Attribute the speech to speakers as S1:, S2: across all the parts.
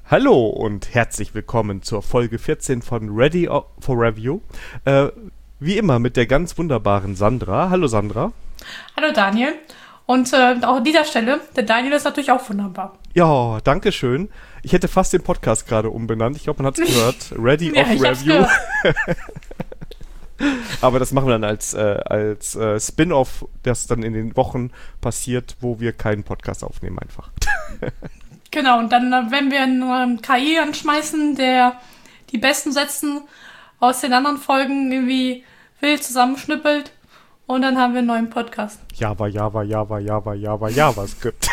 S1: Hallo und herzlich willkommen zur Folge 14 von Ready for Review. Wie immer mit der ganz wunderbaren Sandra. Hallo Sandra.
S2: Hallo Daniel. Und auch an dieser Stelle, der Daniel ist natürlich auch wunderbar.
S1: Ja, danke schön. Ich hätte fast den Podcast gerade umbenannt. Ich glaube, man hat es gehört. Ready
S2: Ja,
S1: of
S2: ich hab's
S1: Review.
S2: gehört.
S1: Aber das machen wir dann als Spin-off, das dann in den Wochen passiert, wo wir keinen Podcast aufnehmen einfach.
S2: Genau, und dann, wenn wir einen KI anschmeißen, der die besten Sätzen aus den anderen Folgen irgendwie wild zusammenschnippelt und dann haben wir einen neuen Podcast.
S1: JavaScript.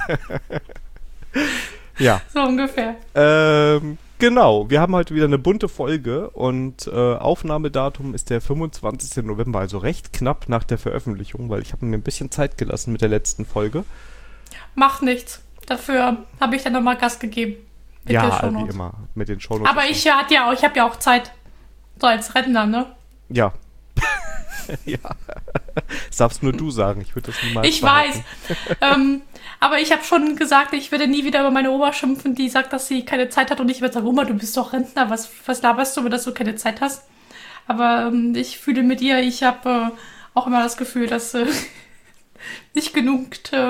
S1: Ja.
S2: So ungefähr.
S1: Genau, wir haben heute wieder eine bunte Folge und Aufnahmedatum ist der 25. November, also recht knapp nach der Veröffentlichung, weil ich habe mir ein bisschen Zeit gelassen mit der letzten Folge.
S2: Macht nichts. Dafür habe ich dann nochmal Gas gegeben. Mit
S1: Ja,
S2: den Shownotes.
S1: wie immer, mit den Shownotes.
S2: Aber ich habe ja auch Zeit. So als Rentner, ne?
S1: Ja. Ja. Das darfst nur du sagen, ich würde das niemals
S2: Ich
S1: behaupten.
S2: weiß. Aber ich habe schon gesagt, ich werde nie wieder über meine Oma schimpfen, die sagt, dass sie keine Zeit hat. Und ich werde sagen, Oma, du bist doch Rentner. Was laberst du, dass du keine Zeit hast? Aber ich fühle mit ihr, ich habe auch immer das Gefühl, dass nicht genug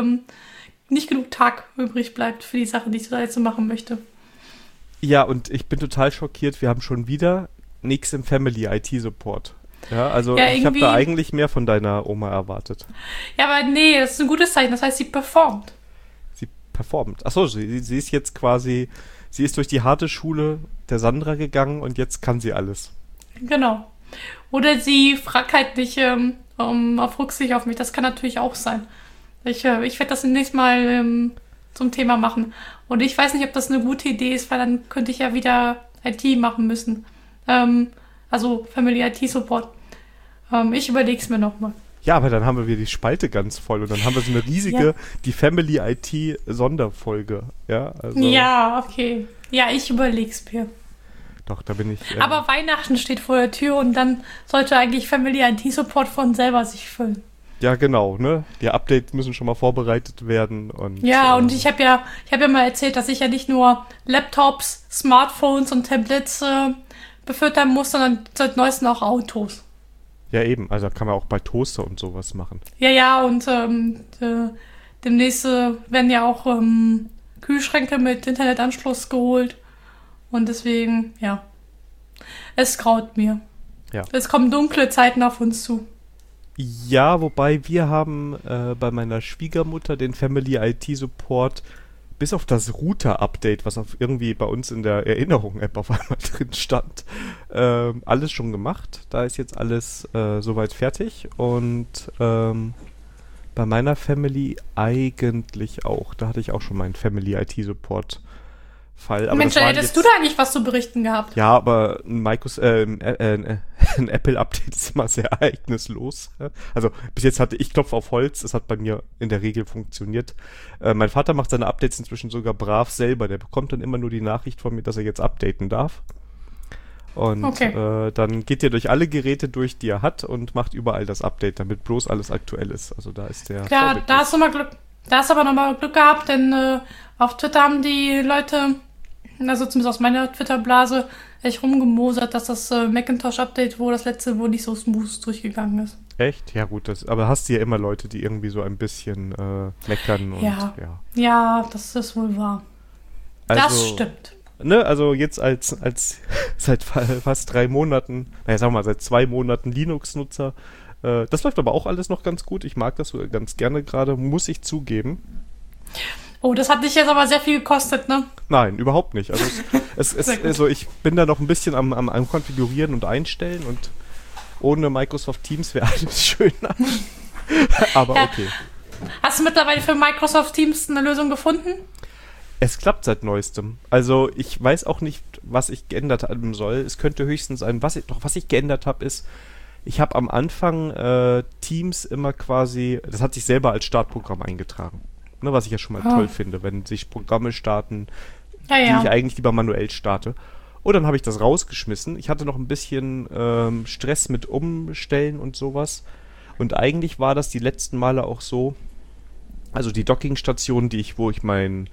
S2: Tag übrig bleibt für die Sachen, die ich da jetzt so machen möchte.
S1: Ja, und ich bin total schockiert, wir haben schon wieder nichts im Family IT-Support. Ja, also
S2: Ja,
S1: ich habe
S2: irgendwie-
S1: da eigentlich mehr von deiner Oma erwartet.
S2: Ja, aber nee, das ist ein gutes Zeichen. Das heißt, sie performt.
S1: Sie performt. Achso, sie ist jetzt quasi, sie ist durch die harte Schule der Sandra gegangen und jetzt kann sie alles.
S2: Genau. Oder sie fragt halt nicht auf Rücksicht auf mich. Das kann natürlich auch sein. Ich werde das demnächst mal zum Thema machen. Und ich weiß nicht, ob das eine gute Idee ist, weil dann könnte ich ja wieder IT machen müssen. Also Family IT Support. Ich überlege es mir nochmal.
S1: Ja, aber dann haben wir wieder die Spalte ganz voll und dann haben wir so eine riesige,
S2: Ja.
S1: die Family IT Sonderfolge. Ja, also,
S2: Ja, okay. Ja, ich überlege es mir.
S1: Doch, da bin ich.
S2: Aber Weihnachten steht vor der Tür und dann sollte eigentlich Family IT Support von selber sich füllen.
S1: Ja, genau, ne? Die Updates müssen schon mal vorbereitet werden und.
S2: Ja, und ich habe ja mal erzählt, dass ich ja nicht nur Laptops, Smartphones und Tablets befüttern muss, sondern seit neuestem auch Autos.
S1: Ja, eben. Also kann man auch bei Toaster und sowas machen.
S2: Ja, und demnächst werden ja auch Kühlschränke mit Internetanschluss geholt. Und deswegen, ja, es graut mir.
S1: Ja.
S2: Es kommen dunkle Zeiten auf uns zu.
S1: Ja, wobei wir haben bei meiner Schwiegermutter den Family IT Support bis auf das Router-Update, was auf irgendwie bei uns in der Erinnerung-App auf einmal drin stand, alles schon gemacht. Da ist jetzt alles soweit fertig und bei meiner Family eigentlich auch. Da hatte ich auch schon meinen Family IT Support Fall. Aber
S2: Mensch,
S1: das waren
S2: hättest
S1: jetzt-
S2: du da eigentlich was zu berichten gehabt?
S1: Ja, aber ein ein Apple-Update ist immer sehr ereignislos. Also bis jetzt hatte ich Klopf auf Holz, es hat bei mir in der Regel funktioniert. Mein Vater macht seine Updates inzwischen sogar brav selber. Der bekommt dann immer nur die Nachricht von mir, dass er jetzt updaten darf. Und
S2: Okay.
S1: dann geht er durch alle Geräte durch, die er hat und macht überall das Update, damit bloß alles aktuell ist. Also da ist der
S2: Ja,
S1: vorbildlich.
S2: da hast du aber nochmal Glück gehabt, denn auf Twitter haben die Leute, also zumindest aus meiner Twitter-Blase, echt rumgemosert, dass das Macintosh-Update das letzte wohl nicht so smooth durchgegangen ist.
S1: Echt? Ja gut, aber hast du ja immer Leute, die irgendwie so ein bisschen meckern und
S2: Ja.
S1: ja.
S2: Ja, das ist wohl wahr.
S1: Also,
S2: Das stimmt.
S1: Ne, also jetzt als seit fast 3 Monaten, naja, sagen wir mal, seit 2 Monaten Linux-Nutzer. Das läuft aber auch alles noch ganz gut. Ich mag das sogar ganz gerne gerade, muss ich zugeben.
S2: Oh, das hat dich jetzt aber sehr viel gekostet, ne?
S1: Nein, überhaupt nicht. Also,
S2: Sehr gut.
S1: also ich bin da noch ein bisschen am Konfigurieren und Einstellen und ohne Microsoft Teams wäre alles schöner. Aber
S2: Ja.
S1: okay.
S2: Hast du mittlerweile für Microsoft Teams eine Lösung gefunden?
S1: Es klappt seit neuestem. Also ich weiß auch nicht, was ich geändert haben soll. Es könnte höchstens sein, was ich geändert habe, ist, ich habe am Anfang Teams immer quasi, das hat sich selber als Startprogramm eingetragen. Ne, was ich ja schon mal toll finde, wenn sich Programme starten,
S2: Ja,
S1: die
S2: ja.
S1: ich eigentlich lieber manuell starte. Und dann habe ich das rausgeschmissen. Ich hatte noch ein bisschen Stress mit Umstellen und sowas. Und eigentlich war das die letzten Male auch so, also die Dockingstation, wo ich mein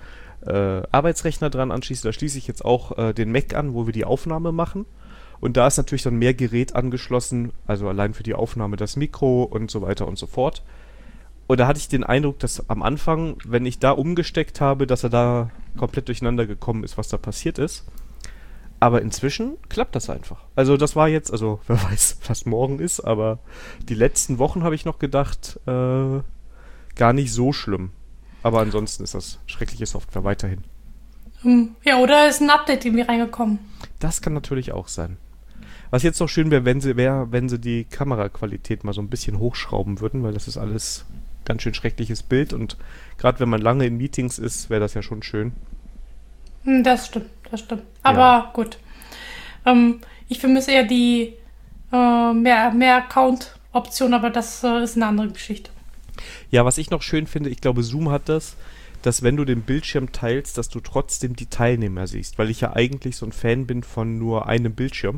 S1: Arbeitsrechner dran anschließe. Da schließe ich jetzt auch den Mac an, wo wir die Aufnahme machen. Und da ist natürlich dann mehr Gerät angeschlossen, also allein für die Aufnahme das Mikro und so weiter und so fort. Und da hatte ich den Eindruck, dass am Anfang, wenn ich da umgesteckt habe, dass er da komplett durcheinander gekommen ist, was da passiert ist. Aber inzwischen klappt das einfach. Also das war jetzt, also wer weiß, was morgen ist, aber die letzten Wochen habe ich noch gedacht, gar nicht so schlimm. Aber ansonsten ist das schreckliche Software weiterhin.
S2: Ja, oder ist ein Update irgendwie reingekommen?
S1: Das kann natürlich auch sein. Was jetzt noch schön wäre, wenn sie die Kameraqualität mal so ein bisschen hochschrauben würden, weil das ist alles ganz schön schreckliches Bild und gerade wenn man lange in Meetings ist, wäre das ja schon schön.
S2: Das stimmt. Aber gut. Ich vermisse eher die mehr Account-Option, aber das ist eine andere Geschichte.
S1: Ja, was ich noch schön finde, ich glaube, Zoom hat das, dass wenn du den Bildschirm teilst, dass du trotzdem die Teilnehmer siehst, weil ich ja eigentlich so ein Fan bin von nur einem Bildschirm.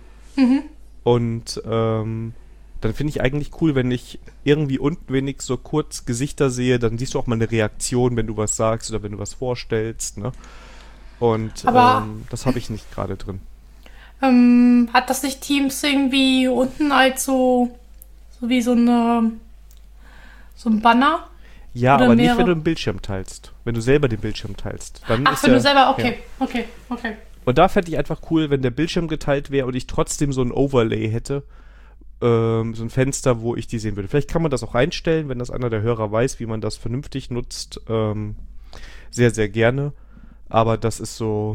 S1: Und dann finde ich eigentlich cool, wenn ich irgendwie unten wenig so kurz Gesichter sehe, dann siehst du auch mal eine Reaktion, wenn du was sagst oder wenn du was vorstellst, ne? Und das habe ich nicht gerade drin.
S2: Hat das nicht Teams irgendwie unten als so wie so ein Banner?
S1: Ja,
S2: oder
S1: aber
S2: mehrere?
S1: nicht, wenn du den Bildschirm teilst. Wenn du selber den Bildschirm teilst. Dann
S2: Ach,
S1: ist
S2: wenn
S1: ja,
S2: du selber, okay.
S1: Und da fände ich einfach cool, wenn der Bildschirm geteilt wäre und ich trotzdem so ein Overlay hätte, so ein Fenster, wo ich die sehen würde. Vielleicht kann man das auch einstellen, wenn das einer der Hörer weiß, wie man das vernünftig nutzt. Sehr, sehr gerne. Aber das ist so,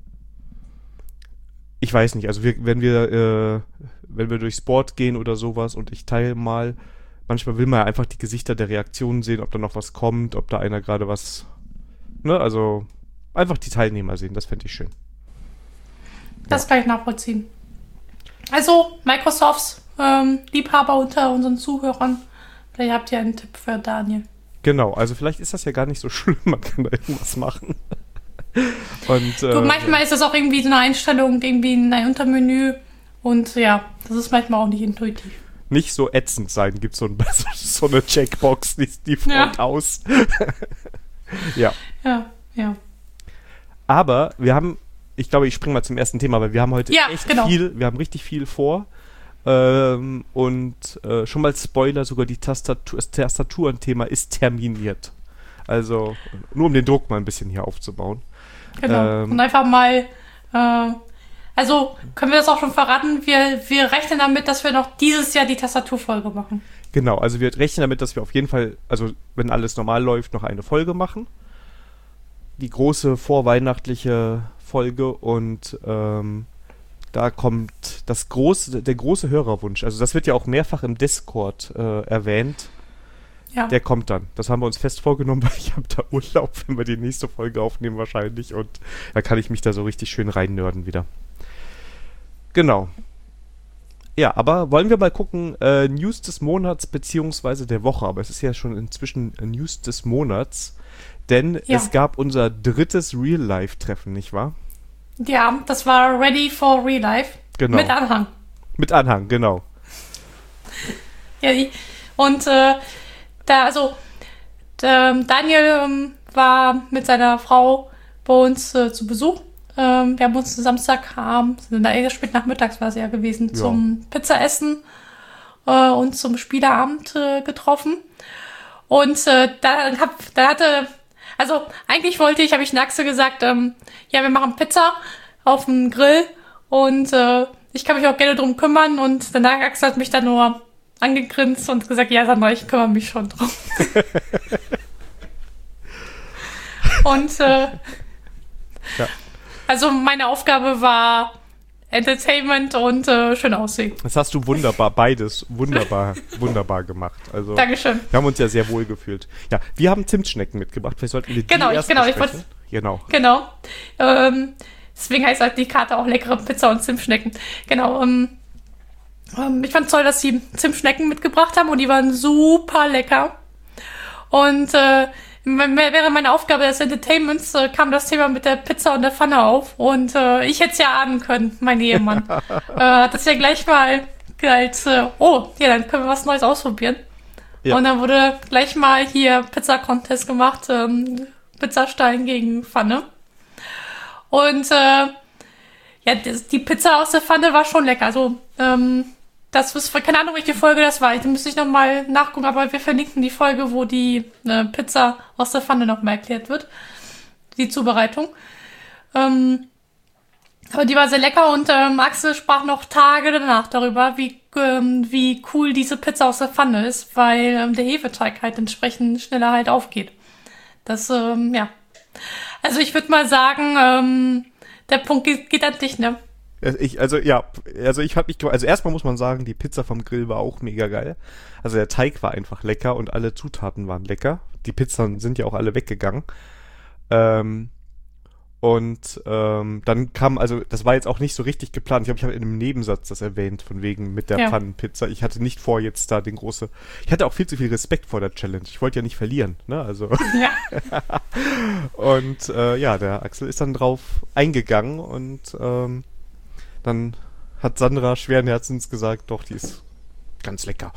S1: ich weiß nicht, also wenn wir durchs Board gehen oder sowas und ich teile mal, manchmal will man ja einfach die Gesichter der Reaktionen sehen, ob da noch was kommt, ob da einer gerade was, ne, also einfach die Teilnehmer sehen, das fände ich schön.
S2: Das kann ich nachvollziehen. Also, Microsofts Liebhaber unter unseren Zuhörern, vielleicht habt ihr einen Tipp für Daniel.
S1: Genau, also vielleicht ist das ja gar nicht so schlimm, man kann da irgendwas machen. Und,
S2: manchmal ist das auch irgendwie so eine Einstellung, irgendwie in ein Untermenü und ja, das ist manchmal auch nicht intuitiv.
S1: Nicht so ätzend sein, gibt so eine Checkbox, die Front aus. Ja.
S2: Ja.
S1: Aber wir haben, ich glaube, ich springe mal zum ersten Thema, weil wir haben heute wir haben richtig viel vor. Und schon mal Spoiler, sogar das Tastaturenthema ist terminiert. Also, nur um den Druck mal ein bisschen hier aufzubauen.
S2: Genau. Und einfach mal, also können wir das auch schon verraten, wir rechnen damit, dass wir noch dieses Jahr die Tastaturfolge machen.
S1: Genau, also wir rechnen damit, dass wir auf jeden Fall, also wenn alles normal läuft, noch eine Folge machen. Die große vorweihnachtliche Folge und da kommt der große Hörerwunsch. Also das wird ja auch mehrfach im Discord erwähnt.
S2: Ja.
S1: Der kommt dann. Das haben wir uns fest vorgenommen, weil ich habe da Urlaub, wenn wir die nächste Folge aufnehmen wahrscheinlich. Und da kann ich mich da so richtig schön reinnörden wieder. Genau. Ja, aber wollen wir mal gucken, News des Monats beziehungsweise der Woche. Aber es ist ja schon inzwischen News des Monats. Denn es gab unser 3. Real-Life-Treffen, nicht wahr?
S2: Ja, das war Ready for Real Life.
S1: Genau.
S2: Mit Anhang.
S1: Mit Anhang, genau.
S2: Ja, und Daniel war mit seiner Frau bei uns zu Besuch. Wir haben uns Samstagabend, spät nachmittags war es ja gewesen, zum Pizzaessen und zum Spieleabend getroffen. Und eigentlich habe ich Naxe gesagt, wir machen Pizza auf dem Grill und ich kann mich auch gerne drum kümmern. Und danach Axel hat mich dann nur angegrinst und gesagt, ja Sandra, ich kümmere mich schon drum. Und also meine Aufgabe war Entertainment und schön aussehen.
S1: Das hast du beides wunderbar gemacht. Also,
S2: Dankeschön.
S1: Wir haben uns ja sehr wohl gefühlt. Ja, wir haben Zimtschnecken mitgebracht. Vielleicht sollten wir die erst besprechen. Genau.
S2: Deswegen heißt halt die Karte auch leckere Pizza und Zimtschnecken. Genau. Ich fand toll, dass sie Zimtschnecken mitgebracht haben und die waren super lecker. Und während meiner Aufgabe des Entertainments kam das Thema mit der Pizza und der Pfanne auf. Und ich hätte es ja ahnen können, mein Ehemann. Hat das ja gleich mal als, dann können wir was Neues ausprobieren. Ja. Und dann wurde gleich mal hier Pizza-Contest gemacht. Pizzastein gegen Pfanne. Und ja, die Pizza aus der Pfanne war schon lecker. Also, das ist, keine Ahnung, welche Folge das war. Da müsste ich nochmal nachgucken, aber wir verlinken die Folge, wo die Pizza aus der Pfanne nochmal erklärt wird. Die Zubereitung. Aber die war sehr lecker und Axel sprach noch Tage danach darüber, wie cool diese Pizza aus der Pfanne ist, weil der Hefeteig halt entsprechend schneller halt aufgeht. Das, ja. Also ich würde mal sagen, der Punkt geht an dich, ne?
S1: Also erstmal muss man sagen, die Pizza vom Grill war auch mega geil. Also der Teig war einfach lecker und alle Zutaten waren lecker. Die Pizzen sind ja auch alle weggegangen. Dann kam, also das war jetzt auch nicht so richtig geplant. Ich habe in einem Nebensatz das erwähnt, von wegen mit der Pfannenpizza. Ich hatte nicht vor, jetzt da ich hatte auch viel zu viel Respekt vor der Challenge. Ich wollte ja nicht verlieren, ne? Also. Ja. Und der Axel ist dann drauf eingegangen und dann hat Sandra schweren Herzens gesagt, doch, die ist ganz lecker.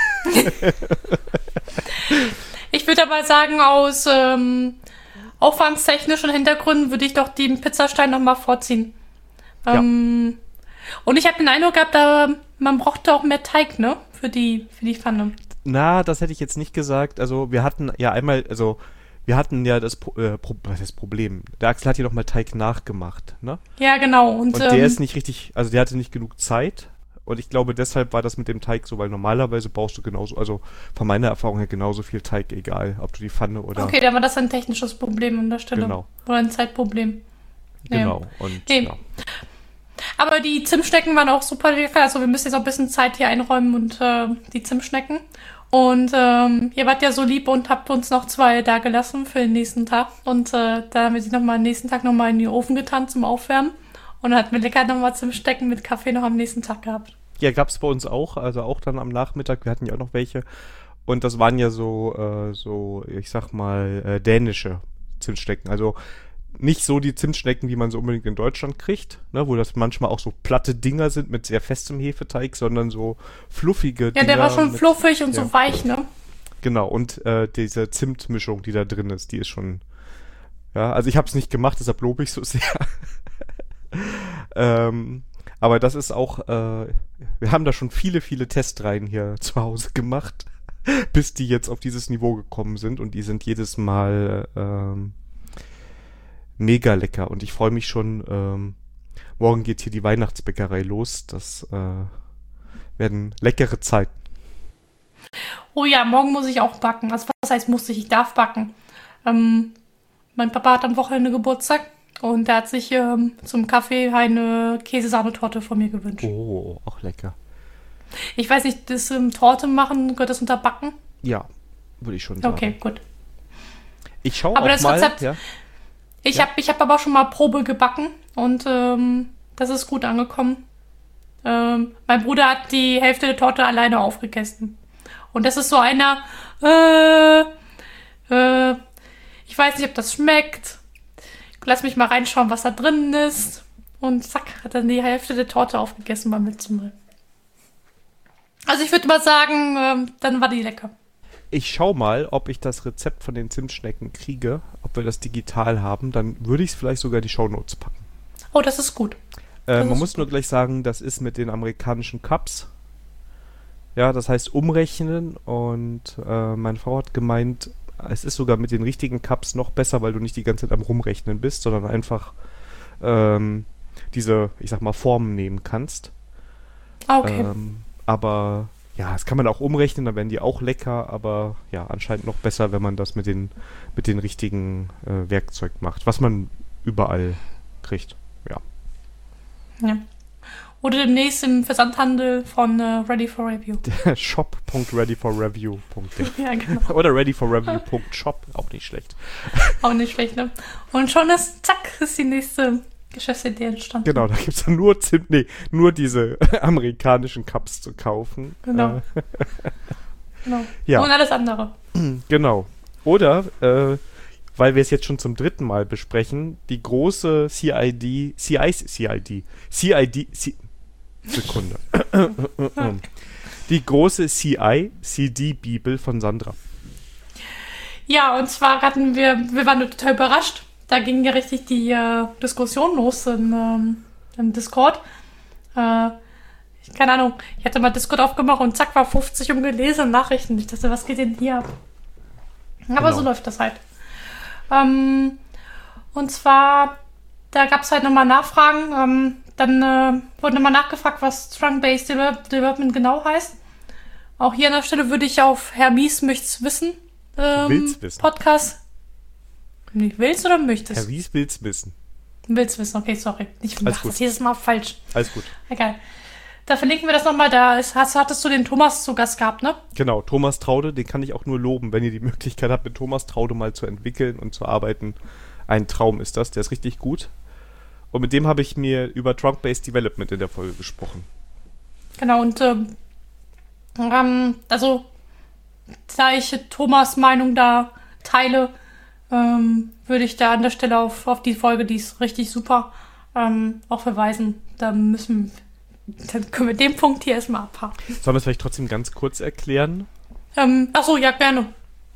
S2: Ich würde aber sagen, aus aufwandstechnischen Hintergründen würde ich doch den Pizzastein nochmal vorziehen. Und ich habe den Eindruck gehabt, man brauchte auch mehr Teig, ne? Für die Pfanne.
S1: Na, das hätte ich jetzt nicht gesagt. Also wir hatten ja das Problem. Der Axel hat hier nochmal Teig nachgemacht, ne?
S2: Ja, genau. Und
S1: der ist nicht richtig, also der hatte nicht genug Zeit. Und ich glaube, deshalb war das mit dem Teig so, weil normalerweise brauchst du genauso, also von meiner Erfahrung her genauso viel Teig, egal, ob du die Pfanne oder...
S2: Okay, dann war das ein technisches Problem an der Stelle.
S1: Genau.
S2: Oder ein Zeitproblem.
S1: Genau. Ja. Und, ja.
S2: Aber die Zimtschnecken waren auch super lecker. Also wir müssen jetzt auch ein bisschen Zeit hier einräumen und die Zimtschnecken. Und ihr wart ja so lieb und habt uns noch 2 da gelassen für den nächsten Tag. Und da haben wir sie am nächsten Tag nochmal in den Ofen getan zum Aufwärmen. Und dann hatten wir lecker nochmal zum Stecken mit Kaffee noch am nächsten Tag gehabt.
S1: Ja, gab's bei uns auch, also auch dann am Nachmittag. Wir hatten ja auch noch welche. Und das waren ja so, ich sag mal, dänische Zimtschnecken. Also nicht so die Zimtschnecken, wie man so unbedingt in Deutschland kriegt, ne, wo das manchmal auch so platte Dinger sind mit sehr festem Hefeteig, sondern so fluffige Dinger.
S2: Ja, der war schon fluffig und so weich, ne?
S1: Genau, und diese Zimtmischung, die da drin ist, die ist schon, ja, also ich habe es nicht gemacht, deshalb lobe ich so sehr. Aber das ist auch, wir haben da schon viele, viele Testreihen hier zu Hause gemacht, bis die jetzt auf dieses Niveau gekommen sind und die sind jedes Mal mega lecker und ich freue mich schon, morgen geht hier die Weihnachtsbäckerei los, das werden leckere Zeiten.
S2: Oh ja, morgen muss ich auch backen. Also was heißt muss ich? Ich darf backen. Mein Papa hat am Wochenende Geburtstag. Und er hat sich zum Kaffee eine Käsesahnetorte von mir gewünscht.
S1: Oh, auch lecker.
S2: Ich weiß nicht, das Torte machen, gehört das unter Backen?
S1: Ja, würde ich schon sagen.
S2: Okay, gut.
S1: Ich schaue
S2: aber
S1: auch
S2: das
S1: mal.
S2: Rezept, ja. Ich habe aber schon mal Probe gebacken und das ist gut angekommen. Mein Bruder hat die Hälfte der Torte alleine aufgegessen. Und das ist so einer, ich weiß nicht, ob das schmeckt. Lass mich mal reinschauen, was da drin ist. Und zack, hat dann die Hälfte der Torte aufgegessen beim letzten Mal. Also ich würde mal sagen, dann war die lecker.
S1: Ich schau mal, ob ich das Rezept von den Zimtschnecken kriege, ob wir das digital haben. Dann würde ich es vielleicht sogar in die Shownotes packen.
S2: Oh, das ist gut.
S1: Man muss nur gleich sagen, das ist mit den amerikanischen Cups. Ja, das heißt umrechnen. Und meine Frau hat gemeint, es ist sogar mit den richtigen Cups noch besser, weil du nicht die ganze Zeit am Rumrechnen bist, sondern einfach diese, ich sag mal, Formen nehmen kannst.
S2: Okay.
S1: Aber ja, das kann man auch umrechnen, dann werden die auch lecker, aber ja, anscheinend noch besser, wenn man das mit den richtigen Werkzeug macht, was man überall kriegt.
S2: Ja. Oder demnächst im Versandhandel von Ready for Review.
S1: Shop.readyforreview.de
S2: Ja, genau.
S1: Oder readyforreview.shop, auch nicht schlecht.
S2: Auch nicht schlecht, ne? Und schon ist die nächste Geschäftsidee entstanden.
S1: Genau, da gibt es dann nur diese amerikanischen Cups zu kaufen.
S2: Genau. Genau.
S1: Ja.
S2: Und alles andere.
S1: Genau. Oder, weil wir es jetzt schon zum 3. Mal besprechen, die große Sekunde. Die große CI-CD-Bibel von Sandra.
S2: Ja, und zwar wir waren total überrascht. Da ging ja richtig die Diskussion los im Discord. Keine Ahnung, ich hatte mal Discord aufgemacht und zack, war 50 ungelesene Nachrichten. Ich dachte, was geht denn hier ab? Aber
S1: Genau.
S2: so läuft das halt. Und zwar, da gab es halt nochmal Nachfragen. Dann wurde nochmal nachgefragt, was Trunk-Based Development genau heißt. Auch hier an der Stelle würde ich auf Herr Mies möcht's wissen.
S1: Will's wissen.
S2: Podcast. Nee, willst oder möchtest?
S1: Herr Wies will's wissen.
S2: Willst wissen, okay, sorry. Ich
S1: Alles
S2: mache
S1: gut.
S2: das jedes Mal falsch.
S1: Alles gut.
S2: Egal. Da verlinken wir das nochmal. Hattest du den Thomas zu Gast gehabt, ne?
S1: Genau, Thomas Traude, den kann ich auch nur loben, wenn ihr die Möglichkeit habt, mit Thomas Traude mal zu entwickeln und zu arbeiten. Ein Traum ist das, der ist richtig gut. Und mit dem habe ich mir über Trunk-Based Development in der Folge gesprochen.
S2: Genau, und also da ich Thomas' Meinung da teile, würde ich da an der Stelle auf die Folge, die ist richtig super, auch verweisen. Dann können wir den Punkt hier erstmal abhaken.
S1: Sollen wir es vielleicht trotzdem ganz kurz erklären?
S2: Achso, ja, gerne.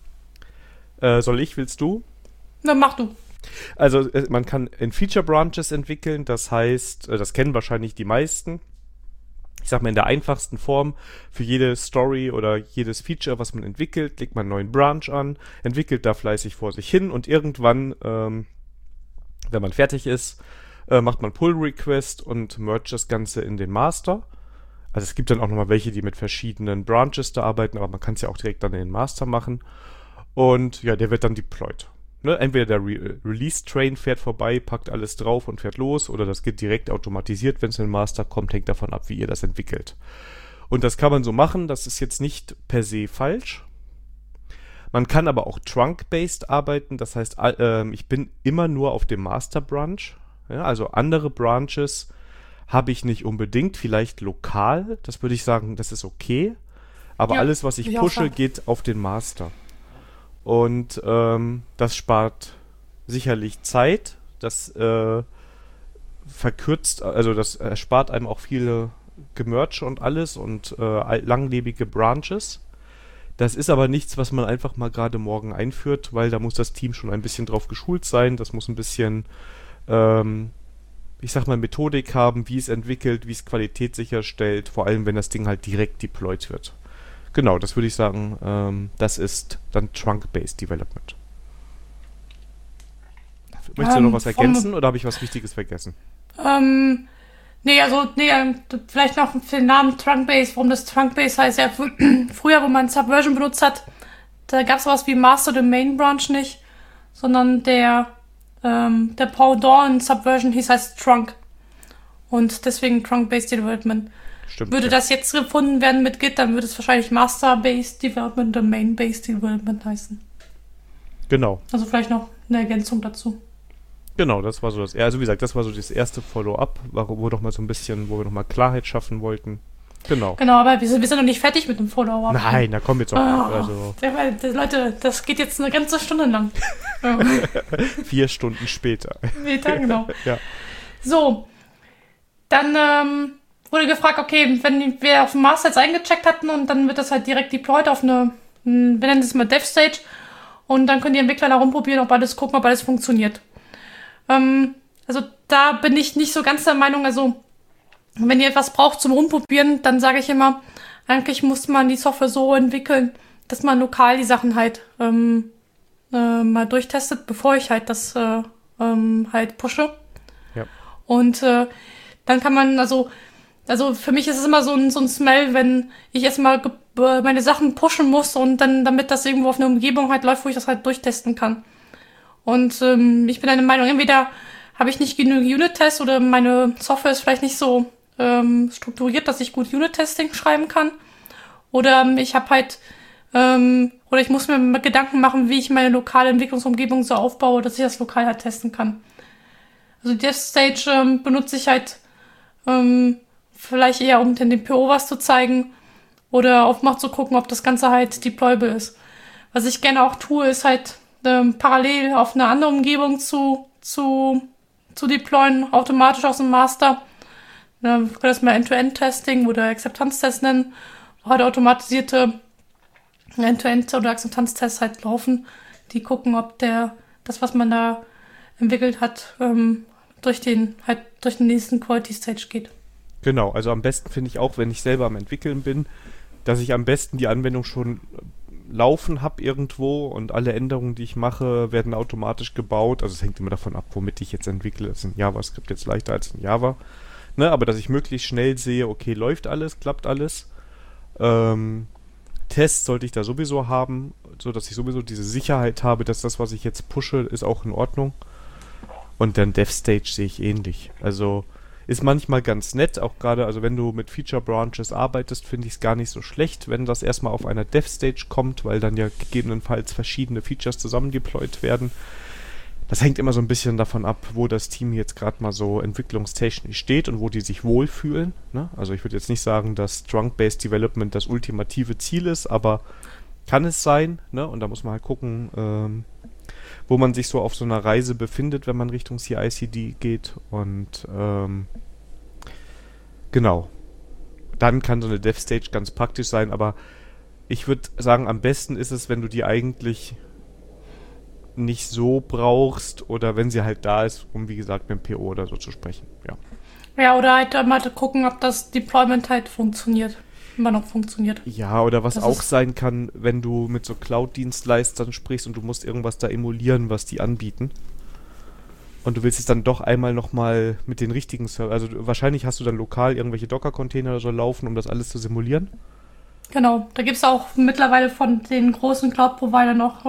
S1: Willst du?
S2: Na, mach du.
S1: Also man kann in Feature Branches entwickeln, das heißt, das kennen wahrscheinlich die meisten. Ich sag mal in der einfachsten Form, für jede Story oder jedes Feature, was man entwickelt, legt man einen neuen Branch an, entwickelt da fleißig vor sich hin und irgendwann, wenn man fertig ist, macht man Pull-Request und merge das Ganze in den Master. Also es gibt dann auch nochmal welche, die mit verschiedenen Branches da arbeiten, aber man kann es ja auch direkt dann in den Master machen. Und ja, der wird dann deployed. Ne? Entweder der Release-Train fährt vorbei, packt alles drauf und fährt los, oder das geht direkt automatisiert, wenn es in den Master kommt, hängt davon ab, wie ihr das entwickelt. Und das kann man so machen, das ist jetzt nicht per se falsch. Man kann aber auch Trunk-Based arbeiten, das heißt, ich bin immer nur auf dem Master-Branch. Ja, also andere Branches habe ich nicht unbedingt, vielleicht lokal, das würde ich sagen, das ist okay. Aber
S2: Ja,
S1: alles, was ich
S2: ich auch
S1: pushe,
S2: sagen.
S1: geht auf den Master. Und das spart sicherlich Zeit, das verkürzt, also das erspart einem auch viele Gemerge und alles und langlebige Branches. Das ist aber nichts, was man einfach mal gerade morgen einführt, weil da muss das Team schon ein bisschen drauf geschult sein, das muss ein bisschen ich sag mal, Methodik haben, wie es entwickelt, wie es Qualität sicherstellt, vor allem wenn das Ding halt direkt deployed wird. Genau, das würde ich sagen, das ist dann Trunk-Based Development. Möchtest du noch was ergänzen oder habe ich was Wichtiges vergessen?
S2: Vielleicht noch für den Namen Trunk-Based, warum das Trunk-Based heißt. Ja, früher, wo man Subversion benutzt hat, da gab es sowas wie Master oder Main Branch nicht, sondern der Pendant in Subversion heißt Trunk. Und deswegen Trunk-Based Development.
S1: Stimmt.
S2: Würde das jetzt gefunden werden mit Git, dann würde es wahrscheinlich Master-Based Development oder Main-Based Development heißen.
S1: Genau.
S2: Also vielleicht noch eine Ergänzung dazu.
S1: Genau, das war so also wie gesagt, das war so das erste Follow-up, wo wir noch mal Klarheit schaffen wollten. Genau.
S2: Genau, aber wir sind noch nicht fertig mit dem Follow-up.
S1: Nein, da kommen jetzt auch
S2: Leute, das geht jetzt eine ganze Stunde lang.
S1: 4 Stunden später.
S2: Ja, genau.
S1: Ja.
S2: So, dann wurde gefragt, okay, wenn wir auf dem Master jetzt eingecheckt hatten und dann wird das halt direkt deployed auf wir nennen das mal Dev-Stage und dann können die Entwickler da rumprobieren, ob alles funktioniert. Also da bin ich nicht so ganz der Meinung, also wenn ihr etwas braucht zum Rumprobieren, dann sage ich immer, eigentlich muss man die Software so entwickeln, dass man lokal die Sachen halt mal durchtestet, bevor ich halt das halt pushe.
S1: Ja.
S2: Und dann kann man, also für mich ist es immer so ein Smell, wenn ich erstmal meine Sachen pushen muss und dann, damit das irgendwo auf einer Umgebung halt läuft, wo ich das halt durchtesten kann. Und ich bin der Meinung, entweder habe ich nicht genug Unit-Tests oder meine Software ist vielleicht nicht so strukturiert, dass ich gut Unit-Testing schreiben kann. Oder ich habe halt, oder ich muss mir Gedanken machen, wie ich meine lokale Entwicklungsumgebung so aufbaue, dass ich das lokal halt testen kann. Also Dev-Stage benutze ich halt vielleicht eher, um den PO was zu zeigen oder auf mal zu gucken, ob das Ganze halt deployable ist. Was ich gerne auch tue, ist halt parallel auf eine andere Umgebung zu deployen, automatisch aus dem Master. Wir können das mal End-to-End-Testing oder Akzeptanztest nennen, wo halt automatisierte End-to-End- oder Akzeptanztests halt laufen, die gucken, ob das, was man da entwickelt hat, durch den nächsten Quality Stage geht.
S1: Genau, also am besten finde ich auch, wenn ich selber am Entwickeln bin, dass ich am besten die Anwendung schon laufen habe irgendwo und alle Änderungen, die ich mache, werden automatisch gebaut. Also es hängt immer davon ab, womit ich jetzt entwickle. Das ist in JavaScript jetzt leichter als in Java. Ne, aber dass ich möglichst schnell sehe, okay, läuft alles, klappt alles. Tests sollte ich da sowieso haben, so dass ich sowieso diese Sicherheit habe, dass das, was ich jetzt pushe, ist auch in Ordnung. Und dann Dev-Stage sehe ich ähnlich. Also ist manchmal ganz nett, auch gerade, also wenn du mit Feature Branches arbeitest, finde ich es gar nicht so schlecht, wenn das erstmal auf einer Dev-Stage kommt, weil dann ja gegebenenfalls verschiedene Features zusammen deployed werden. Das hängt immer so ein bisschen davon ab, wo das Team jetzt gerade mal so entwicklungstechnisch steht und wo die sich wohlfühlen. Ne? Also ich würde jetzt nicht sagen, dass Trunk-Based Development das ultimative Ziel ist, aber kann es sein. Ne? Und da muss man halt gucken, wo man sich so auf so einer Reise befindet, wenn man Richtung CI/CD geht. Und genau. Dann kann so eine Dev-Stage ganz praktisch sein, aber ich würde sagen, am besten ist es, wenn du die eigentlich nicht so brauchst oder wenn sie halt da ist, um wie gesagt mit dem PO oder so zu sprechen. Ja,
S2: Ja, oder halt mal gucken, ob das Deployment halt funktioniert. Immer noch funktioniert.
S1: ja, oder was
S2: Das
S1: auch
S2: ist-
S1: sein kann, wenn du mit so Cloud-Dienstleistern sprichst und du musst irgendwas da emulieren, was die anbieten. Und du willst es dann doch einmal nochmal mit den richtigen Server, also wahrscheinlich hast du dann lokal irgendwelche Docker-Container oder so laufen, um das alles zu simulieren.
S2: Genau, da gibt es auch mittlerweile von den großen Cloud-Providern noch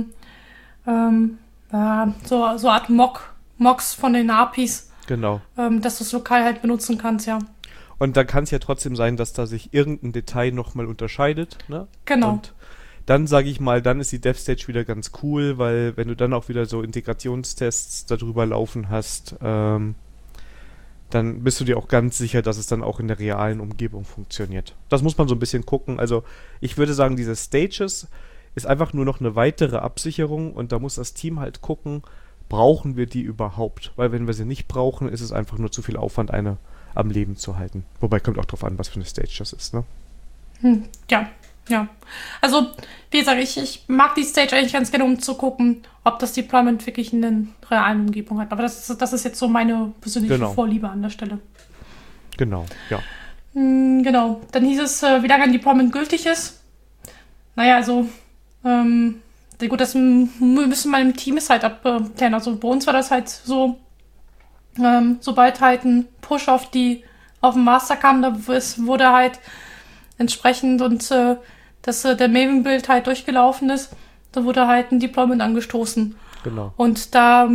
S2: so Art Mocks von den APIs,
S1: Genau.
S2: dass du es lokal halt benutzen kannst, ja.
S1: Und dann kann es ja trotzdem sein, dass da sich irgendein Detail nochmal unterscheidet, ne?
S2: Genau.
S1: Und dann sage ich mal, dann ist die Dev-Stage wieder ganz cool, weil wenn du dann auch wieder so Integrationstests darüber laufen hast, dann bist du dir auch ganz sicher, dass es dann auch in der realen Umgebung funktioniert. Das muss man so ein bisschen gucken. Also ich würde sagen, diese Stages ist einfach nur noch eine weitere Absicherung und da muss das Team halt gucken, brauchen wir die überhaupt? Weil wenn wir sie nicht brauchen, ist es einfach nur zu viel Aufwand, eine am Leben zu halten. Wobei kommt auch drauf an, was für eine Stage das ist, ne?
S2: Ja, ja. Also, wie gesagt, ich mag die Stage eigentlich ganz gerne, um zu gucken, ob das Deployment wirklich in der realen Umgebung hat. Aber das ist jetzt so meine persönliche
S1: Genau.
S2: Vorliebe an der Stelle.
S1: Genau, ja.
S2: Genau. Dann hieß es, wie lange ein Deployment gültig ist. Naja, also, gut, das müssen wir im Team ist halt abklären. Also bei uns war das halt so, sobald halt ein Push auf den Master kam, wurde halt entsprechend und dass der Maven-Build halt durchgelaufen ist, da wurde halt ein Deployment angestoßen.
S1: Genau.
S2: Und da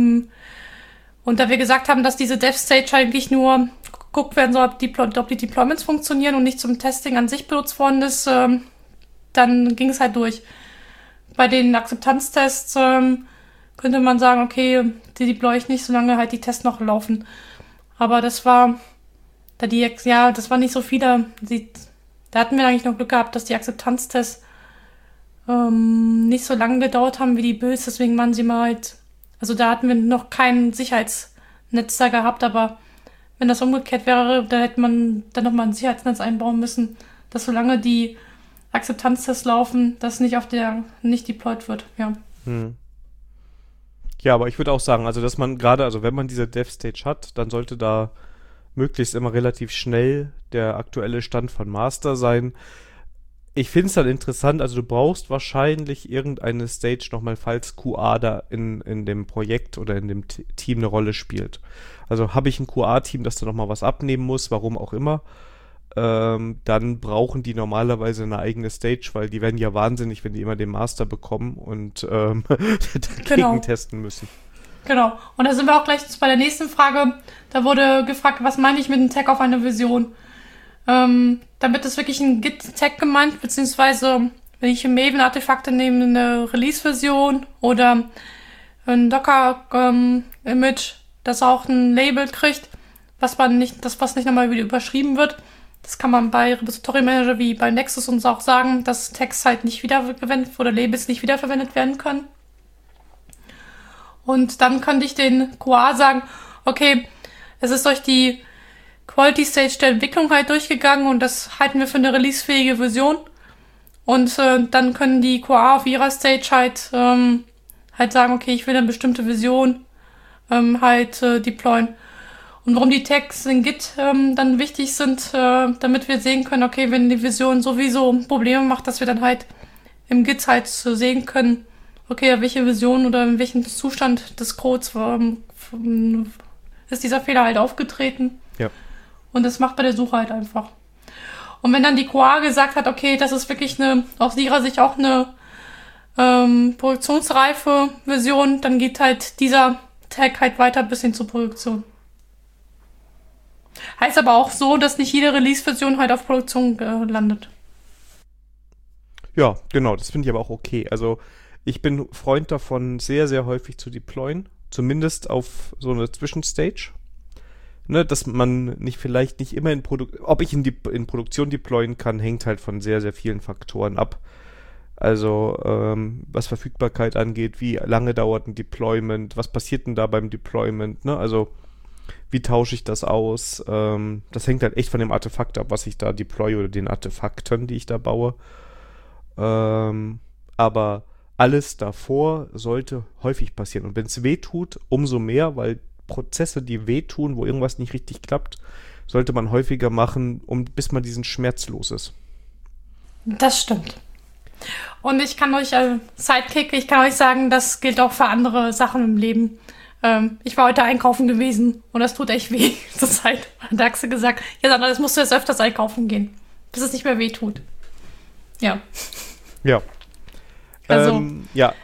S2: wir gesagt haben, dass diese Dev-Stage eigentlich nur geguckt werden soll, ob die Deployments funktionieren und nicht zum Testing an sich benutzt worden ist, dann ging es halt durch. Bei den Akzeptanztests könnte man sagen, okay, die deploy ich nicht, solange halt die Tests noch laufen. Aber das war nicht so viele. Da hatten wir eigentlich noch Glück gehabt, dass die Akzeptanztests nicht so lange gedauert haben wie die Builds, deswegen waren sie mal halt, also da hatten wir noch kein Sicherheitsnetz da gehabt, aber wenn das umgekehrt wäre, da hätte man dann nochmal ein Sicherheitsnetz einbauen müssen, dass solange die Akzeptanztests laufen, das nicht nicht deployed wird, ja.
S1: Ja, aber ich würde auch sagen, also dass man gerade, also wenn man diese Dev-Stage hat, dann sollte da möglichst immer relativ schnell der aktuelle Stand von Master sein. Ich finde es dann interessant, also du brauchst wahrscheinlich irgendeine Stage nochmal, falls QA da in dem Projekt oder in dem Team eine Rolle spielt. Also habe ich ein QA-Team, das da nochmal was abnehmen muss, warum auch immer, dann brauchen die normalerweise eine eigene Stage, weil die werden ja wahnsinnig, wenn die immer den Master bekommen und dagegen testen müssen.
S2: Genau. Und da sind wir auch gleich bei der nächsten Frage. Da wurde gefragt, was meine ich mit einem Tag auf einer Version? Damit ist wirklich ein Git-Tag gemeint, beziehungsweise wenn ich im Maven-Artefakte nehme, eine Release-Version oder ein Docker-Image, das auch ein Label kriegt, was nicht nochmal wieder überschrieben wird. Das kann man bei Repository Manager wie bei Nexus uns auch sagen, dass Tags halt nicht wiederverwendet oder Labels nicht wiederverwendet werden können. Und dann könnte ich den QA sagen, okay, es ist durch die Quality Stage der Entwicklung halt durchgegangen und das halten wir für eine releasefähige Version. Und dann können die QA auf ihrer Stage halt halt sagen, okay, ich will eine bestimmte Version deployen. Und warum die Tags in Git dann wichtig sind, damit wir sehen können, okay, wenn die Version sowieso Probleme macht, dass wir dann halt im Git halt sehen können, okay, welche Version oder in welchem Zustand des Codes ist dieser Fehler halt aufgetreten.
S1: Ja.
S2: Und das macht bei der Suche halt einfach. Und wenn dann die QA gesagt hat, okay, das ist wirklich aus ihrer Sicht auch eine produktionsreife Version, dann geht halt dieser Tag halt weiter bis hin zur Produktion. Heißt aber auch so, dass nicht jede Release-Version halt auf Produktion landet.
S1: Ja, genau, das finde ich aber auch okay. Also ich bin Freund davon, sehr, sehr häufig zu deployen. Zumindest auf so eine Zwischenstage. Ne, dass man vielleicht nicht immer ob ich in Produktion deployen kann, hängt halt von sehr, sehr vielen Faktoren ab. Also was Verfügbarkeit angeht, wie lange dauert ein Deployment, was passiert denn da beim Deployment, ne? Also wie tausche ich das aus? Das hängt halt echt von dem Artefakt ab, was ich da deploye oder den Artefakten, die ich da baue. Aber alles davor sollte häufig passieren. Und wenn es weh tut, umso mehr, weil Prozesse, die wehtun, wo irgendwas nicht richtig klappt, sollte man häufiger machen, bis man diesen Schmerz los ist.
S2: Das stimmt. Und ich kann euch Sidekick, ich kann euch sagen, das gilt auch für andere Sachen im Leben. Ich war heute einkaufen gewesen und das tut echt weh zur Zeit. Da hat sie gesagt, ja Sandra, das musst du jetzt öfters einkaufen gehen, bis es nicht mehr weh tut. Ja.
S1: Ja.
S2: Also.
S1: Ja.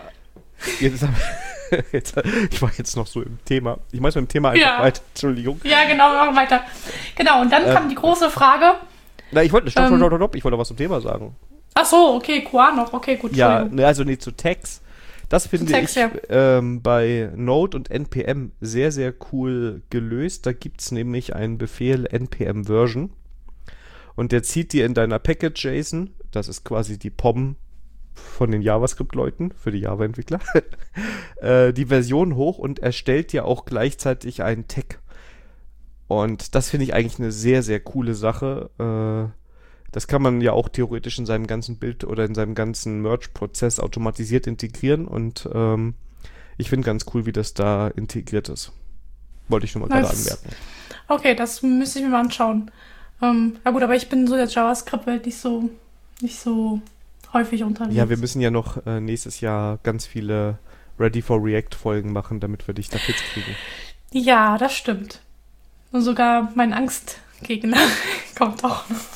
S1: Ich war jetzt noch so im Thema. Ich mache im Thema einfach weiter. Entschuldigung.
S2: Ja, genau, wir machen weiter. Genau, und dann kam die große Frage.
S1: Na, ich wollte, stopp. Ich wollte was zum Thema sagen.
S2: Ach so, okay, QA noch. Okay, gut.
S1: Ja, also zu Tags. Das finde ich bei Node und NPM sehr, sehr cool gelöst. Da gibt es nämlich einen Befehl npm version und der zieht dir in deiner Package.json, das ist quasi die POM von den JavaScript-Leuten, für die Java-Entwickler, die Version hoch und erstellt dir auch gleichzeitig einen Tag. Und das finde ich eigentlich eine sehr, sehr coole Sache. Das kann man ja auch theoretisch in seinem ganzen Bild oder in seinem ganzen Merge-Prozess automatisiert integrieren und ich finde ganz cool, wie das da integriert ist. Wollte ich nur mal gerade anmerken.
S2: Okay, das müsste ich mir mal anschauen. Ja gut, aber ich bin so der JavaScript-Welt nicht so häufig unterwegs.
S1: Ja, wir müssen ja noch nächstes Jahr ganz viele Ready for React-Folgen machen, damit wir dich da fit kriegen.
S2: Ja, das stimmt. Und sogar mein Angstgegner kommt auch noch.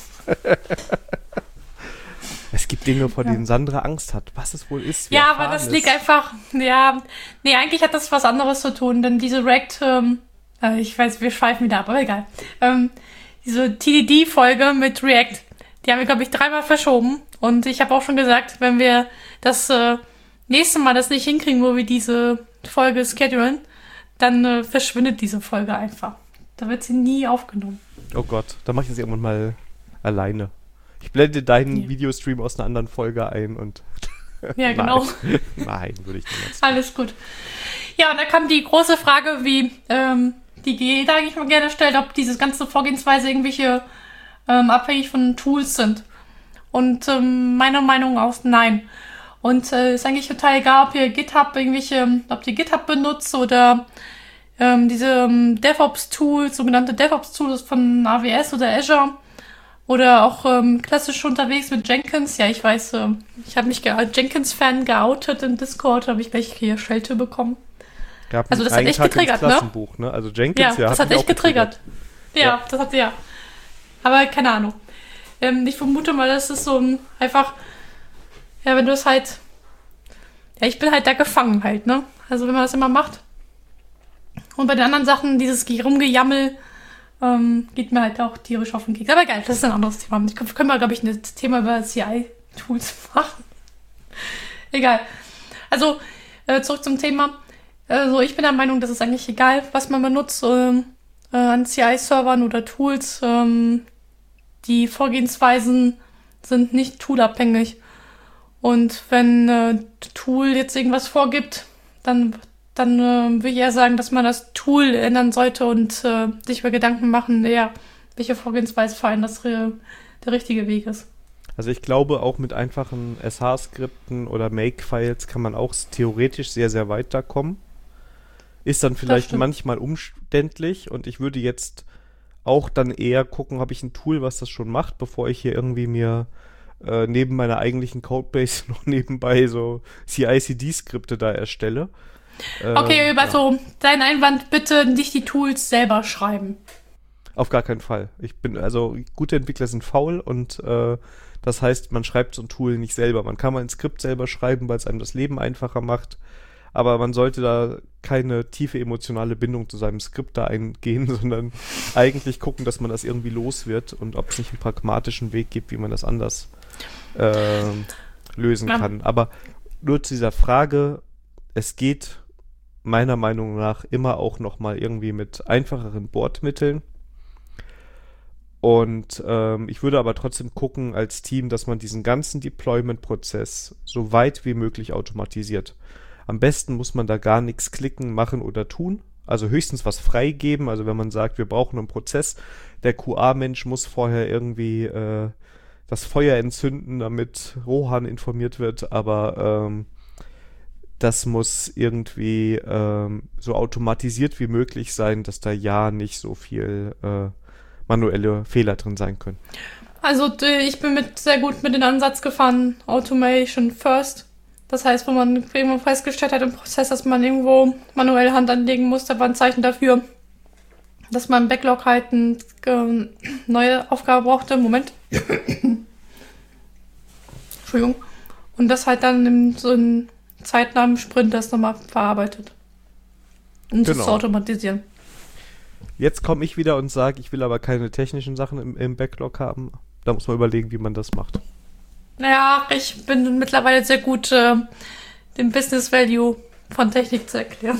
S1: Es gibt Dinge, vor denen Sandra Angst hat. Was es wohl ist.
S2: Ja, aber das liegt einfach, eigentlich hat das was anderes zu tun, denn diese React, ich weiß, wir schweifen wieder ab, aber egal. Diese TDD-Folge mit React, die haben wir, glaube ich, 3-mal verschoben. Und ich habe auch schon gesagt, wenn wir das nächste Mal das nicht hinkriegen, wo wir diese Folge schedulen, dann verschwindet diese Folge einfach. Da wird sie nie aufgenommen.
S1: Oh Gott, da mache ich das irgendwann mal alleine. Ich blende deinen Videostream aus einer anderen Folge ein und
S2: ja, genau.
S1: Nein, würde ich nicht.
S2: Alles gut. Ja, und da kam die große Frage, wie die jeder eigentlich mal gerne stellt, ob diese ganze Vorgehensweise irgendwelche abhängig von Tools sind. Und meiner Meinung aus nein. Und ist eigentlich total egal, ob ihr ob ihr GitHub benutzt oder diese DevOps-Tools, sogenannte DevOps-Tools von AWS oder Azure oder auch klassisch unterwegs mit Jenkins. Ja, ich weiß, ich habe mich als Jenkins-Fan geoutet im Discord, habe ich gleich hier Schelte bekommen. Also das hat echt getriggert,
S1: ne? Also Jenkins,
S2: ja, das hat echt getriggert. Ja, das hat ja. Aber keine Ahnung. Ich vermute mal, das ist so einfach, ja, wenn du es halt, ja, ich bin halt da gefangen halt, ne? Also wenn man das immer macht. Und bei den anderen Sachen, dieses Rumgejammel, geht mir halt auch tierisch auf den Keks. Aber egal, das ist ein anderes Thema. Können wir, glaube ich, ein Thema über CI-Tools machen. Egal. Also, zurück zum Thema. Also, ich bin der Meinung, das ist eigentlich egal, was man benutzt an CI-Servern oder Tools. Die Vorgehensweisen sind nicht toolabhängig. Und wenn Tool jetzt irgendwas vorgibt, dann würde ich eher sagen, dass man das Tool ändern sollte und sich über Gedanken machen, welche Vorgehensweise für einen der richtige Weg ist.
S1: Also ich glaube, auch mit einfachen SH-Skripten oder Make-Files kann man auch theoretisch sehr, sehr weit da kommen. Ist dann
S2: Das
S1: vielleicht
S2: stimmt.
S1: manchmal umständlich und ich würde jetzt auch dann eher gucken, habe ich ein Tool, was das schon macht, bevor ich hier irgendwie mir neben meiner eigentlichen Codebase noch nebenbei so CI/CD-Skripte da erstelle.
S2: Okay,
S1: Ja,
S2: also dein Einwand, bitte nicht die Tools selber schreiben.
S1: auf gar keinen Fall. Also gute Entwickler sind faul und das heißt, man schreibt so ein Tool nicht selber. Man kann mal ein Skript selber schreiben, weil es einem das Leben einfacher macht. Aber man sollte da keine tiefe emotionale Bindung zu seinem Skript da eingehen, sondern eigentlich gucken, dass man das irgendwie los wird und ob es nicht einen pragmatischen Weg gibt, wie man das anders ähm, lösen
S2: Ja.
S1: kann. Aber nur zu dieser Frage, es geht meiner Meinung nach immer auch nochmal irgendwie mit einfacheren Bordmitteln. Und ich würde aber trotzdem gucken als Team, dass man diesen ganzen Deployment-Prozess so weit wie möglich automatisiert. Am besten muss man da gar nichts klicken, machen oder tun. Also höchstens was freigeben. Also wenn man sagt, wir brauchen einen Prozess, der QA-Mensch muss vorher irgendwie das Feuer entzünden, damit Rohan informiert wird. Aber das muss irgendwie so automatisiert wie möglich sein, dass da ja nicht so viel manuelle Fehler drin sein können.
S2: Also ich bin sehr gut mit dem Ansatz gefahren, Automation first. Das heißt, wenn man irgendwo festgestellt hat im Prozess, dass man irgendwo manuell Hand anlegen muss, da war ein Zeichen dafür, dass man im Backlog halt eine neue Aufgabe brauchte. Moment. Entschuldigung. Und das halt dann in so einem zeitnahen Sprint das nochmal verarbeitet. Um das zu
S1: Genau.
S2: automatisieren.
S1: Jetzt komme ich wieder und sage, ich will aber keine technischen Sachen im Backlog haben. Da muss man überlegen, wie man das macht.
S2: Naja, ich bin mittlerweile sehr gut, den Business Value von Technik zu erklären.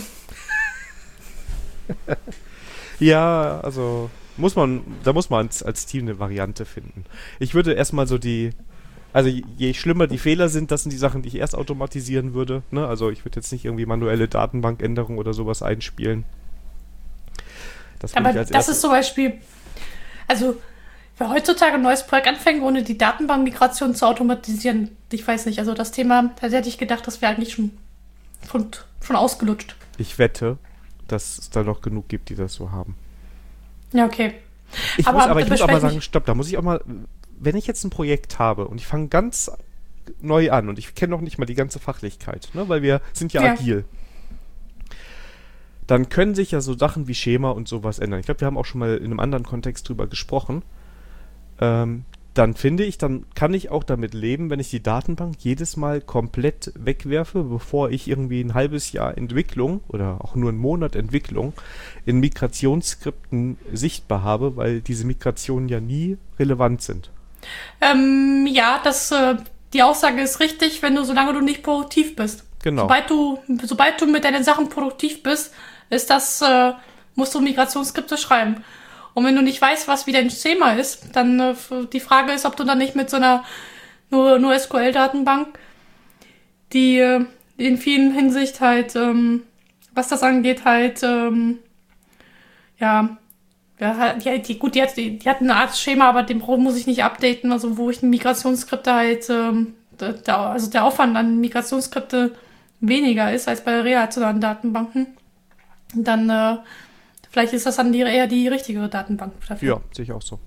S1: Ja, also da muss man als Team eine Variante finden. Ich würde erstmal also je schlimmer die Fehler sind, das sind die Sachen, die ich erst automatisieren würde. Ne? Also ich würde jetzt nicht irgendwie manuelle Datenbankänderungen oder sowas einspielen. Das würde
S2: Aber
S1: ich als
S2: das
S1: erstes.
S2: ist zum Beispiel, also wer heutzutage ein neues Projekt anfängt, ohne die Datenbankmigration zu automatisieren, ich weiß nicht. Also das Thema, da hätte ich gedacht, das wäre eigentlich schon ausgelutscht.
S1: Ich wette, dass es da noch genug gibt, die das so haben.
S2: Ja, okay.
S1: Ich
S2: Aber
S1: muss
S2: da
S1: aber
S2: bespreche
S1: sagen,
S2: ich
S1: stopp, da muss ich auch mal, wenn ich jetzt ein Projekt habe und ich fange ganz neu an und ich kenne noch nicht mal die ganze Fachlichkeit, ne, weil wir sind ja
S2: ja.
S1: agil, dann können sich ja so Sachen wie Schema und sowas ändern. Ich glaube, wir haben auch schon mal in einem anderen Kontext drüber gesprochen. Dann finde ich, dann kann ich auch damit leben, wenn ich die Datenbank jedes Mal komplett wegwerfe, bevor ich irgendwie ein halbes Jahr Entwicklung oder auch nur einen Monat Entwicklung in Migrationsskripten sichtbar habe, weil diese Migrationen ja nie relevant sind.
S2: Ja, die Aussage ist richtig, solange du nicht produktiv bist.
S1: Genau.
S2: Sobald du mit deinen Sachen produktiv bist, musst du Migrationsskripte schreiben. Und wenn du nicht weißt, wie dein Schema ist, dann die Frage ist, ob du dann nicht mit so einer nur SQL-Datenbank, die in vielen Hinsicht halt, was das angeht, halt, ja, die hat eine Art Schema, aber den muss ich nicht updaten, also wo ich Migrationsskripte halt, also der Aufwand an Migrationsskripte weniger ist als bei relationalen Datenbanken, dann vielleicht ist das dann eher die richtige Datenbank dafür.
S1: Ja, sehe ich auch so.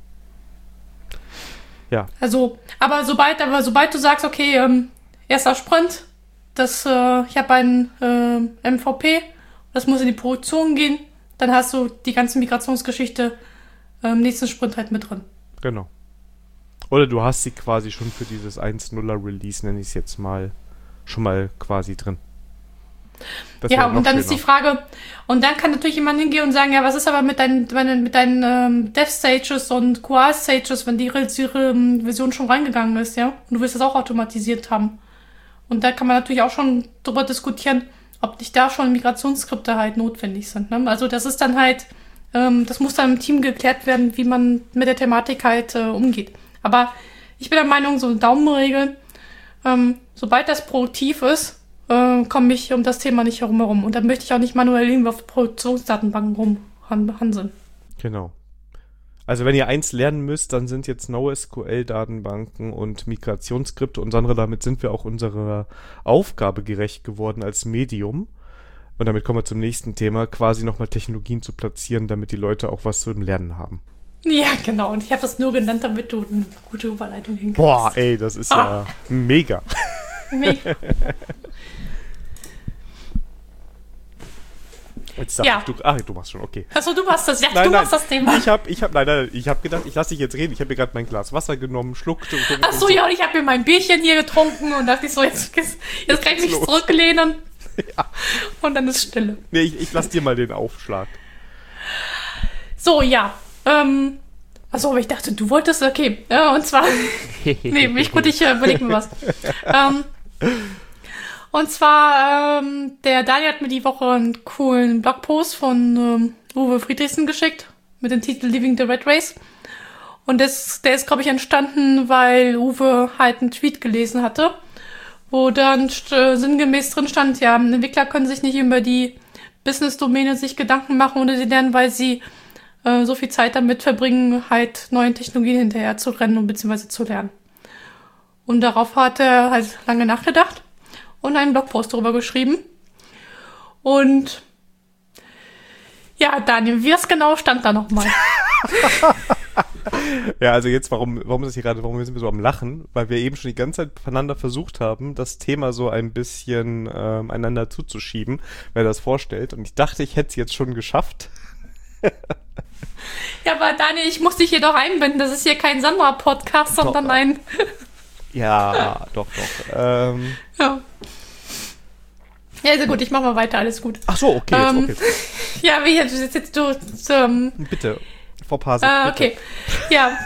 S1: Ja,
S2: Also, sobald du sagst, okay, erster Sprint, ich habe einen MVP, das muss in die Produktion gehen, dann hast du die ganze Migrationsgeschichte im nächsten Sprint halt mit drin.
S1: genau. Oder du hast sie quasi schon für dieses 1.0er Release, nenne ich es jetzt mal, schon mal quasi drin. Das
S2: Ja,
S1: wäre noch
S2: und dann ist
S1: schöner.
S2: die Frage, und dann kann natürlich jemand hingehen und sagen, ja, was ist aber mit deinen Dev-Stages und QA-Stages, wenn ihre Version schon reingegangen ist, ja? Und du willst das auch automatisiert haben. Und da kann man natürlich auch schon drüber diskutieren, ob nicht da schon Migrationsskripte halt notwendig sind. Ne? Also das ist dann halt, das muss dann im Team geklärt werden, wie man mit der Thematik halt umgeht. Aber ich bin der Meinung, so eine Daumenregel, sobald das produktiv ist, komme ich um das Thema nicht herum. Und dann möchte ich auch nicht manuell irgendwo auf Produktionsdatenbanken rumhanseln.
S1: Genau. Also wenn ihr eins lernen müsst, dann sind jetzt NoSQL-Datenbanken und Migrationsskripte und Sandra, damit sind wir auch unserer Aufgabe gerecht geworden als Medium. Und damit kommen wir zum nächsten Thema, quasi nochmal Technologien zu platzieren, damit die Leute auch was zum Lernen haben.
S2: Ja, genau. Und ich habe das nur genannt, damit du eine gute Überleitung hinkriegst.
S1: Boah, ey, das ist ja mega.
S2: Mega.
S1: Jetzt dachte ich, du machst schon, okay.
S2: Achso, du machst das. Ja,
S1: Nein,
S2: machst das Thema.
S1: Ich hab gedacht, ich lasse dich jetzt reden. Ich habe mir gerade mein Glas Wasser genommen, schluckte.
S2: Achso, ja, und ich habe mir mein Bierchen hier getrunken und dachte ich so, jetzt kann ich mich zurücklehnen. Ja. Und dann ist Stille.
S1: Nee, ich lass dir mal den Aufschlag.
S2: So, ja. Achso, aber ich dachte, du wolltest, okay. Und zwar, nee, ich überleg mir was. Und zwar, der Daniel hat mir die Woche einen coolen Blogpost von Uwe Friedrichsen geschickt mit dem Titel Living the Red Race. Und der ist, glaube ich, entstanden, weil Uwe halt einen Tweet gelesen hatte, wo dann sinngemäß drin stand, ja, Entwickler können sich nicht über die Business-Domäne sich Gedanken machen ohne sie lernen, weil sie so viel Zeit damit verbringen, halt neuen Technologien hinterher zu rennen und beziehungsweise zu lernen. Und darauf hat er halt lange nachgedacht und einen Blogpost darüber geschrieben. Und ja, Daniel, was genau stand da nochmal?
S1: Ja, also jetzt, warum sind wir so am Lachen? Weil wir eben schon die ganze Zeit voneinander versucht haben, das Thema so ein bisschen einander zuzuschieben, wer das vorstellt. Und ich dachte, ich hätte es jetzt schon geschafft.
S2: Ja, aber Daniel, ich muss dich hier doch einbinden. Das ist hier kein Sandra-Podcast, sondern ein...
S1: Ja, doch.
S2: Ja. Ja, also gut, ich mach mal weiter, alles gut.
S1: Ach so, okay, okay.
S2: Ja, wie jetzt du...
S1: Bitte, Frau Pase.
S2: Okay, ja.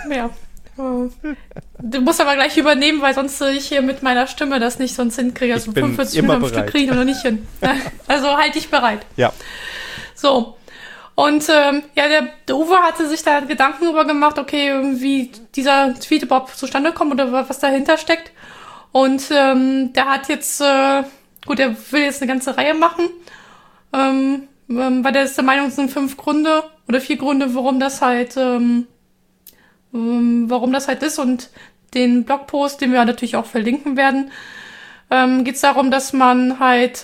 S2: Du musst aber gleich übernehmen, weil sonst ich hier mit meiner Stimme das nicht sonst hinkriege. Also 45 Minuten am Stück kriegen oder nicht hin. Also halt dich bereit.
S1: Ja.
S2: So. Und der Uwe hatte sich da Gedanken darüber gemacht, okay, wie dieser Tweet überhaupt zustande kommt oder was dahinter steckt. Und der hat jetzt, er will jetzt eine ganze Reihe machen, weil der ist der Meinung, es sind 5 Gründe oder 4 Gründe, warum das halt ist. Und den Blogpost, den wir natürlich auch verlinken werden, geht es darum, dass man halt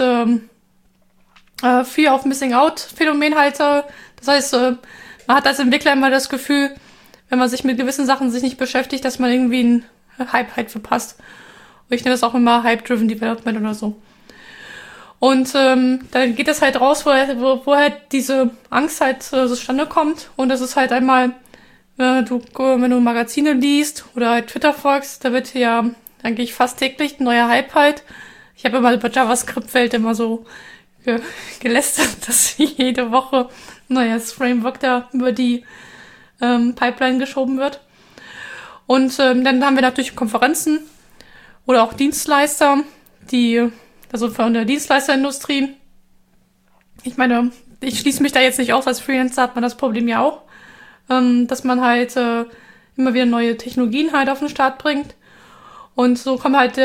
S2: viel auf Missing-Out-Phänomen halt, das heißt, man hat als Entwickler immer das Gefühl, wenn man sich mit gewissen Sachen nicht beschäftigt, dass man irgendwie einen Hype halt verpasst. Und ich nenne das auch immer Hype-Driven Development oder so. Und dann geht es halt raus, wo halt diese Angst halt zustande kommt. Und das ist halt einmal, wenn du Magazine liest oder halt Twitter folgst, da wird ja eigentlich fast täglich ein neuer Hype halt. Ich habe immer über JavaScript-Welt immer so gelästert, dass jede Woche ein neues Framework da über die Pipeline geschoben wird. Und dann haben wir natürlich Konferenzen oder auch Dienstleister, also von der Dienstleisterindustrie. Ich meine, ich schließe mich da jetzt nicht aus, als Freelancer hat man das Problem ja auch, dass man halt immer wieder neue Technologien halt auf den Start bringt. Und so kommt halt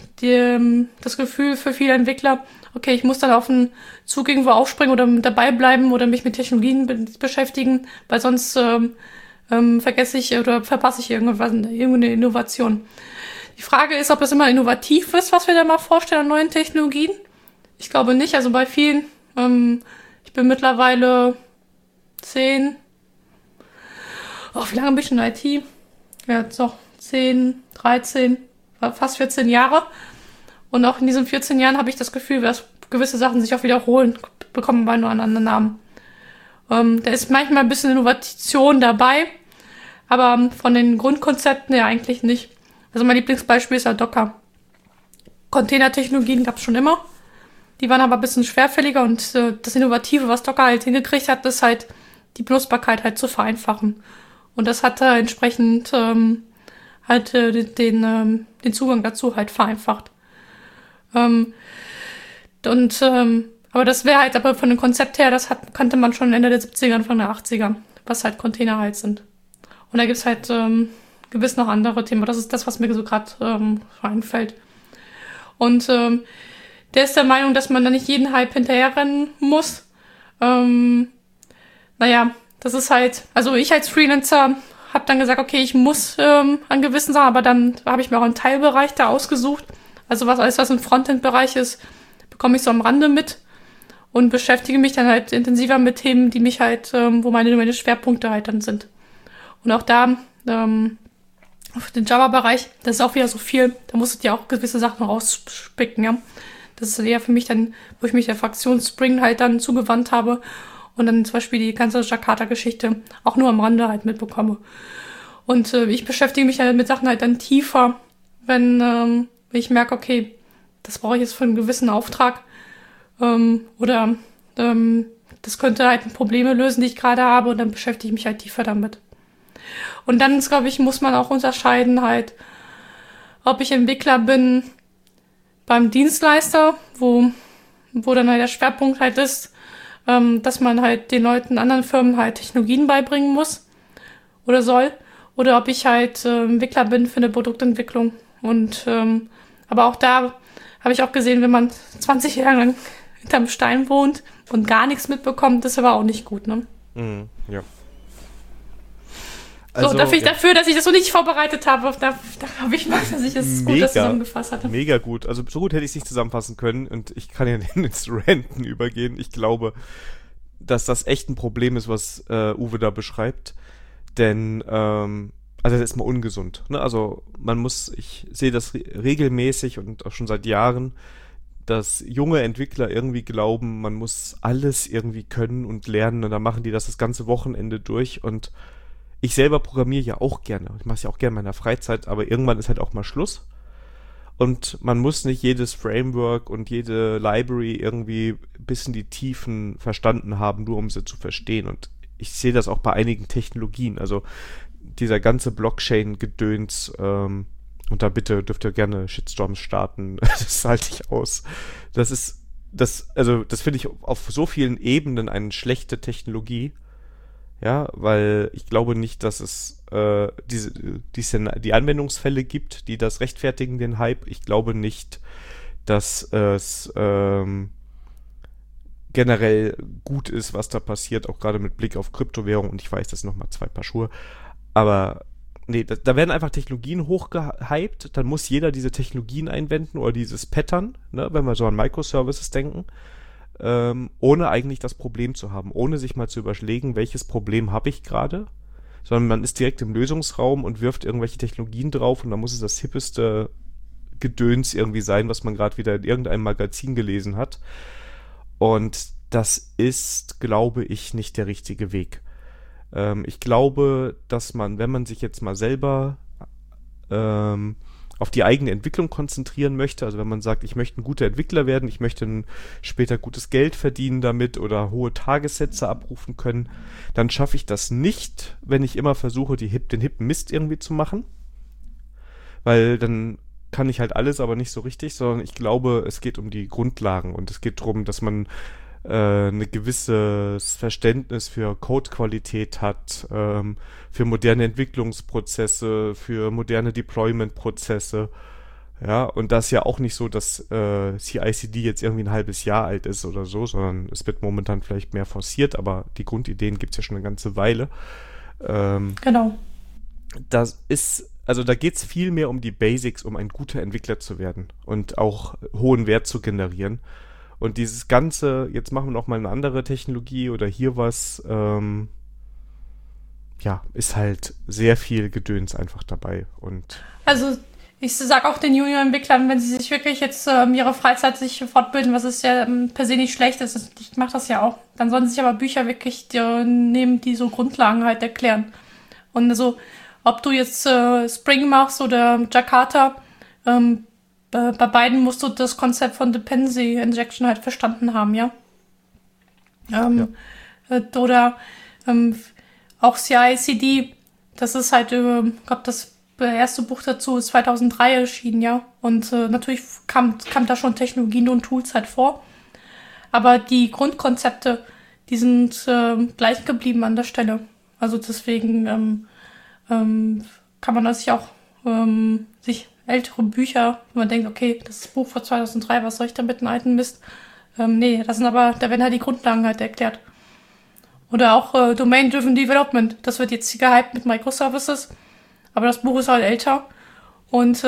S2: das Gefühl für viele Entwickler, okay, ich muss dann auf den Zug irgendwo aufspringen oder dabei bleiben oder mich mit Technologien beschäftigen, weil sonst vergesse ich oder verpasse ich irgendeine Innovation. Die Frage ist, ob das immer innovativ ist, was wir da mal vorstellen an neuen Technologien. Ich glaube nicht. Also bei vielen, ich bin mittlerweile 10. Wie lange bin ich in IT? Ja, jetzt noch 10, 13, fast 14 Jahre. Und auch in diesen 14 Jahren habe ich das Gefühl, dass gewisse Sachen sich auch wiederholen, bekommen bei nur einen anderen Namen. Da ist manchmal ein bisschen Innovation dabei, aber von den Grundkonzepten ja eigentlich nicht. Also mein Lieblingsbeispiel ist ja Docker. Containertechnologien gab es schon immer. Die waren aber ein bisschen schwerfälliger und das Innovative, was Docker halt hingekriegt hat, ist halt die Benutzbarkeit halt zu vereinfachen. Und das hat entsprechend den Zugang dazu halt vereinfacht. Aber das wäre halt aber von dem Konzept her, kannte man schon Ende der 70er, Anfang der 80er, was halt Container halt sind. Und da gibt's halt gewiss noch andere Themen. Das ist das, was mir so gerade einfällt. Und der ist der Meinung, dass man da nicht jeden Hype hinterherrennen muss. Das ist halt, also ich als Freelancer habe dann gesagt, okay, ich muss an gewissen Sachen, aber dann habe ich mir auch einen Teilbereich da ausgesucht. Also alles, was im Frontend-Bereich ist, bekomme ich so am Rande mit und beschäftige mich dann halt intensiver mit Themen, die mich halt, wo meine Schwerpunkte halt dann sind. Und auch da, auf den Java-Bereich, das ist auch wieder so viel, da musst du dir auch gewisse Sachen rauspicken, ja. Das ist eher für mich dann, wo ich mich der Fraktion Spring halt dann zugewandt habe und dann zum Beispiel die ganze Jakarta-Geschichte auch nur am Rande halt mitbekomme. Und ich beschäftige mich halt mit Sachen halt dann tiefer, wenn ich merke, okay, das brauche ich jetzt für einen gewissen Auftrag oder das könnte halt Probleme lösen, die ich gerade habe und dann beschäftige ich mich halt tiefer damit. Und dann, glaube ich, muss man auch unterscheiden halt, ob ich Entwickler bin beim Dienstleister, wo dann halt der Schwerpunkt halt ist, dass man halt den Leuten, anderen Firmen halt Technologien beibringen muss oder soll, oder ob ich halt Entwickler bin für eine Produktentwicklung. Und aber auch da habe ich auch gesehen, wenn man 20 Jahre lang hinterm Stein wohnt und gar nichts mitbekommt, das ist aber auch nicht gut, ne?
S1: Ja.
S2: Also, so, dafür, dass ich das so nicht vorbereitet habe, da habe ich mal, dass ich es gut zusammengefasst hatte.
S1: Mega gut. Also so gut hätte ich es nicht zusammenfassen können und ich kann ja ins Ranten übergehen. Ich glaube, dass das echt ein Problem ist, was Uwe da beschreibt. Denn, also das ist mal ungesund. Ne? Also ich sehe das regelmäßig und auch schon seit Jahren, dass junge Entwickler irgendwie glauben, man muss alles irgendwie können und lernen und dann machen die das ganze Wochenende durch und ich selber programmiere ja auch gerne. Ich mache es ja auch gerne in meiner Freizeit, aber irgendwann ist halt auch mal Schluss. Und man muss nicht jedes Framework und jede Library irgendwie bis in die Tiefen verstanden haben, nur um sie zu verstehen. Und ich sehe das auch bei einigen Technologien. Also dieser ganze Blockchain-Gedöns, und da bitte dürft ihr gerne Shitstorms starten. Das halte ich aus. Das finde ich auf so vielen Ebenen eine schlechte Technologie. Ja, weil ich glaube nicht, dass es die Anwendungsfälle gibt, die das rechtfertigen, den Hype. Ich glaube nicht, dass es generell gut ist, was da passiert, auch gerade mit Blick auf Kryptowährung. Und ich weiß, das sind nochmal 2 Paar Schuhe. Aber nee, da werden einfach Technologien hochgehypt. Dann muss jeder diese Technologien einwenden oder dieses Pattern, ne, wenn wir so an Microservices denken. Ohne eigentlich das Problem zu haben, ohne sich mal zu überlegen, welches Problem habe ich gerade, sondern man ist direkt im Lösungsraum und wirft irgendwelche Technologien drauf und dann muss es das hippeste Gedöns irgendwie sein, was man gerade wieder in irgendeinem Magazin gelesen hat. Und das ist, glaube ich, nicht der richtige Weg. Ich glaube, dass man, wenn man sich jetzt mal selber auf die eigene Entwicklung konzentrieren möchte, also wenn man sagt, ich möchte ein guter Entwickler werden, ich möchte später gutes Geld verdienen damit oder hohe Tagessätze abrufen können, dann schaffe ich das nicht, wenn ich immer versuche, den hippen Mist irgendwie zu machen, weil dann kann ich halt alles, aber nicht so richtig, sondern ich glaube, es geht um die Grundlagen und es geht darum, dass man ein gewisses Verständnis für Codequalität hat, für moderne Entwicklungsprozesse, für moderne Deployment-Prozesse. Ja, und das ist ja auch nicht so, dass CI/CD jetzt irgendwie ein halbes Jahr alt ist oder so, sondern es wird momentan vielleicht mehr forciert, aber die Grundideen gibt es ja schon eine ganze Weile.
S2: Genau.
S1: Da geht es viel mehr um die Basics, um ein guter Entwickler zu werden und auch hohen Wert zu generieren. Und dieses Ganze, jetzt machen wir noch mal eine andere Technologie oder hier was, ist halt sehr viel Gedöns einfach dabei. Und
S2: also ich sage auch den Junior-Entwicklern, wenn sie sich wirklich jetzt ihre Freizeit sich fortbilden, was ist ja per se nicht schlecht ist, ich mache das ja auch, dann sollen sie sich aber Bücher wirklich nehmen, die so Grundlagen halt erklären. Und also, ob du jetzt Spring machst oder Jakarta, bei beiden musst du das Konzept von Dependency Injection halt verstanden haben, ja. Oder auch CI/CD, das ist halt, ich glaube, das erste Buch dazu ist 2003 erschienen, ja. Und natürlich kam da schon Technologien und Tools halt vor. Aber die Grundkonzepte, die sind gleich geblieben an der Stelle. Also deswegen kann man sich auch sich ältere Bücher, wo man denkt, okay, das ist Buch von 2003, was soll ich da mit einem alten Mist? Da werden halt die Grundlagen halt erklärt. Oder auch Domain-Driven Development. Das wird jetzt gehypt mit Microservices. Aber das Buch ist halt älter. Und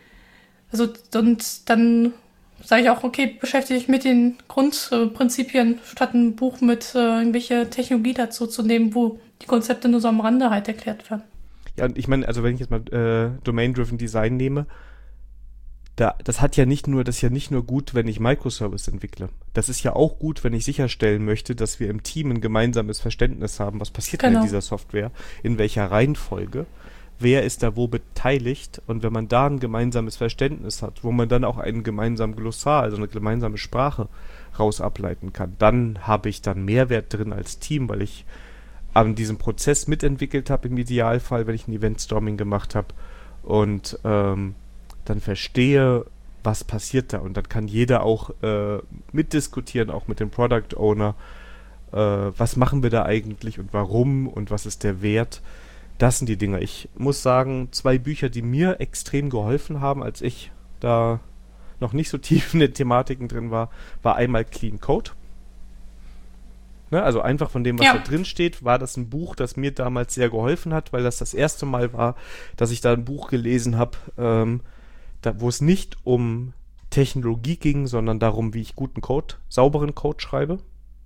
S2: und dann sage ich auch, okay, beschäftige ich mit den Grundprinzipien, statt ein Buch mit irgendwelche Technologie dazu zu nehmen, wo die Konzepte nur so am Rande halt erklärt werden.
S1: Ja, und ich meine, also wenn ich jetzt mal Domain-Driven Design nehme, das ist ja nicht nur gut, wenn ich Microservice entwickle. Das ist ja auch gut, wenn ich sicherstellen möchte, dass wir im Team ein gemeinsames Verständnis haben, was passiert denn in dieser Software, in welcher Reihenfolge, wer ist da wo beteiligt, und wenn man da ein gemeinsames Verständnis hat, wo man dann auch einen gemeinsamen Glossar, also eine gemeinsame Sprache raus ableiten kann, dann habe ich dann Mehrwert drin als Team, weil ich an diesem Prozess mitentwickelt habe, im Idealfall, wenn ich ein Event-Storming gemacht habe, und dann verstehe, was passiert da, und dann kann jeder auch mitdiskutieren, auch mit dem Product Owner, was machen wir da eigentlich und warum und was ist der Wert. Das sind die Dinge. Ich muss sagen, 2 Bücher, die mir extrem geholfen haben, als ich da noch nicht so tief in den Thematiken drin war einmal Clean Code. Ne, also einfach von dem, was da drin steht, war das ein Buch, das mir damals sehr geholfen hat, weil das erste Mal war, dass ich da ein Buch gelesen habe, wo es nicht um Technologie ging, sondern darum, wie ich guten Code, sauberen Code schreibe.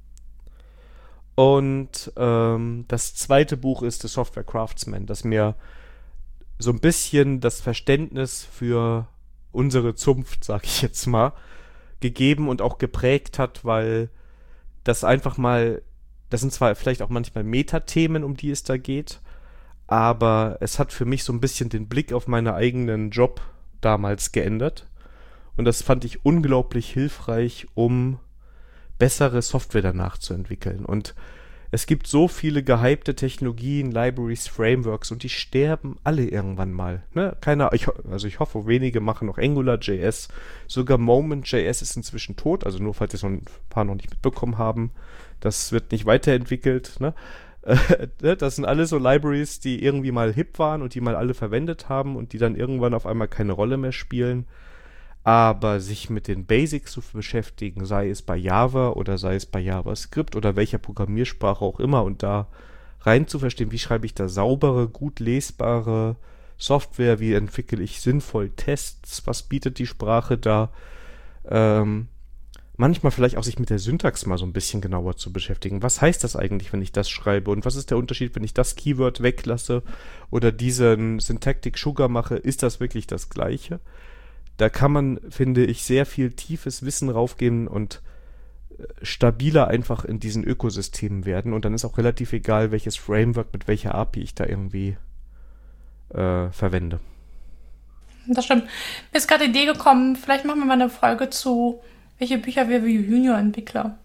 S1: Und das zweite Buch ist The Software Craftsman, das mir so ein bisschen das Verständnis für unsere Zunft, sag ich jetzt mal, gegeben und auch geprägt hat, weil das einfach mal, das sind zwar vielleicht auch manchmal Metathemen, um die es da geht, aber es hat für mich so ein bisschen den Blick auf meinen eigenen Job damals geändert. Und das fand ich unglaublich hilfreich, um bessere Software danach zu entwickeln. Und es gibt so viele gehypte Technologien, Libraries, Frameworks, und die sterben alle irgendwann mal. Ne? Ich hoffe, wenige machen noch AngularJS. Sogar Moment.js ist inzwischen tot, also nur falls jetzt noch ein paar noch nicht mitbekommen haben. Das wird nicht weiterentwickelt. Ne? Das sind alles so Libraries, die irgendwie mal hip waren und die mal alle verwendet haben und die dann irgendwann auf einmal keine Rolle mehr spielen. Aber sich mit den Basics zu beschäftigen, sei es bei Java oder sei es bei JavaScript oder welcher Programmiersprache auch immer, und da rein zu verstehen, wie schreibe ich da saubere, gut lesbare Software, wie entwickle ich sinnvoll Tests, was bietet die Sprache da, manchmal vielleicht auch sich mit der Syntax mal so ein bisschen genauer zu beschäftigen. Was heißt das eigentlich, wenn ich das schreibe, und was ist der Unterschied, wenn ich das Keyword weglasse oder diesen Syntactic Sugar mache, ist das wirklich das Gleiche? Da kann man, finde ich, sehr viel tiefes Wissen raufgeben und stabiler einfach in diesen Ökosystemen werden. Und dann ist auch relativ egal, welches Framework mit welcher API ich da irgendwie verwende.
S2: Das stimmt. Mir ist gerade die Idee gekommen, vielleicht machen wir mal eine Folge zu, welche Bücher wir wie Junior-Entwickler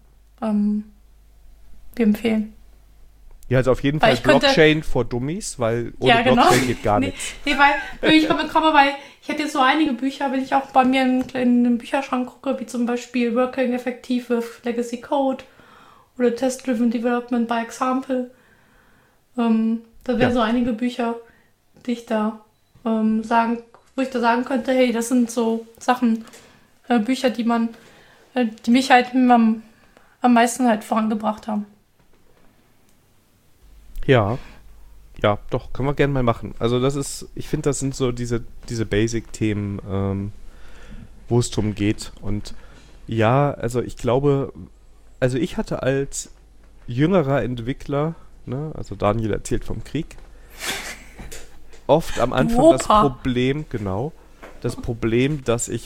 S2: wir empfehlen.
S1: Ja, also auf jeden Fall Blockchain for Dummies, weil ohne Blockchain geht gar nichts.
S2: Nee, weil ich komme, weil ich hätte jetzt so einige Bücher, wenn ich auch bei mir in den Bücherschrank gucke, wie zum Beispiel Working Effective with Legacy Code oder Test-Driven Development by Example. Da wären so einige Bücher, die ich da wo ich da sagen könnte, hey, das sind so Sachen, Bücher, die mich halt am meisten halt vorangebracht haben.
S1: Ja, doch, können wir gerne mal machen. Also ich finde, das sind so diese Basic-Themen, wo es drum geht. Und ja, also ich glaube, ich hatte als jüngerer Entwickler, ne, also Daniel erzählt vom Krieg, oft am Anfang das Problem, dass ich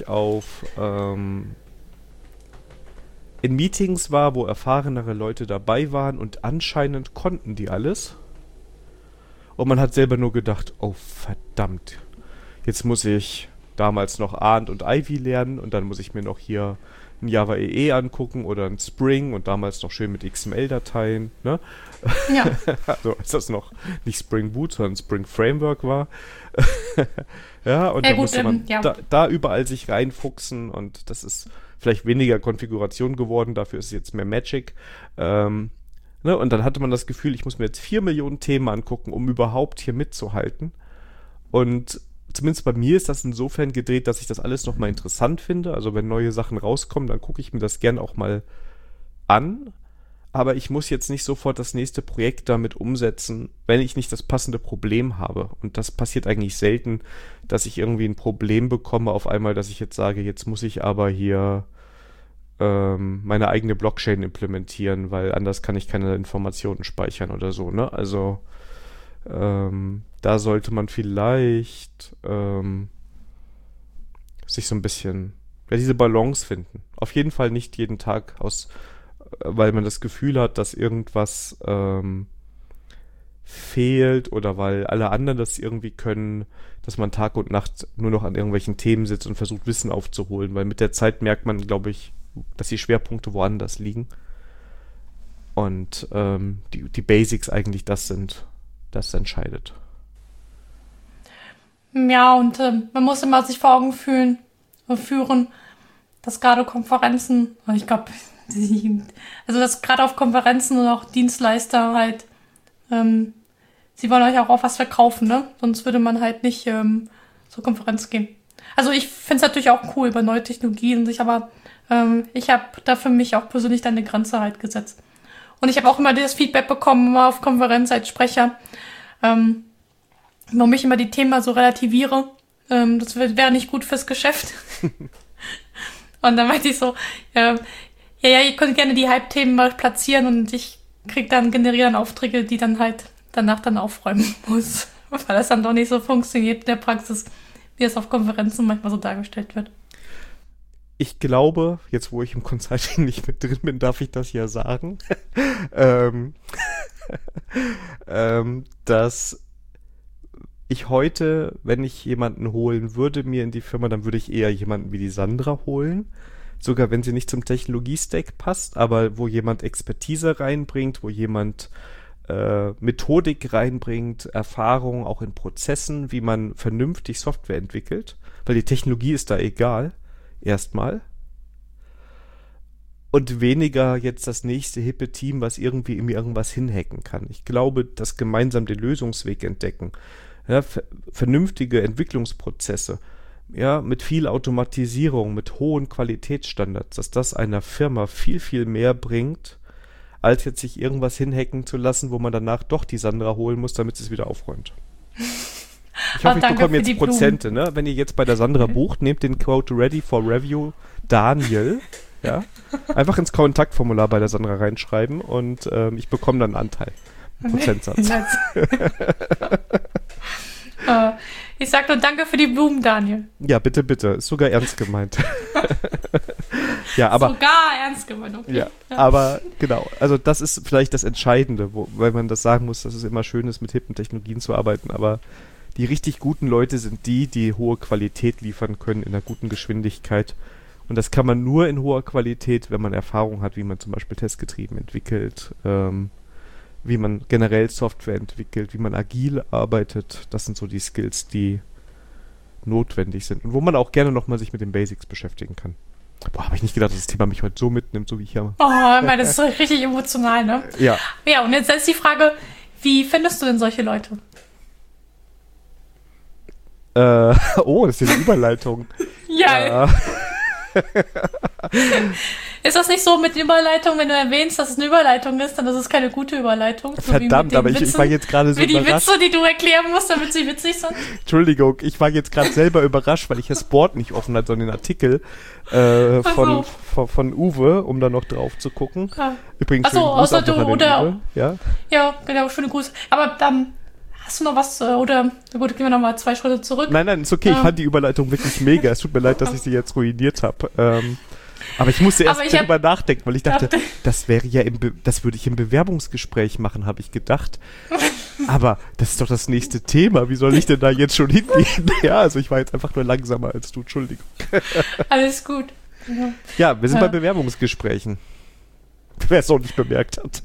S1: in Meetings war, wo erfahrenere Leute dabei waren, und anscheinend konnten die alles. Und man hat selber nur gedacht, oh verdammt, jetzt muss ich damals noch Arndt und Ivy lernen und dann muss ich mir noch hier ein Java EE angucken oder ein Spring und damals noch schön mit XML-Dateien. Ne?
S2: Ja.
S1: Also als das noch nicht Spring Boot, sondern Spring Framework war. Ja, und dann musste man da überall sich reinfuchsen, und das ist vielleicht weniger Konfiguration geworden, dafür ist es jetzt mehr Magic. Ne? Und dann hatte man das Gefühl, ich muss mir jetzt 4 Millionen Themen angucken, um überhaupt hier mitzuhalten. Und zumindest bei mir ist das insofern gedreht, dass ich das alles nochmal interessant finde. Also wenn neue Sachen rauskommen, dann gucke ich mir das gern auch mal an. aber ich muss jetzt nicht sofort das nächste Projekt damit umsetzen, wenn ich nicht das passende Problem habe. Und das passiert eigentlich selten, dass ich irgendwie ein Problem bekomme auf einmal, dass ich jetzt sage, jetzt muss ich aber hier meine eigene Blockchain implementieren, weil anders kann ich keine Informationen speichern oder so, ne? Also da sollte man vielleicht sich so ein bisschen, ja, diese Balance finden. Auf jeden Fall nicht jeden Tag weil man das Gefühl hat, dass irgendwas fehlt oder weil alle anderen das irgendwie können, dass man Tag und Nacht nur noch an irgendwelchen Themen sitzt und versucht, Wissen aufzuholen, weil mit der Zeit merkt man, glaube ich, dass die Schwerpunkte woanders liegen und die Basics eigentlich das sind, das entscheidet.
S2: Ja, und man muss immer sich vor Augen führen, dass gerade Konferenzen, ich glaube, also dass gerade auf Konferenzen und auch Dienstleister halt, sie wollen euch auch was verkaufen, ne? Sonst würde man halt nicht zur Konferenz gehen. Also ich finde es natürlich auch cool über neue Technologien und sich, aber ich habe da für mich auch persönlich dann eine Grenze halt gesetzt. Und ich habe auch immer das Feedback bekommen, immer auf Konferenz als Sprecher, warum ich immer die Themen so relativiere. Das wäre nicht gut fürs Geschäft. Und dann meinte ich so, ja, ihr könnt gerne die Hype-Themen mal platzieren und ich generiere dann Aufträge, die dann halt danach dann aufräumen muss. Weil das dann doch nicht so funktioniert in der Praxis, wie es auf Konferenzen manchmal so dargestellt wird.
S1: Ich glaube, jetzt wo ich im Consulting nicht mit drin bin, darf ich das ja sagen, dass ich heute, wenn ich jemanden holen würde, mir in die Firma, dann würde ich eher jemanden wie die Sandra holen. Sogar wenn sie nicht zum Technologie-Stack passt, aber wo jemand Expertise reinbringt, wo jemand Methodik reinbringt, Erfahrung auch in Prozessen, wie man vernünftig Software entwickelt, weil die Technologie ist da egal, erstmal. Und weniger jetzt das nächste hippe Team, was irgendwie in mir irgendwas hinhacken kann. Ich glaube, dass gemeinsam den Lösungsweg entdecken, ja, vernünftige Entwicklungsprozesse, ja, mit viel Automatisierung, mit hohen Qualitätsstandards, dass das einer Firma viel, viel mehr bringt, als jetzt sich irgendwas hinhacken zu lassen, wo man danach doch die Sandra holen muss, damit sie es wieder aufräumt. Ich hoffe, ich bekomme jetzt Prozente, ne? Wenn ihr jetzt bei der Sandra bucht, nehmt den Code Ready for Review Daniel, ja? Einfach ins Kontaktformular bei der Sandra reinschreiben und ich bekomme dann einen Anteil. Einen Prozentsatz.
S2: Ich sag nur danke für die Blumen, Daniel.
S1: Ja, bitte, bitte. Ist sogar ernst gemeint. Ja, aber
S2: sogar ernst gemeint, okay.
S1: Ja, aber genau. Also das ist vielleicht das Entscheidende, weil man das sagen muss, dass es immer schön ist, mit hippen Technologien zu arbeiten, aber die richtig guten Leute sind die hohe Qualität liefern können in einer guten Geschwindigkeit. Und das kann man nur in hoher Qualität, wenn man Erfahrung hat, wie man zum Beispiel testgetrieben entwickelt, wie man generell Software entwickelt, wie man agil arbeitet. Das sind so die Skills, die notwendig sind und wo man auch gerne nochmal sich mit den Basics beschäftigen kann. Boah, habe ich nicht gedacht, dass das Thema mich heute so mitnimmt, so wie ich hier.
S2: Oh, ich meine, das ist richtig emotional, ne?
S1: Ja.
S2: Ja, und jetzt ist die Frage, wie findest du denn solche Leute?
S1: Oh, das ist eine Überleitung.
S2: Ja. Ist das nicht so mit Überleitung, wenn du erwähnst, dass es eine Überleitung ist, dann ist es keine gute Überleitung? So
S1: verdammt, aber ich war jetzt gerade so
S2: überrascht. Wie die
S1: überrascht.
S2: Witze, die du erklären musst, damit sie witzig sind?
S1: Entschuldigung, ich war jetzt gerade selber überrascht, weil ich das Board nicht offen hatte, sondern den Artikel von Uwe, um da noch drauf zu gucken.
S2: Ja.
S1: Übrigens,
S2: außer du, oder
S1: Uwe. Ja?
S2: Ja, genau, schöne Grüße. Aber dann hast du noch was, oder, gut, gehen wir nochmal 2 Schritte zurück.
S1: Nein, ist okay, ich fand die Überleitung wirklich mega. Es tut mir leid, dass ich sie jetzt ruiniert habe. Aber ich musste erst darüber nachdenken, weil ich dachte, das wäre ja das würde ich im Bewerbungsgespräch machen, habe ich gedacht. Aber das ist doch das nächste Thema. Wie soll ich denn da jetzt schon hingehen? Ja, also ich war jetzt einfach nur langsamer als du, Entschuldigung.
S2: Alles gut.
S1: Ja, wir sind bei Bewerbungsgesprächen. Wer es auch nicht bemerkt hat.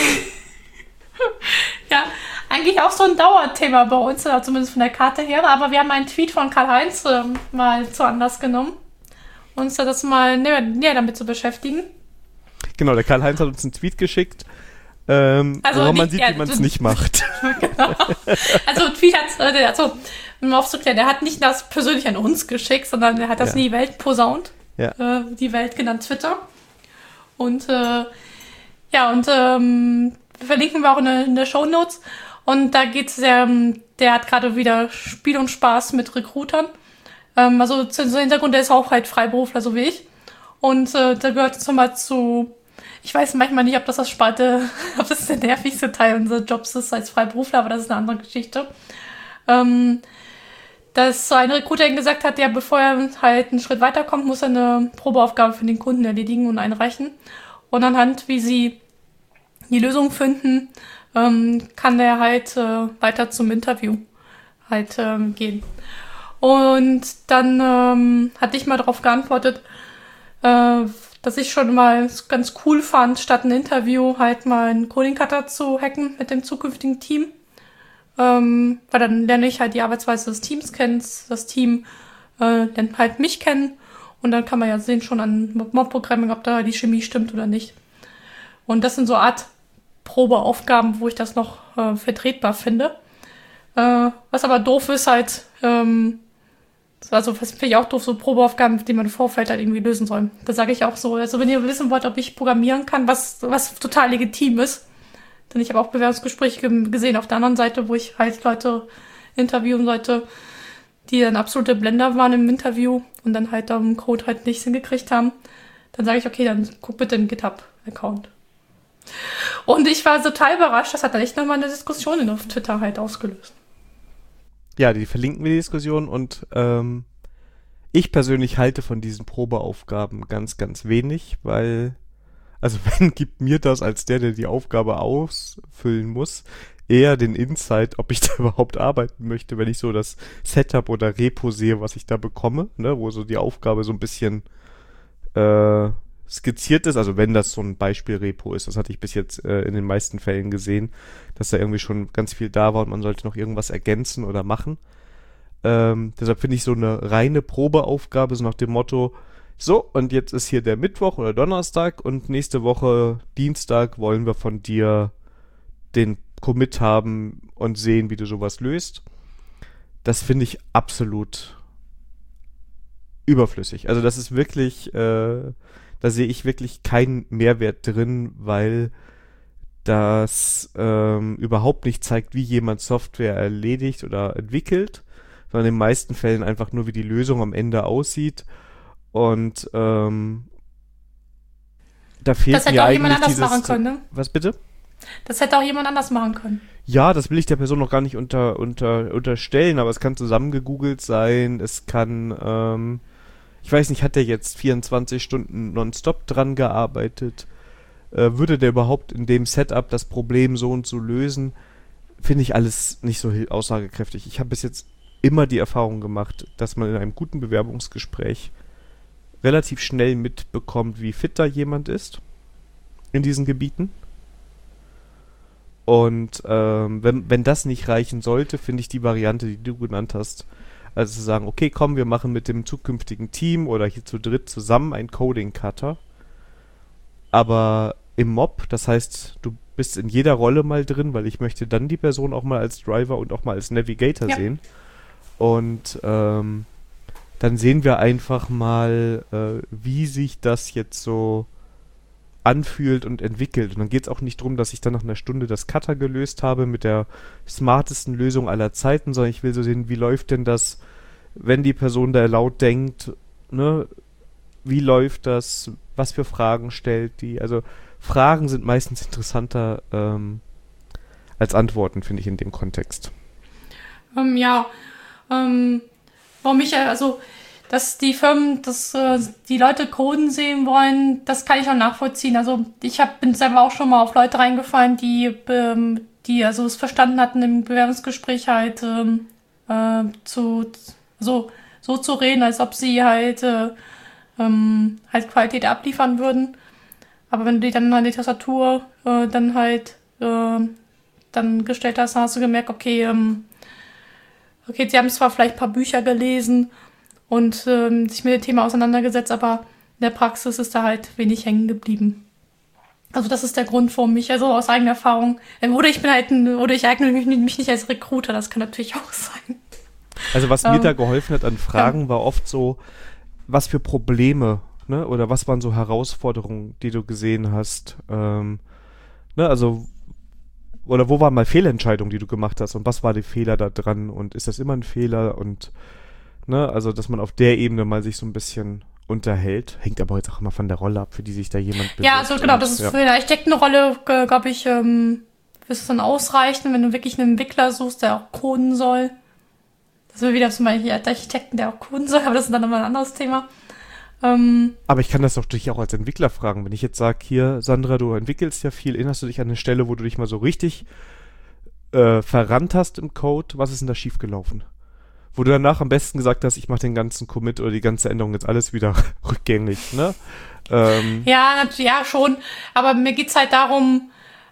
S2: Ja, eigentlich auch so ein Dauerthema bei uns, oder zumindest von der Karte her. Aber wir haben einen Tweet von Karl-Heinz mal zu Anlass genommen, uns das mal näher damit zu beschäftigen. Genau, der Karl-Heinz hat uns einen Tweet geschickt, woran man sieht, wie man es nicht macht. Genau. Also Tweet der hat nicht das persönlich an uns geschickt, sondern der hat das in die Welt posaunt. Ja. Die Welt genannt Twitter. Und Ja, und verlinken wir auch in der Shownotes. Und da geht's der hat gerade wieder Spiel und Spaß mit Recruitern. Also zu Hintergrund, der ist auch halt Freiberufler, so wie ich. Und da gehört zum Beispiel zu, ich weiß manchmal nicht, ob das ob das der nervigste Teil unseres Jobs ist als Freiberufler, aber das ist eine andere Geschichte. Dass so ein Recruiter ihm gesagt hat, ja, bevor er halt einen Schritt weiterkommt, muss er eine Probeaufgabe für den Kunden erledigen und einreichen. Und anhand, wie sie die Lösung finden, kann der halt weiter zum Interview halt gehen. Und dann hatte ich mal darauf geantwortet, dass ich schon mal ganz cool fand, statt ein Interview halt mal einen Coding-Cutter zu hacken mit dem zukünftigen Team. Weil dann lerne ich halt die Arbeitsweise des Teams kennen, das Team lernt halt mich kennen und dann kann man ja sehen schon an Mob-Programming, ob da die Chemie stimmt oder nicht. Und das sind so Art Probeaufgaben, wo ich das noch vertretbar finde. Was aber doof ist halt, also was finde ich auch doof, so Probeaufgaben, die man im Vorfeld halt irgendwie lösen soll. Da sage ich auch so, also wenn ihr wissen wollt, ob ich programmieren kann, was total legitim ist, denn ich habe auch Bewerbungsgespräche gesehen auf der anderen Seite, wo ich halt Leute interviewen sollte, die dann absolute Blender waren im Interview und dann halt am Code halt nichts hingekriegt haben. Dann sage ich, okay, dann guck bitte im GitHub-Account. Und ich war total überrascht, das hat dann echt nochmal eine Diskussion auf Twitter halt ausgelöst.
S1: Ja, die verlinken wir die Diskussion und ich persönlich halte von diesen Probeaufgaben ganz, ganz wenig, weil, also wenn gibt mir das als der die Aufgabe ausfüllen muss, eher den Insight, ob ich da überhaupt arbeiten möchte, wenn ich so das Setup oder Repo sehe, was ich da bekomme, ne, wo so die Aufgabe so ein bisschen skizziert ist, also wenn das so ein Beispielrepo ist, das hatte ich bis jetzt in den meisten Fällen gesehen, dass da irgendwie schon ganz viel da war und man sollte noch irgendwas ergänzen oder machen. Deshalb finde ich so eine reine Probeaufgabe, so nach dem Motto, so, und jetzt ist hier der Mittwoch oder Donnerstag und nächste Woche Dienstag wollen wir von dir den Commit haben und sehen, wie du sowas löst. Das finde ich absolut überflüssig. Also das ist wirklich, da sehe ich wirklich keinen Mehrwert drin, weil das überhaupt nicht zeigt, wie jemand Software erledigt oder entwickelt, sondern in den meisten Fällen einfach nur, wie die Lösung am Ende aussieht. Und da fehlt
S2: das hätte
S1: mir
S2: auch
S1: eigentlich
S2: jemand anders
S1: dieses...
S2: machen können, ne?
S1: Was bitte?
S2: Das hätte auch jemand anders machen können.
S1: Ja, das will ich der Person noch gar nicht unterstellen, aber es kann zusammengegoogelt sein, es kann, ich weiß nicht, hat der jetzt 24 Stunden nonstop dran gearbeitet? Würde der überhaupt in dem Setup das Problem so und so lösen? Finde ich alles nicht so aussagekräftig. Ich habe bis jetzt immer die Erfahrung gemacht, dass man in einem guten Bewerbungsgespräch relativ schnell mitbekommt, wie fit da jemand ist in diesen Gebieten. Und wenn das nicht reichen sollte, finde ich die Variante, die du genannt hast, also zu sagen, okay, komm, wir machen mit dem zukünftigen Team oder hier zu dritt zusammen einen Coding-Cutter, aber im Mob, das heißt, du bist in jeder Rolle mal drin, weil ich möchte dann die Person auch mal als Driver und auch mal als Navigator sehen. Und dann sehen wir einfach mal, wie sich das jetzt so anfühlt und entwickelt. Und dann geht es auch nicht darum, dass ich dann nach einer Stunde das Cutter gelöst habe mit der smartesten Lösung aller Zeiten, sondern ich will so sehen, wie läuft denn das, wenn die Person da laut denkt, ne? Wie läuft das? Was für Fragen stellt die? Also Fragen sind meistens interessanter als Antworten, finde ich, in dem Kontext.
S2: Warum ich, also, dass die Firmen, die Leute Coden sehen wollen, das kann ich auch nachvollziehen. Also bin selber auch schon mal auf Leute reingefallen, die also es verstanden hatten im Bewerbungsgespräch halt so zu reden, als ob sie halt Qualität abliefern würden. Aber wenn du die dann an die Tastatur dann gestellt hast, dann hast du gemerkt, okay, sie haben zwar vielleicht ein paar Bücher gelesen und sich mit dem Thema auseinandergesetzt, aber in der Praxis ist da halt wenig hängen geblieben. Also das ist der Grund, warum ich, also aus eigener Erfahrung, oder ich eigne mich nicht als Recruiter, das kann natürlich auch sein.
S1: Also was mir da geholfen hat an Fragen, war oft so, was für Probleme, ne, oder was waren so Herausforderungen, die du gesehen hast, Ne, also, oder wo waren mal Fehlentscheidungen, die du gemacht hast und was war der Fehler da dran und ist das immer ein Fehler und, ne, also, dass man auf der Ebene mal sich so ein bisschen unterhält, hängt aber jetzt auch immer von der Rolle ab, für die sich da jemand bewirbt.
S2: Ja, also genau, das ist für eine Architektenrolle, glaube ich, wird es dann ausreichen, wenn du wirklich einen Entwickler suchst, der auch coden soll. Das ist wieder zum Beispiel der Architekten, der auch coden soll, aber das ist dann nochmal ein anderes Thema.
S1: Aber ich kann das doch dich auch als Entwickler fragen. Wenn ich jetzt sage, hier, Sandra, du entwickelst ja viel, erinnerst du dich an eine Stelle, wo du dich mal so richtig verrannt hast im Code, was ist denn da schiefgelaufen? Wo du danach am besten gesagt hast, ich mache den ganzen Commit oder die ganze Änderung jetzt alles wieder rückgängig, ne?
S2: Ja, schon. Aber mir geht's halt darum,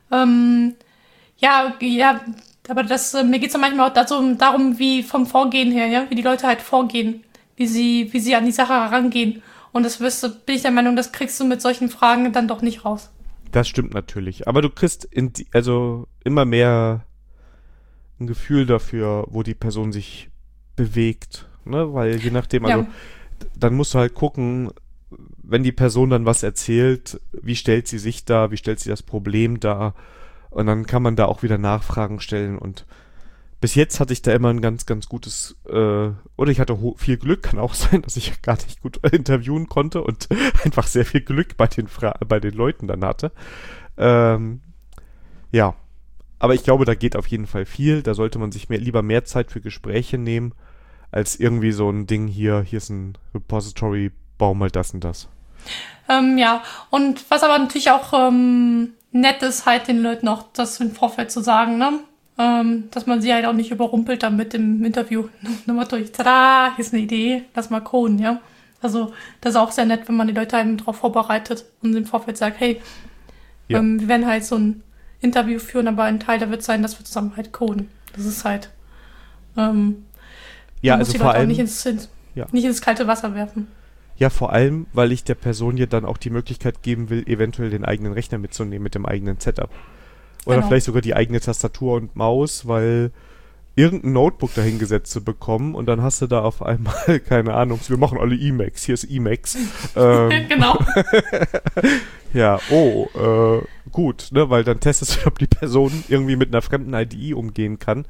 S2: aber mir geht's dann manchmal auch darum, wie vom Vorgehen her, ja, wie die Leute halt vorgehen, wie sie an die Sache herangehen. Und bin ich der Meinung, das kriegst du mit solchen Fragen dann doch nicht raus.
S1: Das stimmt natürlich. Aber du kriegst also immer mehr ein Gefühl dafür, wo die Person sich bewegt, ne? Weil je nachdem, also dann musst du halt gucken, wenn die Person dann was erzählt, wie stellt sie sich dar, wie stellt sie das Problem dar und dann kann man da auch wieder Nachfragen stellen und bis jetzt hatte ich da immer ein ganz, ganz gutes, oder ich hatte viel Glück, kann auch sein, dass ich gar nicht gut interviewen konnte und einfach sehr viel Glück bei den Leuten dann hatte. Ja, aber ich glaube, da geht auf jeden Fall viel, da sollte man sich lieber mehr Zeit für Gespräche nehmen, als irgendwie so ein Ding hier ist ein Repository, bau mal das und das.
S2: Und was aber natürlich auch nett ist, halt den Leuten auch das im Vorfeld zu sagen, ne? Dass man sie halt auch nicht überrumpelt dann mit dem Interview. Tada, hier ist eine Idee, lass mal coden, ja. Also das ist auch sehr nett, wenn man die Leute einem darauf vorbereitet und im Vorfeld sagt, hey, wir werden halt so ein Interview führen, aber ein Teil da wird sein, dass wir zusammen halt coden. Das ist halt
S1: also vor allem
S2: nicht ins kalte Wasser werfen.
S1: Ja, vor allem, weil ich der Person ja dann auch die Möglichkeit geben will, eventuell den eigenen Rechner mitzunehmen mit dem eigenen Setup. Oder vielleicht sogar die eigene Tastatur und Maus, weil irgendein Notebook dahingesetzt zu bekommen und dann hast du da auf einmal, keine Ahnung, wir machen alle Emacs, hier ist Emacs.
S2: Genau.
S1: Ja, gut, ne, weil dann testest du, ob die Person irgendwie mit einer fremden IDE umgehen kann.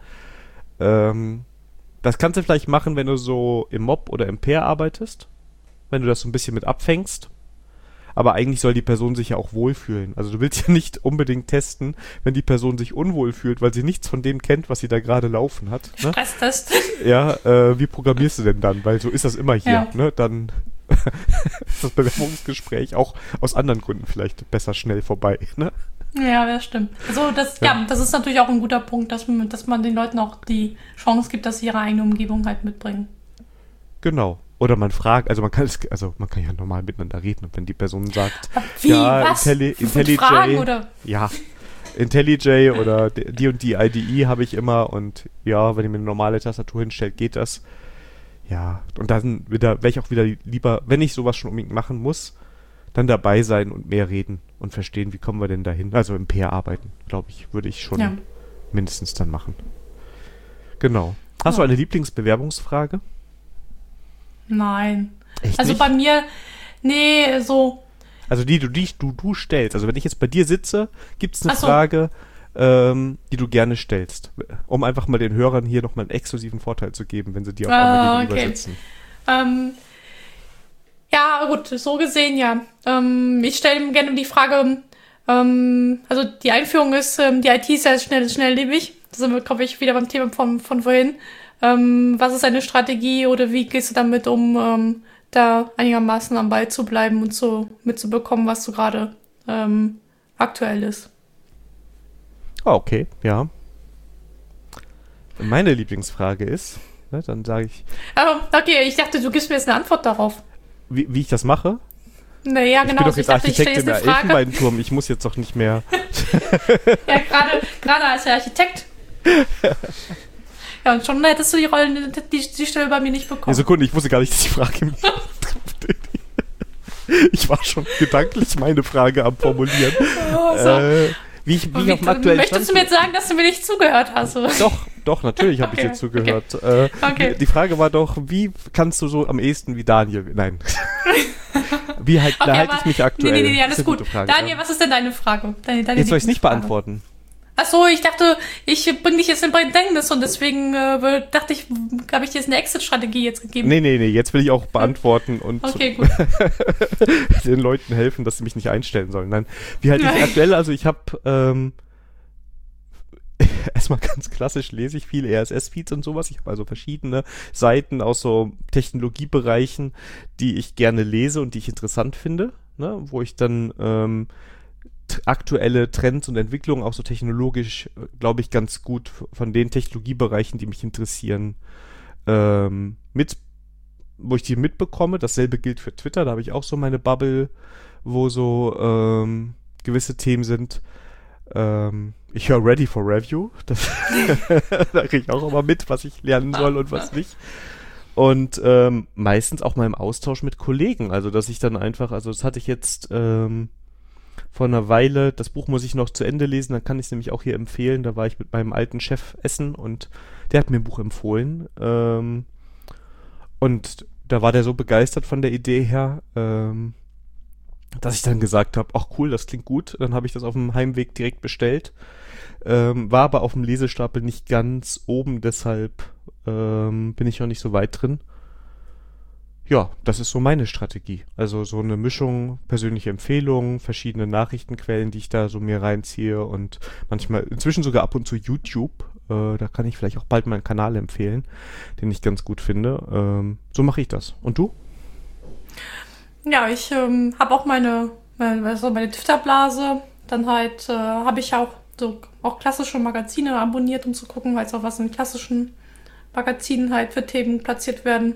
S1: Das kannst du vielleicht machen, wenn du so im Mob oder im Pair arbeitest, wenn du das so ein bisschen mit abfängst. Aber eigentlich soll die Person sich ja auch wohlfühlen. Also du willst ja nicht unbedingt testen, wenn die Person sich unwohl fühlt, weil sie nichts von dem kennt, was sie da gerade laufen hat. Ne?
S2: Stresstest.
S1: Ja, wie programmierst du denn dann? Weil so ist das immer hier. Ne? Dann ist das Bewerbungsgespräch auch aus anderen Gründen vielleicht besser schnell vorbei. Ne?
S2: Ja, das stimmt. Also das ist natürlich auch ein guter Punkt, dass man den Leuten auch die Chance gibt, dass sie ihre eigene Umgebung halt mitbringen.
S1: Genau. Oder man fragt, man kann ja normal miteinander reden und wenn die Person sagt,
S2: was?
S1: IntelliJ,
S2: Fragen, oder?
S1: Ja, IntelliJ oder die und die IDE habe ich immer und ja, wenn ihr mir eine normale Tastatur hinstellt, geht das. Ja, und dann wäre ich auch wieder lieber, wenn ich sowas schon unbedingt machen muss, dann dabei sein und mehr reden und verstehen, wie kommen wir denn dahin. Also im Pair arbeiten, glaube ich, würde ich schon mindestens dann machen. Genau. Hast du eine Lieblingsbewerbungsfrage?
S2: Nein.
S1: Echt
S2: also
S1: nicht?
S2: Bei mir, nee, so.
S1: Also die du stellst. Also wenn ich jetzt bei dir sitze, gibt es eine Frage, die du gerne stellst. Um einfach mal den Hörern hier nochmal einen exklusiven Vorteil zu geben, wenn sie dir auf einmal gegenüber sitzen.
S2: Ja, gut, so gesehen, ja. Ich stelle gerne die Frage, also die Einführung ist, die IT ist ja schnelllebig. Da sind wir, glaube ich, wieder beim Thema von vorhin. Was ist deine Strategie oder wie gehst du damit um, da einigermaßen am Ball zu bleiben und so mitzubekommen, was so gerade aktuell ist?
S1: Okay, ja. Meine Lieblingsfrage ist, ne, dann sage ich...
S2: Okay, ich dachte, du gibst mir jetzt eine Antwort darauf.
S1: Wie ich das mache?
S2: Naja, genau.
S1: Ich bin doch jetzt Architekt in der Elfenbeinturm, ich muss jetzt doch nicht mehr...
S2: Ja, gerade als Architekt... Ja, und schon hättest du die Stelle bei mir nicht bekommen.
S1: Eine Sekunde, ich wusste gar nicht, dass die Frage mir Ich war schon gedanklich meine Frage am Formulieren. Wie ich auf dem aktuellen
S2: Möchtest du mir jetzt sagen, dass du mir nicht zugehört hast? Oder?
S1: Doch, natürlich habe ich dir zugehört.
S2: Okay.
S1: Die Frage war doch, wie kannst du so am ehesten wie Daniel... Nein. Wie halt,
S2: Okay,
S1: da halte
S2: aber
S1: ich mich aktuell.
S2: nee,
S1: Das ist
S2: alles
S1: eine
S2: gut.
S1: gute Frage,
S2: Daniel,
S1: ja.
S2: was ist denn deine Frage? Deine
S1: Jetzt soll ich es nicht
S2: Lieblingsfrage?
S1: beantworten.
S2: Ach so, ich dachte, ich bringe dich jetzt in Bedrängnis und deswegen dachte ich, habe ich dir jetzt eine Exit-Strategie jetzt gegeben.
S1: Nee, jetzt will ich auch beantworten und
S2: Okay, gut.
S1: den Leuten helfen, dass sie mich nicht einstellen sollen. Nein, wie halte ich es aktuell? Also ich habe erstmal ganz klassisch lese ich viel RSS-Feeds und sowas. Ich habe also verschiedene Seiten aus so Technologiebereichen, die ich gerne lese und die ich interessant finde, ne? Wo ich dann aktuelle Trends und Entwicklungen auch so technologisch, glaube ich, ganz gut von den Technologiebereichen, die mich interessieren, wo ich die mitbekomme. Dasselbe gilt für Twitter, da habe ich auch so meine Bubble, wo so gewisse Themen sind. Ich höre Ready for Review. Da kriege ich auch immer mit, was ich lernen soll und was nicht. Und meistens auch mal im Austausch mit Kollegen. Also, dass ich dann einfach, also das hatte ich jetzt vor einer Weile, das Buch muss ich noch zu Ende lesen, dann kann ich es nämlich auch hier empfehlen. Da war ich mit meinem alten Chef essen und der hat mir ein Buch empfohlen. Und da war der so begeistert von der Idee her, dass ich dann gesagt habe, ach cool, das klingt gut. Dann habe ich das auf dem Heimweg direkt bestellt. War aber auf dem Lesestapel nicht ganz oben, deshalb bin ich noch nicht so weit drin. Ja, das ist so meine Strategie. Also so eine Mischung, persönliche Empfehlungen, verschiedene Nachrichtenquellen, die ich da so mir reinziehe und manchmal, inzwischen sogar ab und zu YouTube. Da kann ich vielleicht auch bald mal einen Kanal empfehlen, den ich ganz gut finde. So mache ich das. Und du?
S2: Ja, ich habe auch meine Twitter-Blase. Dann halt habe ich auch so auch klassische Magazine abonniert, um zu gucken, halt auch was in klassischen Magazinen halt für Themen platziert werden.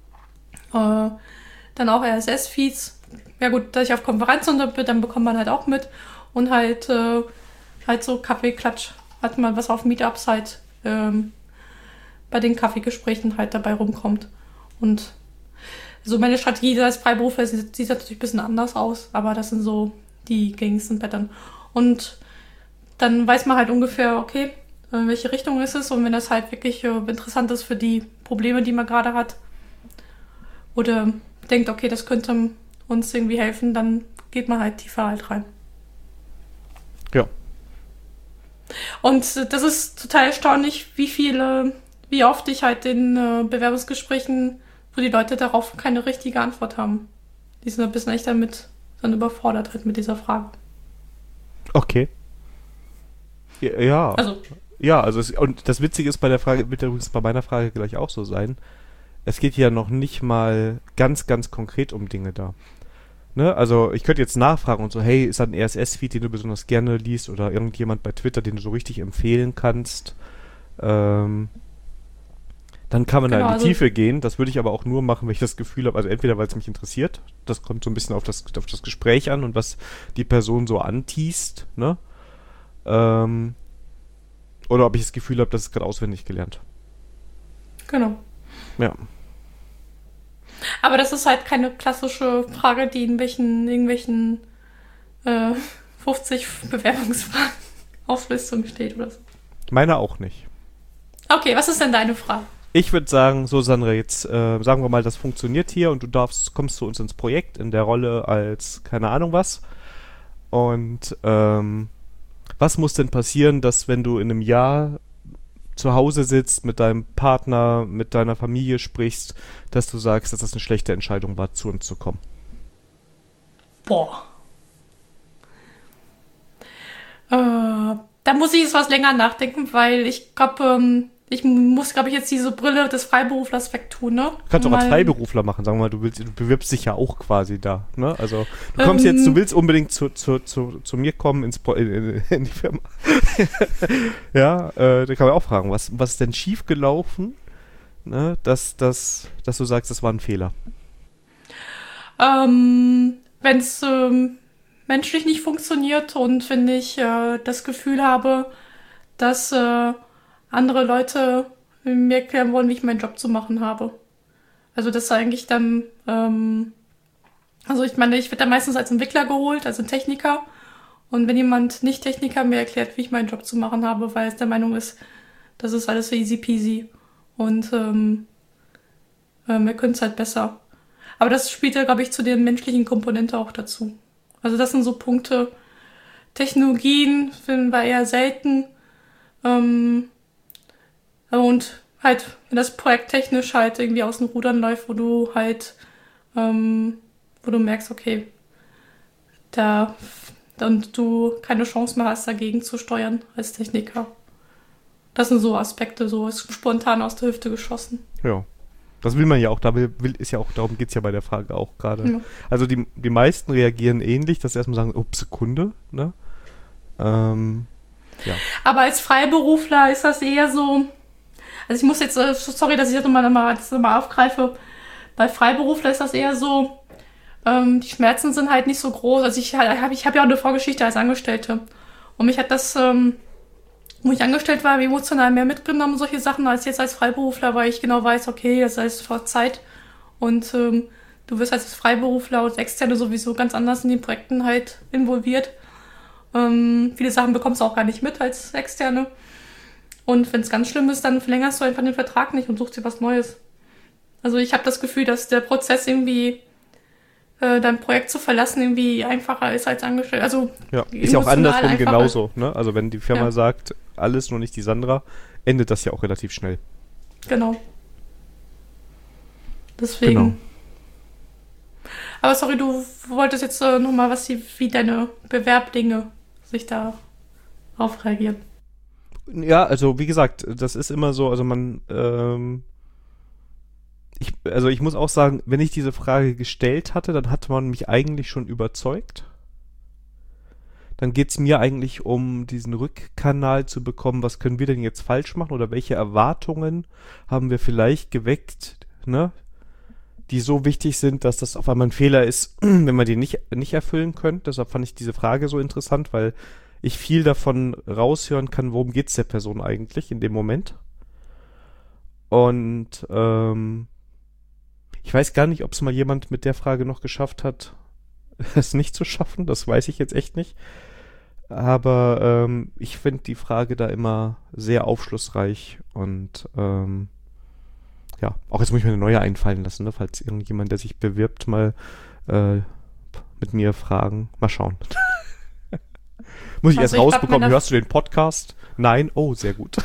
S2: Dann auch RSS-Feeds. Ja gut, dass ich auf Konferenzen bin, dann bekommt man halt auch mit. Und halt so Kaffeeklatsch, hat man was auf Meetups halt bei den Kaffeegesprächen halt dabei rumkommt. Und so meine Strategie als Freiberufler sieht natürlich ein bisschen anders aus, aber das sind so die gängigsten Pattern. Und dann weiß man halt ungefähr, okay, in welche Richtung ist es und wenn das halt wirklich interessant ist für die Probleme, die man gerade hat oder denkt, okay, das könnte uns irgendwie helfen, dann geht man halt tiefer halt rein.
S1: Ja.
S2: Und das ist total erstaunlich, wie oft ich halt in Bewerbungsgesprächen, wo die Leute darauf keine richtige Antwort haben. Die sind ein bisschen echt damit dann überfordert halt mit dieser Frage.
S1: Okay. Ja.
S2: Also.
S1: Ja, also und das Witzige ist bei der Frage, wird übrigens bei meiner Frage gleich auch so sein. Es geht ja noch nicht mal ganz, ganz konkret um Dinge da. Ne? Also ich könnte jetzt nachfragen und so, hey, ist da ein RSS-Feed, den du besonders gerne liest oder irgendjemand bei Twitter, den du so richtig empfehlen kannst? Dann kann man da in die Tiefe gehen. Das würde ich aber auch nur machen, wenn ich das Gefühl habe, also entweder weil es mich interessiert, das kommt so ein bisschen auf das Gespräch an und was die Person so anteast, ne? Oder ob ich das Gefühl habe, das ist gerade auswendig gelernt.
S2: Genau.
S1: Ja.
S2: Aber das ist halt keine klassische Frage, die in irgendwelchen 50 Bewerbungsfragen Auflistung steht oder so.
S1: Meine auch nicht.
S2: Okay, was ist denn deine Frage?
S1: Ich würde sagen, so Sandra, jetzt sagen wir mal, das funktioniert hier und du kommst zu uns ins Projekt in der Rolle als keine Ahnung was. Und was muss denn passieren, dass wenn du in einem Jahr zu Hause sitzt, mit deinem Partner, mit deiner Familie sprichst, dass du sagst, dass das eine schlechte Entscheidung war, zu uns zu kommen?
S2: Boah. Da muss ich jetzt was länger nachdenken, weil ich glaube, ich muss, glaube ich, jetzt diese Brille des Freiberuflers wegtun, ne?
S1: Du kannst doch als Freiberufler machen, sagen wir mal, du bewirbst dich ja auch quasi da, ne? Also, du kommst jetzt, du willst unbedingt zu mir kommen in die Firma. Ja, da kann man auch fragen, was ist denn schief gelaufen, ne? Dass du sagst, das war ein Fehler.
S2: Wenn es menschlich nicht funktioniert und wenn ich das Gefühl habe, dass andere Leute mir erklären wollen, wie ich meinen Job zu machen habe. Also das ist eigentlich dann, also ich meine, ich werde da meistens als Entwickler geholt, also Techniker. Und wenn jemand nicht Techniker mir erklärt, wie ich meinen Job zu machen habe, weil es der Meinung ist, das ist alles so easy peasy und wir können es halt besser. Aber das spielt ja, glaube ich, zu der menschlichen Komponente auch dazu. Also das sind so Punkte. Technologien finden wir eher selten. Und halt, wenn das Projekt technisch halt irgendwie aus den Rudern läuft, wo du halt, wo du merkst, okay, und du keine Chance mehr hast, dagegen zu steuern als Techniker. Das sind so Aspekte, so ist spontan aus der Hüfte geschossen.
S1: Ja. Das will man ja auch, ist ja auch, darum geht es ja bei der Frage auch gerade.
S2: Ja.
S1: Also die meisten reagieren ähnlich, dass sie erstmal sagen, oh, Sekunde, ne? Ja.
S2: Aber als Freiberufler ist das eher so, also ich muss jetzt, sorry, dass ich das nochmal aufgreife, bei Freiberufler ist das eher so, die Schmerzen sind halt nicht so groß. Also ich habe ja auch eine Vorgeschichte als Angestellte. Und mich hat das, wo ich angestellt war, emotional mehr mitgenommen, solche Sachen, als jetzt als Freiberufler, weil ich genau weiß, okay, das ist vor Zeit. Und du wirst als Freiberufler und Externe sowieso ganz anders in den Projekten halt involviert. Viele Sachen bekommst du auch gar nicht mit als Externe. Und wenn es ganz schlimm ist, dann verlängerst du einfach den Vertrag nicht und suchst dir was Neues. Also ich habe das Gefühl, dass der Prozess irgendwie dein Projekt zu verlassen irgendwie einfacher ist als angestellt. Also
S1: ja, ist ja auch andersrum genauso. Ne? Also wenn die Firma sagt, alles, nur nicht die Sandra, endet das ja auch relativ schnell.
S2: Genau. Deswegen. Genau. Aber sorry, du wolltest jetzt nochmal wie deine Bewerbdinge sich darauf reagieren.
S1: Ja, also wie gesagt, das ist immer so, also ich muss auch sagen, wenn ich diese Frage gestellt hatte, dann hatte man mich eigentlich schon überzeugt. Dann geht es mir eigentlich um diesen Rückkanal zu bekommen, was können wir denn jetzt falsch machen oder welche Erwartungen haben wir vielleicht geweckt, ne, die so wichtig sind, dass das auf einmal ein Fehler ist, wenn wir die nicht erfüllen können. Deshalb fand ich diese Frage so interessant, weil ich viel davon raushören kann, worum geht es der Person eigentlich in dem Moment. Und ich weiß gar nicht, ob es mal jemand mit der Frage noch geschafft hat, es nicht zu schaffen. Das weiß ich jetzt echt nicht. Aber ich finde die Frage da immer sehr aufschlussreich. Und ja, auch jetzt muss ich mir eine neue einfallen lassen, ne? Falls irgendjemand, der sich bewirbt, mal mit mir fragen. Mal schauen. Muss ich erst rausbekommen, hörst du den Podcast? Nein? Oh, sehr gut.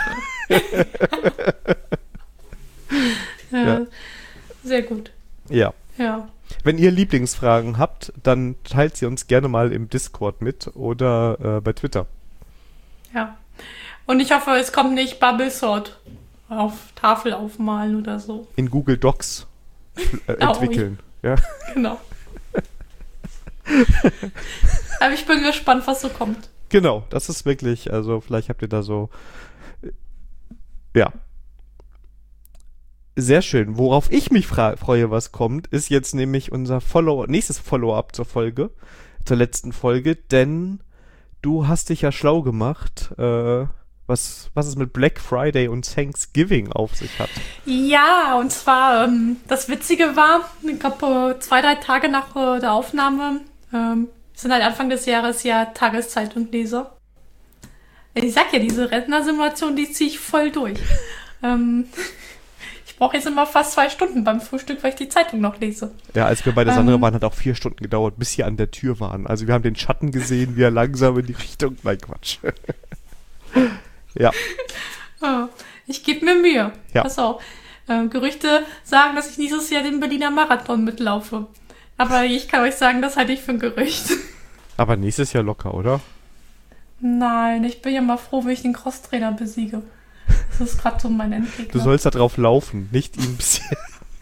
S2: Ja. Sehr gut.
S1: Ja.
S2: Ja.
S1: Wenn ihr Lieblingsfragen habt, dann teilt sie uns gerne mal im Discord mit oder bei Twitter.
S2: Ja. Und ich hoffe, es kommt nicht Bubblesort auf Tafel aufmalen oder so.
S1: In Google Docs entwickeln. Ja.
S2: Genau. Aber ich bin gespannt, was so kommt.
S1: Genau, das ist wirklich, also vielleicht habt ihr da so, ja. Sehr schön. Worauf ich mich freue, was kommt, ist jetzt nämlich unser nächstes Follow-up zur letzten Folge, denn du hast dich ja schlau gemacht, was es mit Black Friday und Thanksgiving auf sich hat.
S2: Ja, und zwar, das Witzige war, ich glaube, 2-3 Tage nach der Aufnahme, sind halt Anfang des Jahres ja Tageszeitung-Leser. Ich sag ja, diese Rentner-Simulation, die ziehe ich voll durch. Ich brauche jetzt immer fast 2 Stunden beim Frühstück, weil ich die Zeitung noch lese.
S1: Ja, als wir bei der Sandra waren, hat auch 4 Stunden gedauert, bis sie an der Tür waren. Also wir haben den Schatten gesehen, wie er langsam in die Richtung... Nein, Quatsch. Ja.
S2: Ich gebe mir Mühe.
S1: Ja.
S2: Pass auf. Gerüchte sagen, dass ich nächstes Jahr den Berliner Marathon mitlaufe. Aber ich kann euch sagen, das halte ich für ein Gerücht.
S1: Aber nächstes Jahr locker, oder?
S2: Nein, ich bin ja mal froh, wenn ich den Crosstrainer besiege. Das ist gerade so mein Endgegner.
S1: Du sollst da drauf laufen, nicht ihn besiegen.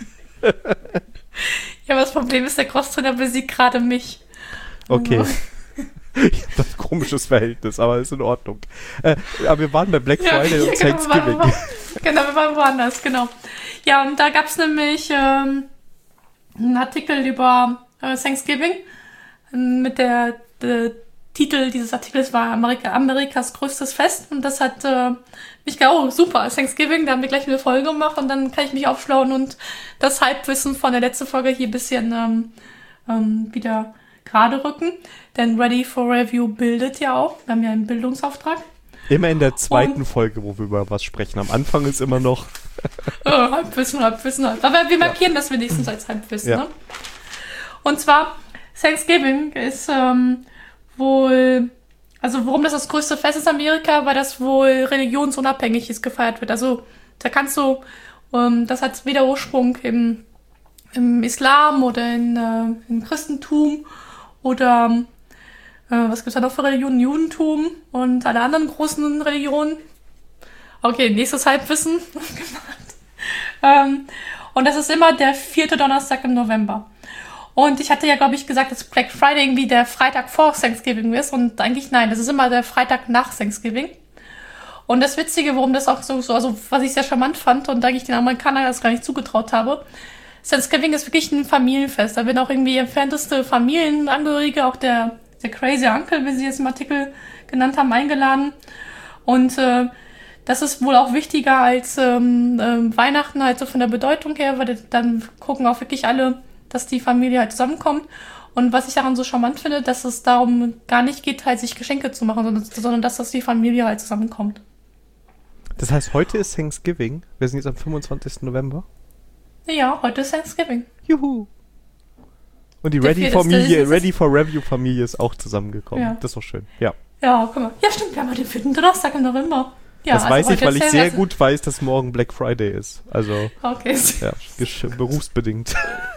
S2: Ja, aber das Problem ist, der Crosstrainer besiegt gerade mich.
S1: Okay. Ich habe ein komisches Verhältnis, aber ist in Ordnung. Aber wir waren bei Black Friday und Thanksgiving.
S2: Wir waren woanders, genau. Ja, und da gab es nämlich einen Artikel über Thanksgiving mit der Titel dieses Artikels war Amerikas größtes Fest, und das hat mich gedacht, oh super, Thanksgiving, da haben wir gleich eine Folge gemacht und dann kann ich mich aufschlauen und das Halbwissen von der letzten Folge hier ein bisschen wieder gerade rücken, denn Ready for Review bildet ja auch, wir haben ja einen Bildungsauftrag.
S1: Immer in der zweiten Folge, wo wir über was sprechen. Am Anfang ist immer noch...
S2: Halbwissen, Halbwissen, Halbwissen. Aber wir markieren das wenigstens als Halbwissen, ne? Und zwar, Thanksgiving ist wohl, also warum das größte Fest ist in Amerika, weil das wohl religionsunabhängig ist, gefeiert wird. Also da kannst du, das hat weder Ursprung im Islam oder im Christentum oder was gibt's da noch für Religionen? Judentum und alle anderen großen Religionen. Okay, nächstes Halbwissen. Und das ist immer der 4. Donnerstag im November. Und ich hatte ja, glaube ich, gesagt, dass Black Friday irgendwie der Freitag vor Thanksgiving ist. Und eigentlich nein, das ist immer der Freitag nach Thanksgiving. Und das Witzige, warum das auch so also was ich sehr charmant fand und eigentlich den Amerikanern das gar nicht zugetraut habe, Thanksgiving ist wirklich ein Familienfest. Da werden auch irgendwie entfernteste Familienangehörige, auch der Crazy Uncle, wie sie jetzt im Artikel genannt haben, eingeladen. Und das ist wohl auch wichtiger als Weihnachten halt so von der Bedeutung her, weil dann gucken auch wirklich alle, dass die Familie halt zusammenkommt. Und was ich daran so charmant finde, dass es darum gar nicht geht, halt sich Geschenke zu machen, sondern dass die Familie halt zusammenkommt.
S1: Das heißt, heute ist Thanksgiving. Wir sind jetzt am 25. November.
S2: Ja, heute ist Thanksgiving.
S1: Juhu. Und die Ready for Review Familie ist auch zusammengekommen. Ja. Das ist doch schön. Ja.
S2: Ja, guck mal. Ja, stimmt. Wir haben heute den 4. Donnerstag im November. Ja,
S1: das weiß ich, weil ich sehr gut weiß, dass morgen Black Friday ist. Also,
S2: okay.
S1: Ja, berufsbedingt.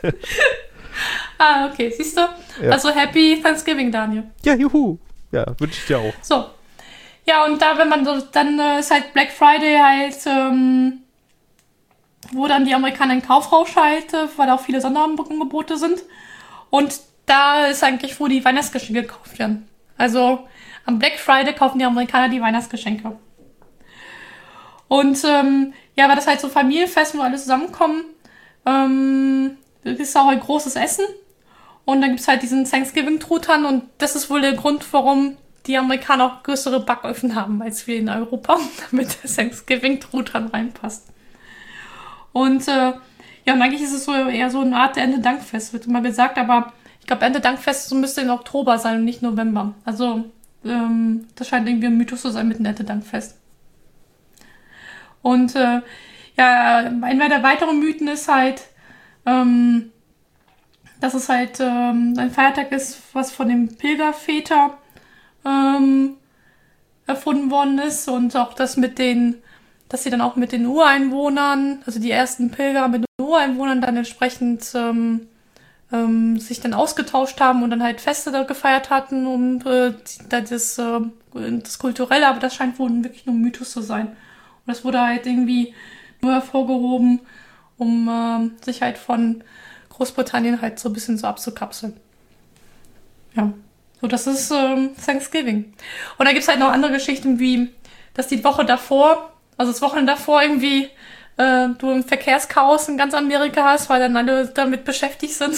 S2: Okay. Siehst du? Ja. Also, Happy Thanksgiving, Daniel.
S1: Ja, juhu. Ja, wünsche ich dir auch.
S2: So. Ja, und da, wenn man so, dann ist halt Black Friday halt, wo dann die Amerikaner in Kaufrausch halt, weil auch viele Sonderangebote sind. Und da ist eigentlich, wo die Weihnachtsgeschenke gekauft werden. Also, am Black Friday kaufen die Amerikaner die Weihnachtsgeschenke. Und ja, weil das halt so Familienfest, wo alle zusammenkommen, ist auch ein großes Essen. Und dann gibt's halt diesen Thanksgiving-Truthahn und das ist wohl der Grund, warum die Amerikaner auch größere Backöfen haben als wir in Europa, damit der Thanksgiving-Truthahn reinpasst. Und ja, und eigentlich ist es so eher so eine Art Erntedankfest, wird immer gesagt, aber ich glaube, Erntedankfest so müsste im Oktober sein und nicht November. Also das scheint irgendwie ein Mythos zu sein mit dem Erntedankfest. Und ja, einer der weiteren Mythen ist halt, dass es halt ein Feiertag ist, was von dem Pilgerväter erfunden worden ist und auch das dass sie dann auch mit den Ureinwohnern, also die ersten Pilger mit den Ureinwohnern dann entsprechend sich dann ausgetauscht haben und dann halt Feste da gefeiert hatten, um das Kulturelle, aber das scheint wohl wirklich nur ein Mythos zu sein. Und das wurde halt irgendwie nur hervorgehoben, um sich halt von Großbritannien halt so ein bisschen so abzukapseln. Ja, so das ist Thanksgiving. Und da gibt's halt noch andere Geschichten, wie, dass die Woche davor, also das Wochenende davor irgendwie du ein Verkehrschaos in ganz Amerika hast, weil dann alle damit beschäftigt sind,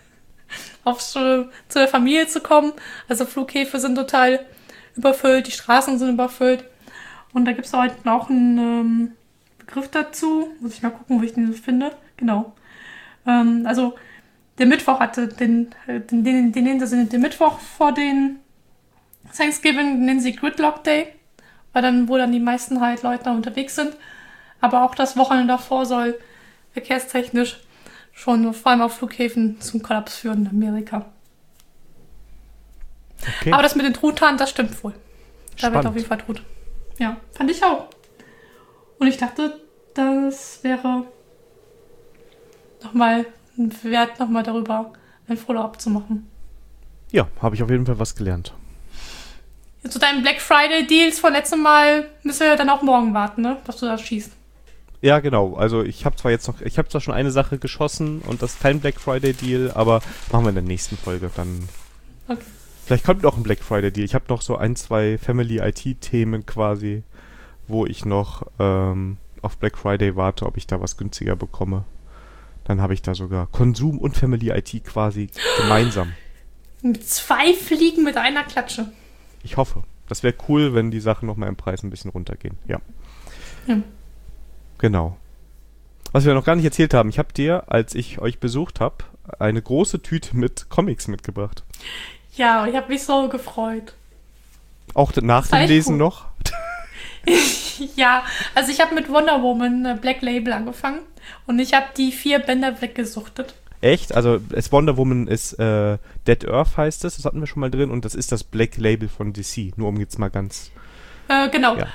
S2: zu der Familie zu kommen. Also Flughäfen sind total überfüllt, die Straßen sind überfüllt. Und da gibt es halt auch einen Begriff dazu. Muss ich mal gucken, wo ich den so finde. Genau. Also der Mittwoch hatte den nennen sie den Mittwoch vor den Thanksgiving, nennen sie Gridlock Day, weil wo dann die meisten halt Leute unterwegs sind. Aber auch das Wochenende davor soll verkehrstechnisch schon vor allem auf Flughäfen zum Kollaps führen in Amerika. Okay. Aber das mit den Truthahn, das stimmt wohl. Da wird auf jeden Fall Truthahn. Ja, fand ich auch. Und ich dachte, das wäre nochmal wert, nochmal darüber ein Follow-up zu machen.
S1: Ja, habe ich auf jeden Fall was gelernt.
S2: Zu deinen Black Friday Deals von letztem Mal müssen wir dann auch morgen warten, ne? Dass du das schießt.
S1: Ja, genau. Also ich habe zwar schon eine Sache geschossen und das ist kein Black Friday Deal, aber machen wir in der nächsten Folge dann. Okay. Vielleicht kommt noch ein Black Friday Deal. Ich habe noch so 2 Family IT Themen quasi, wo ich noch auf Black Friday warte, ob ich da was günstiger bekomme. Dann habe ich da sogar Konsum und Family IT quasi gemeinsam.
S2: Mit 2 Fliegen mit einer Klatsche.
S1: Ich hoffe. Das wäre cool, wenn die Sachen nochmal im Preis ein bisschen runtergehen. Ja. Genau. Was wir noch gar nicht erzählt haben, ich habe dir, als ich euch besucht habe, eine große Tüte mit Comics mitgebracht.
S2: Ja, ich habe mich so gefreut.
S1: Auch nach dem Lesen noch?
S2: Ja, also ich habe mit Wonder Woman Black Label angefangen und ich habe die 4 Bänder weggesuchtet.
S1: Echt? Also Wonder Woman ist Dead Earth heißt es, das hatten wir schon mal drin und das ist das Black Label von DC, nur um jetzt mal ganz...
S2: Genau.
S1: Ja.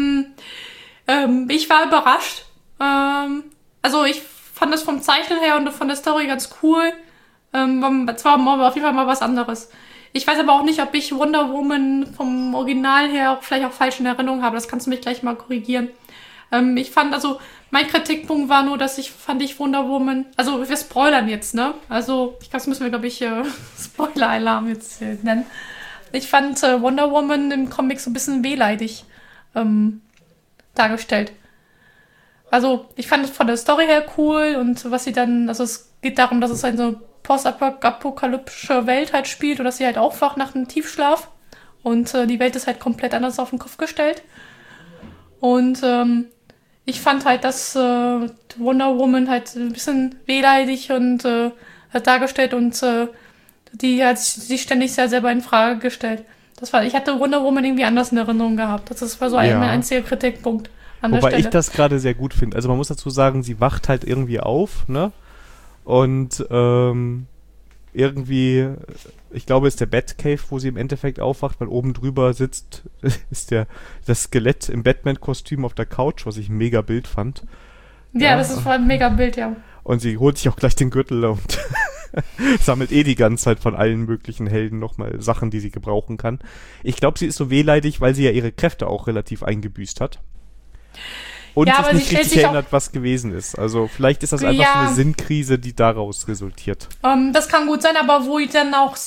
S2: Ich war überrascht. Also ich fand das vom Zeichnen her und von der Story ganz cool. Zwar auf jeden Fall mal was anderes. Ich weiß aber auch nicht, ob ich Wonder Woman vom Original her vielleicht auch falsch in Erinnerung habe. Das kannst du mich gleich mal korrigieren. Ich fand, also mein Kritikpunkt war nur, dass ich Wonder Woman, also wir spoilern jetzt, ne? Also ich glaube, das müssen wir, glaube ich, Spoiler-Alarm jetzt nennen. Ich fand Wonder Woman im Comic so ein bisschen wehleidig dargestellt. Also ich fand es von der Story her cool und was sie dann, also es geht darum, dass es eine so postapokalyptische Welt halt spielt und dass sie halt aufwacht nach einem Tiefschlaf und die Welt ist halt komplett anders auf den Kopf gestellt. Und ich fand halt, dass Wonder Woman halt ein bisschen wehleidig und hat dargestellt und die hat sich ständig sehr selber in Frage gestellt. Ich hatte Wonder Woman irgendwie anders in Erinnerung gehabt. Das war so mein einziger Kritikpunkt an der Stelle.
S1: Wobei ich das gerade sehr gut finde. Also man muss dazu sagen, sie wacht halt irgendwie auf, ne? Und irgendwie, ich glaube, ist der Batcave, wo sie im Endeffekt aufwacht, weil oben drüber sitzt, ist das Skelett im Batman-Kostüm auf der Couch, was ich ein mega Bild fand.
S2: Ja, das ist voll ein mega Bild, ja.
S1: Und sie holt sich auch gleich den Gürtel und sammelt die ganze Zeit von allen möglichen Helden nochmal Sachen, die sie gebrauchen kann. Ich glaube, sie ist so wehleidig, weil sie ja ihre Kräfte auch relativ eingebüßt hat. Und
S2: ja,
S1: sich nicht richtig erinnert, was gewesen ist. Also vielleicht ist das einfach so eine Sinnkrise, die daraus resultiert.
S2: Das kann gut sein, aber wo dann auch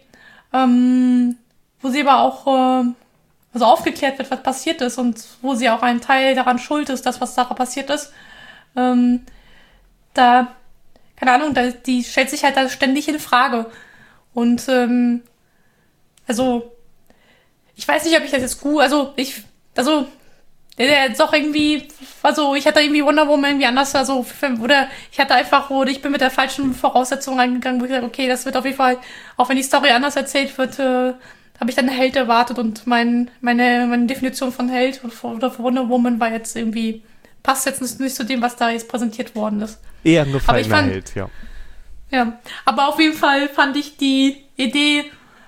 S2: wo sie aber auch also aufgeklärt wird, was passiert ist und wo sie auch ein Teil daran schuld ist, was da passiert ist, keine Ahnung, die stellt sich halt da ständig in Frage. Und also ich weiß nicht, ob ich das jetzt gut, der ist auch irgendwie, also ich hatte irgendwie Wonder Woman irgendwie anders, also oder ich hatte einfach, oder ich bin mit der falschen Voraussetzung reingegangen, wo ich sage, okay, das wird auf jeden Fall, auch wenn die Story anders erzählt wird, habe ich dann einen Held erwartet und meine Definition von Held oder von Wonder Woman war jetzt irgendwie, passt jetzt nicht zu dem, was da jetzt präsentiert worden ist.
S1: Eher ein gefallener Held, ja.
S2: Ja, aber auf jeden Fall fand ich die Idee,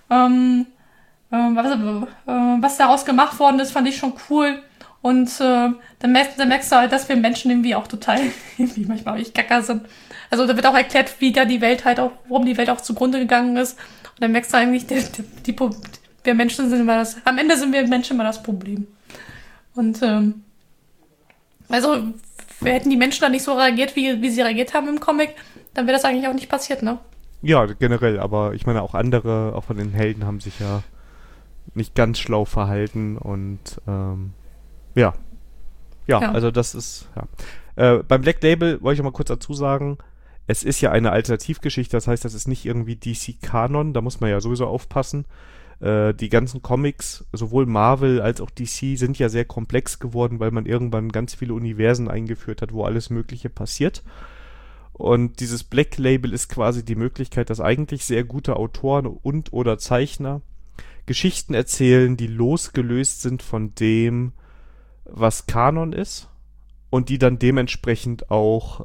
S2: was daraus gemacht worden ist, fand ich schon cool. Und dann merkst du halt, dass wir Menschen irgendwie auch total irgendwie manchmal echt gacker sind. Also da wird auch erklärt, wie da die Welt halt auch, warum die Welt auch zugrunde gegangen ist. Und dann merkst du eigentlich, wir Menschen sind immer am Ende sind wir Menschen immer das Problem. Und also hätten die Menschen da nicht so reagiert, wie sie reagiert haben im Comic, dann wäre das eigentlich auch nicht passiert, ne? Ja,
S1: generell, aber ich meine auch andere, auch von den Helden haben sich ja nicht ganz schlau verhalten und ja, also das ist, beim Black Label wollte ich auch mal kurz dazu sagen, es ist ja eine Alternativgeschichte, das heißt, das ist nicht irgendwie DC-Kanon, da muss man ja sowieso aufpassen. Die ganzen Comics, sowohl Marvel als auch DC, sind ja sehr komplex geworden, weil man irgendwann ganz viele Universen eingeführt hat, wo alles Mögliche passiert. Und dieses Black Label ist quasi die Möglichkeit, dass eigentlich sehr gute Autoren und oder Zeichner Geschichten erzählen, die losgelöst sind von dem, was Kanon ist und die dann dementsprechend auch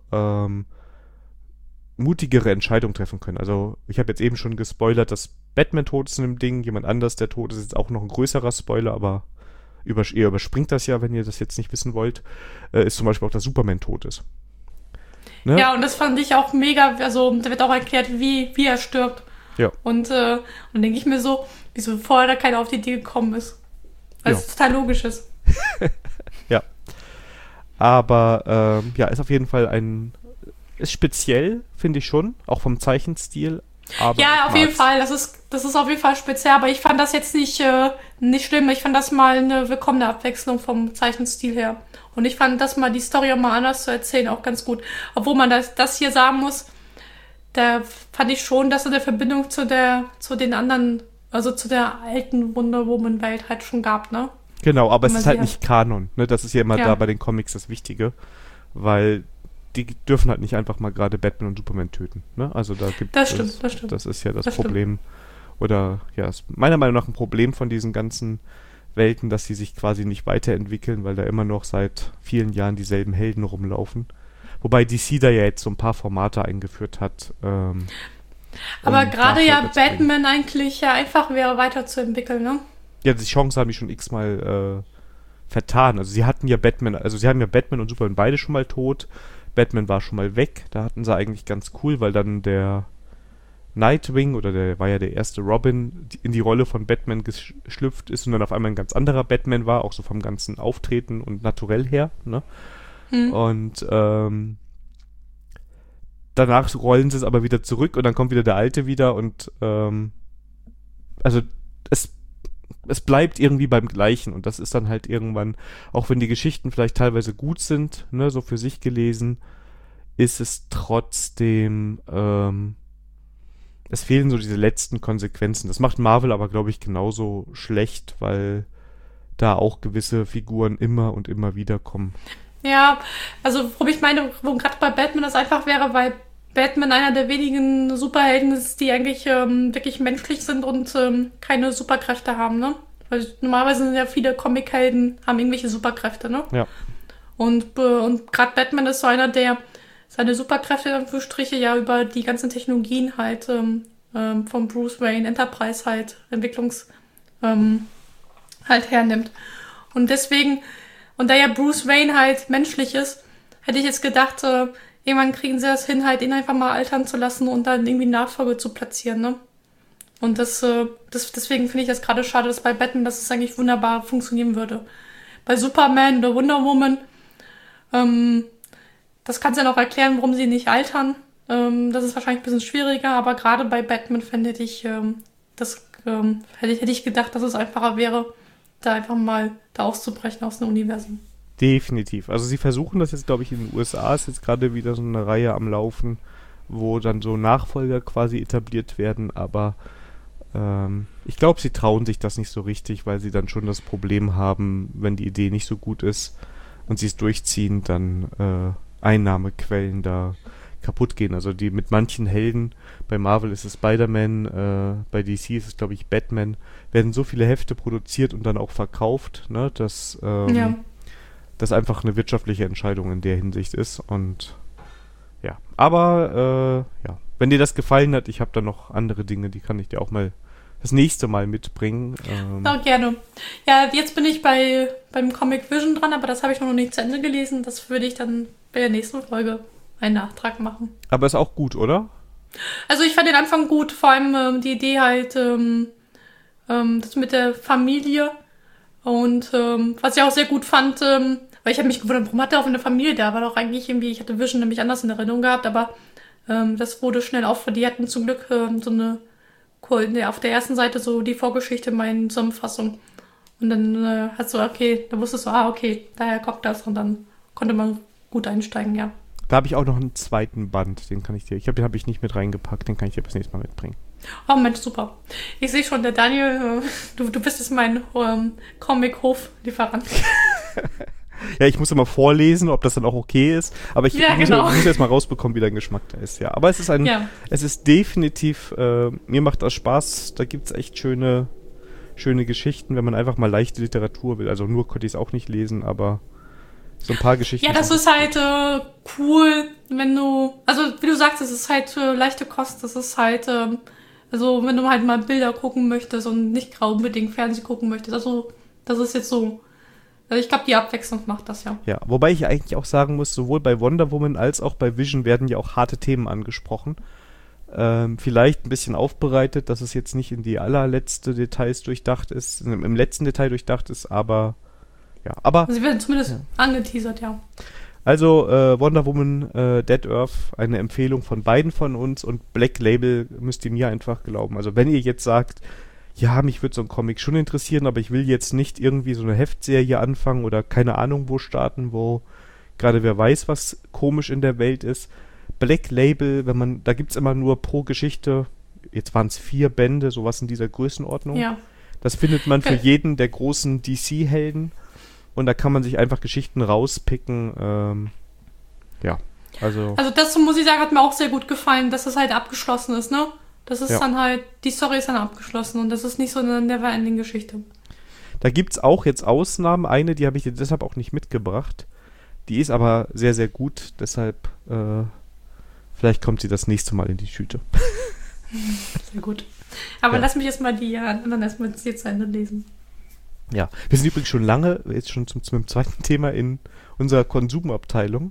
S1: mutigere Entscheidungen treffen können. Also ich habe jetzt eben schon gespoilert, dass Batman tot ist in dem Ding, jemand anders, der tot ist, jetzt auch noch ein größerer Spoiler, aber ihr überspringt das ja, wenn ihr das jetzt nicht wissen wollt, ist zum Beispiel auch, dass Superman tot ist. Ne?
S2: Ja, und das fand ich auch mega, also da wird auch erklärt, wie er stirbt.
S1: Ja.
S2: Und dann denke ich mir so, wieso vorher da keiner auf die Idee gekommen ist. Weil es total logisch ist.
S1: Ja. Aber ist auf jeden Fall ist speziell, finde ich schon, auch vom Zeichenstil. Aber
S2: ja, auf jeden Fall. Das ist auf jeden Fall speziell, aber ich fand das jetzt nicht schlimm. Ich fand das mal eine willkommene Abwechslung vom Zeichenstil her. Und ich fand das mal, die Story auch mal anders zu erzählen, auch ganz gut. Obwohl man das hier sagen muss, da fand ich schon, dass eine Verbindung zu den anderen, also zu der alten Wonder Woman Welt halt schon gab, ne?
S1: Genau, aber es ist halt nicht Kanon, ne? Das ist ja immer da bei den Comics das Wichtige, weil die dürfen halt nicht einfach mal gerade Batman und Superman töten, ne? Also da gibt
S2: das stimmt.
S1: Das ist ja das Problem. Oder ja, ist meiner Meinung nach ein Problem von diesen ganzen Welten, dass sie sich quasi nicht weiterentwickeln, weil da immer noch seit vielen Jahren dieselben Helden rumlaufen. Wobei DC da ja jetzt so ein paar Formate eingeführt hat.
S2: Aber gerade ja Batman eigentlich ja einfach wäre weiterzuentwickeln, ne?
S1: Ja, die Chance haben die schon x-mal vertan. Also sie hatten ja Batman, also sie haben ja Batman und Superman beide schon mal tot. Batman war schon mal weg. Da hatten sie eigentlich ganz cool, weil dann der Nightwing, oder der war ja der erste Robin, in die Rolle von Batman geschlüpft ist und dann auf einmal ein ganz anderer Batman war, auch so vom ganzen Auftreten und Naturell her, ne? Und danach rollen sie es aber wieder zurück und dann kommt wieder der Alte wieder und also es bleibt irgendwie beim Gleichen und das ist dann halt irgendwann, auch wenn die Geschichten vielleicht teilweise gut sind, ne, so für sich gelesen, ist es trotzdem es fehlen so diese letzten Konsequenzen. Das macht Marvel aber, glaube ich, genauso schlecht, weil da auch gewisse Figuren immer und immer wieder kommen.
S2: Ja, also wo ich meine, wo gerade bei Batman das einfach wäre, weil Batman einer der wenigen Superhelden ist, die eigentlich wirklich menschlich sind und keine Superkräfte haben, ne? Weil normalerweise sind ja viele Comichelden, haben irgendwelche Superkräfte, ne?
S1: Ja.
S2: Und gerade Batman ist so einer, der seine Superkräfte, in Anführungsstriche, ja über die ganzen Technologien halt von Bruce Wayne Enterprise halt halt hernimmt. Und deswegen, und da ja Bruce Wayne halt menschlich ist, hätte ich jetzt gedacht, irgendwann kriegen sie das hin, halt ihn einfach mal altern zu lassen und dann irgendwie Nachfolge zu platzieren, ne? Und deswegen finde ich das gerade schade, dass bei Batman, dass es eigentlich wunderbar funktionieren würde. Bei Superman oder Wonder Woman, das kannst du ja noch erklären, warum sie nicht altern. Das ist wahrscheinlich ein bisschen schwieriger, aber gerade bei Batman hätte ich gedacht, dass es einfacher wäre, da einfach mal da auszubrechen aus dem Universum.
S1: Definitiv. Also sie versuchen das jetzt, glaube ich, in den USA ist jetzt gerade wieder so eine Reihe am Laufen, wo dann so Nachfolger quasi etabliert werden, aber ich glaube, sie trauen sich das nicht so richtig, weil sie dann schon das Problem haben, wenn die Idee nicht so gut ist und sie es durchziehen, dann Einnahmequellen da kaputt gehen. Also die mit manchen Helden, bei Marvel ist es Spider-Man, bei DC ist es, glaube ich, Batman, werden so viele Hefte produziert und dann auch verkauft, ne, dass das einfach eine wirtschaftliche Entscheidung in der Hinsicht ist. Und ja, aber ja, wenn dir das gefallen hat, ich habe da noch andere Dinge, die kann ich dir auch mal das nächste Mal mitbringen.
S2: Ja, gerne. Ja, jetzt bin ich beim Comic Vision dran, aber das habe ich noch nicht zu Ende gelesen. Das würde ich dann bei der nächsten Folge einen Nachtrag machen.
S1: Aber ist auch gut, oder?
S2: Also ich fand den Anfang gut, vor allem die Idee halt, das mit der Familie. Und was ich auch sehr gut fand, weil ich habe mich gewundert, warum hat er auch eine Familie da? War doch eigentlich irgendwie, ich hatte Vision nämlich anders in Erinnerung gehabt, aber das wurde schnell die hatten zum Glück so eine auf der ersten Seite so die Vorgeschichte mal in Zusammenfassung. Und dann hat so, okay, da wusstest du, okay, daher kommt das und dann konnte man gut einsteigen, ja.
S1: Da habe ich auch noch einen zweiten Band, den habe ich nicht mit reingepackt, den kann ich dir bis nächstes Mal mitbringen.
S2: Oh Mensch, super. Ich sehe schon, der Daniel, du bist jetzt mein Comic-Hof-Lieferant.
S1: Ja, ich muss immer vorlesen, ob das dann auch okay ist. Aber ich
S2: genau.
S1: muss jetzt mal rausbekommen, wie dein Geschmack da ist. Ja, aber es ist definitiv, mir macht das Spaß. Da gibt's echt schöne Geschichten, wenn man einfach mal leichte Literatur will. Also nur konnte ich es auch nicht lesen, aber so ein paar Geschichten.
S2: Ja, das ist halt cool, wenn du, also wie du sagst, es ist halt leichte Kost. Das ist halt, also wenn du halt mal Bilder gucken möchtest und nicht unbedingt Fernsehen gucken möchtest. Also das ist jetzt so. Ich glaube, die Abwechslung macht das ja.
S1: Ja, wobei ich eigentlich auch sagen muss, sowohl bei Wonder Woman als auch bei Vision werden ja auch harte Themen angesprochen. Vielleicht ein bisschen aufbereitet, dass es jetzt nicht in die allerletzte Details durchdacht ist, im letzten Detail durchdacht ist, aber ja. Aber
S2: sie werden zumindest angeteasert, ja.
S1: Also Wonder Woman, Dead Earth, eine Empfehlung von beiden von uns und Black Label müsst ihr mir einfach glauben. Also wenn ihr jetzt sagt, ja, mich würde so ein Comic schon interessieren, aber ich will jetzt nicht irgendwie so eine Heftserie anfangen oder keine Ahnung wo starten, wo gerade wer weiß, was komisch in der Welt ist. Black Label, da gibt's immer nur pro Geschichte, jetzt waren es 4 Bände, sowas in dieser Größenordnung.
S2: Ja.
S1: Das findet man für jeden der großen DC-Helden und da kann man sich einfach Geschichten rauspicken. Ja, also
S2: das, muss ich sagen, hat mir auch sehr gut gefallen, dass es halt abgeschlossen ist, ne? Das ist dann halt, die Story ist dann abgeschlossen und das ist nicht so eine Never-Ending-Geschichte.
S1: Da gibt es auch jetzt Ausnahmen. Eine, die habe ich dir deshalb auch nicht mitgebracht. Die ist aber sehr, sehr gut. Deshalb, vielleicht kommt sie das nächste Mal in die Tüte.
S2: Sehr gut. Aber lass mich jetzt mal die anderen erstmal jetzt zu Ende lesen.
S1: Ja, wir sind übrigens schon lange, jetzt schon zum zweiten Thema in unserer Konsumabteilung.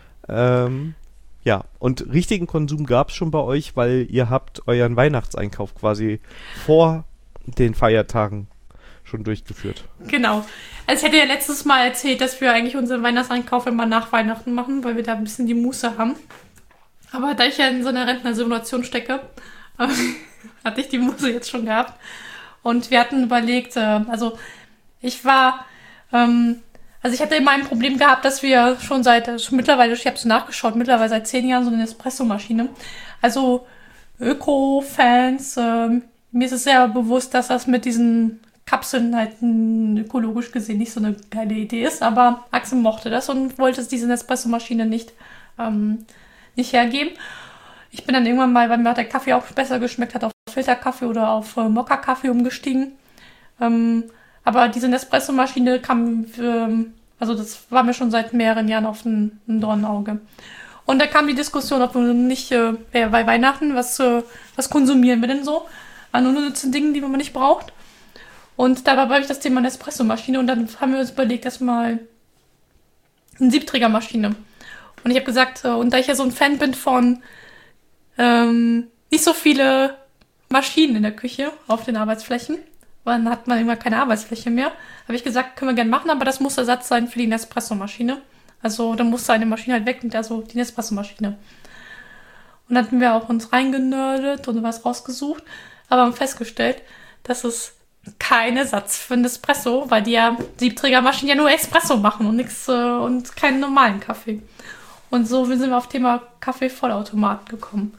S1: Ja, und richtigen Konsum gab es schon bei euch, weil ihr habt euren Weihnachtseinkauf quasi vor den Feiertagen schon durchgeführt.
S2: Genau. Also ich hatte ja letztes Mal erzählt, dass wir eigentlich unseren Weihnachtseinkauf immer nach Weihnachten machen, weil wir da ein bisschen die Muße haben. Aber da ich ja in so einer Rentnersimulation stecke, hatte ich die Muße jetzt schon gehabt. Und wir hatten überlegt, also ich hatte immer ein Problem gehabt, dass wir schon mittlerweile, ich habe es nachgeschaut, mittlerweile seit 10 Jahren so eine Espresso-Maschine. Also Öko-Fans, mir ist es sehr bewusst, dass das mit diesen Kapseln halt ökologisch gesehen nicht so eine geile Idee ist. Aber Axel mochte das und wollte diese Espresso-Maschine nicht hergeben. Ich bin dann irgendwann mal, weil mir der Kaffee auch besser geschmeckt hat, auf Filterkaffee oder auf Mokka-Kaffee umgestiegen. Aber diese Nespresso-Maschine also das war mir schon seit mehreren Jahren auf ein Dornauge. Und da kam die Diskussion, ob wir nicht bei Weihnachten, was konsumieren wir denn so an unnützen Dingen, die man nicht braucht. Und dabei habe ich das Thema Nespresso-Maschine und dann haben wir uns überlegt, erstmal eine Siebträgermaschine. Und ich habe gesagt, und da ich ja so ein Fan bin von nicht so viele Maschinen in der Küche auf den Arbeitsflächen, dann hat man immer keine Arbeitsfläche mehr. Habe ich gesagt, können wir gerne machen, aber das muss Ersatz sein für die Nespresso-Maschine. Also da musste eine Maschine halt weg, also die Nespresso-Maschine. Und dann hatten wir auch uns reingenördet und was rausgesucht, aber haben festgestellt, dass es kein Ersatz für ein Espresso, weil die Siebträgermaschinen ja nur Espresso machen und nichts und keinen normalen Kaffee. Und so sind wir auf Thema Kaffee-Vollautomaten gekommen.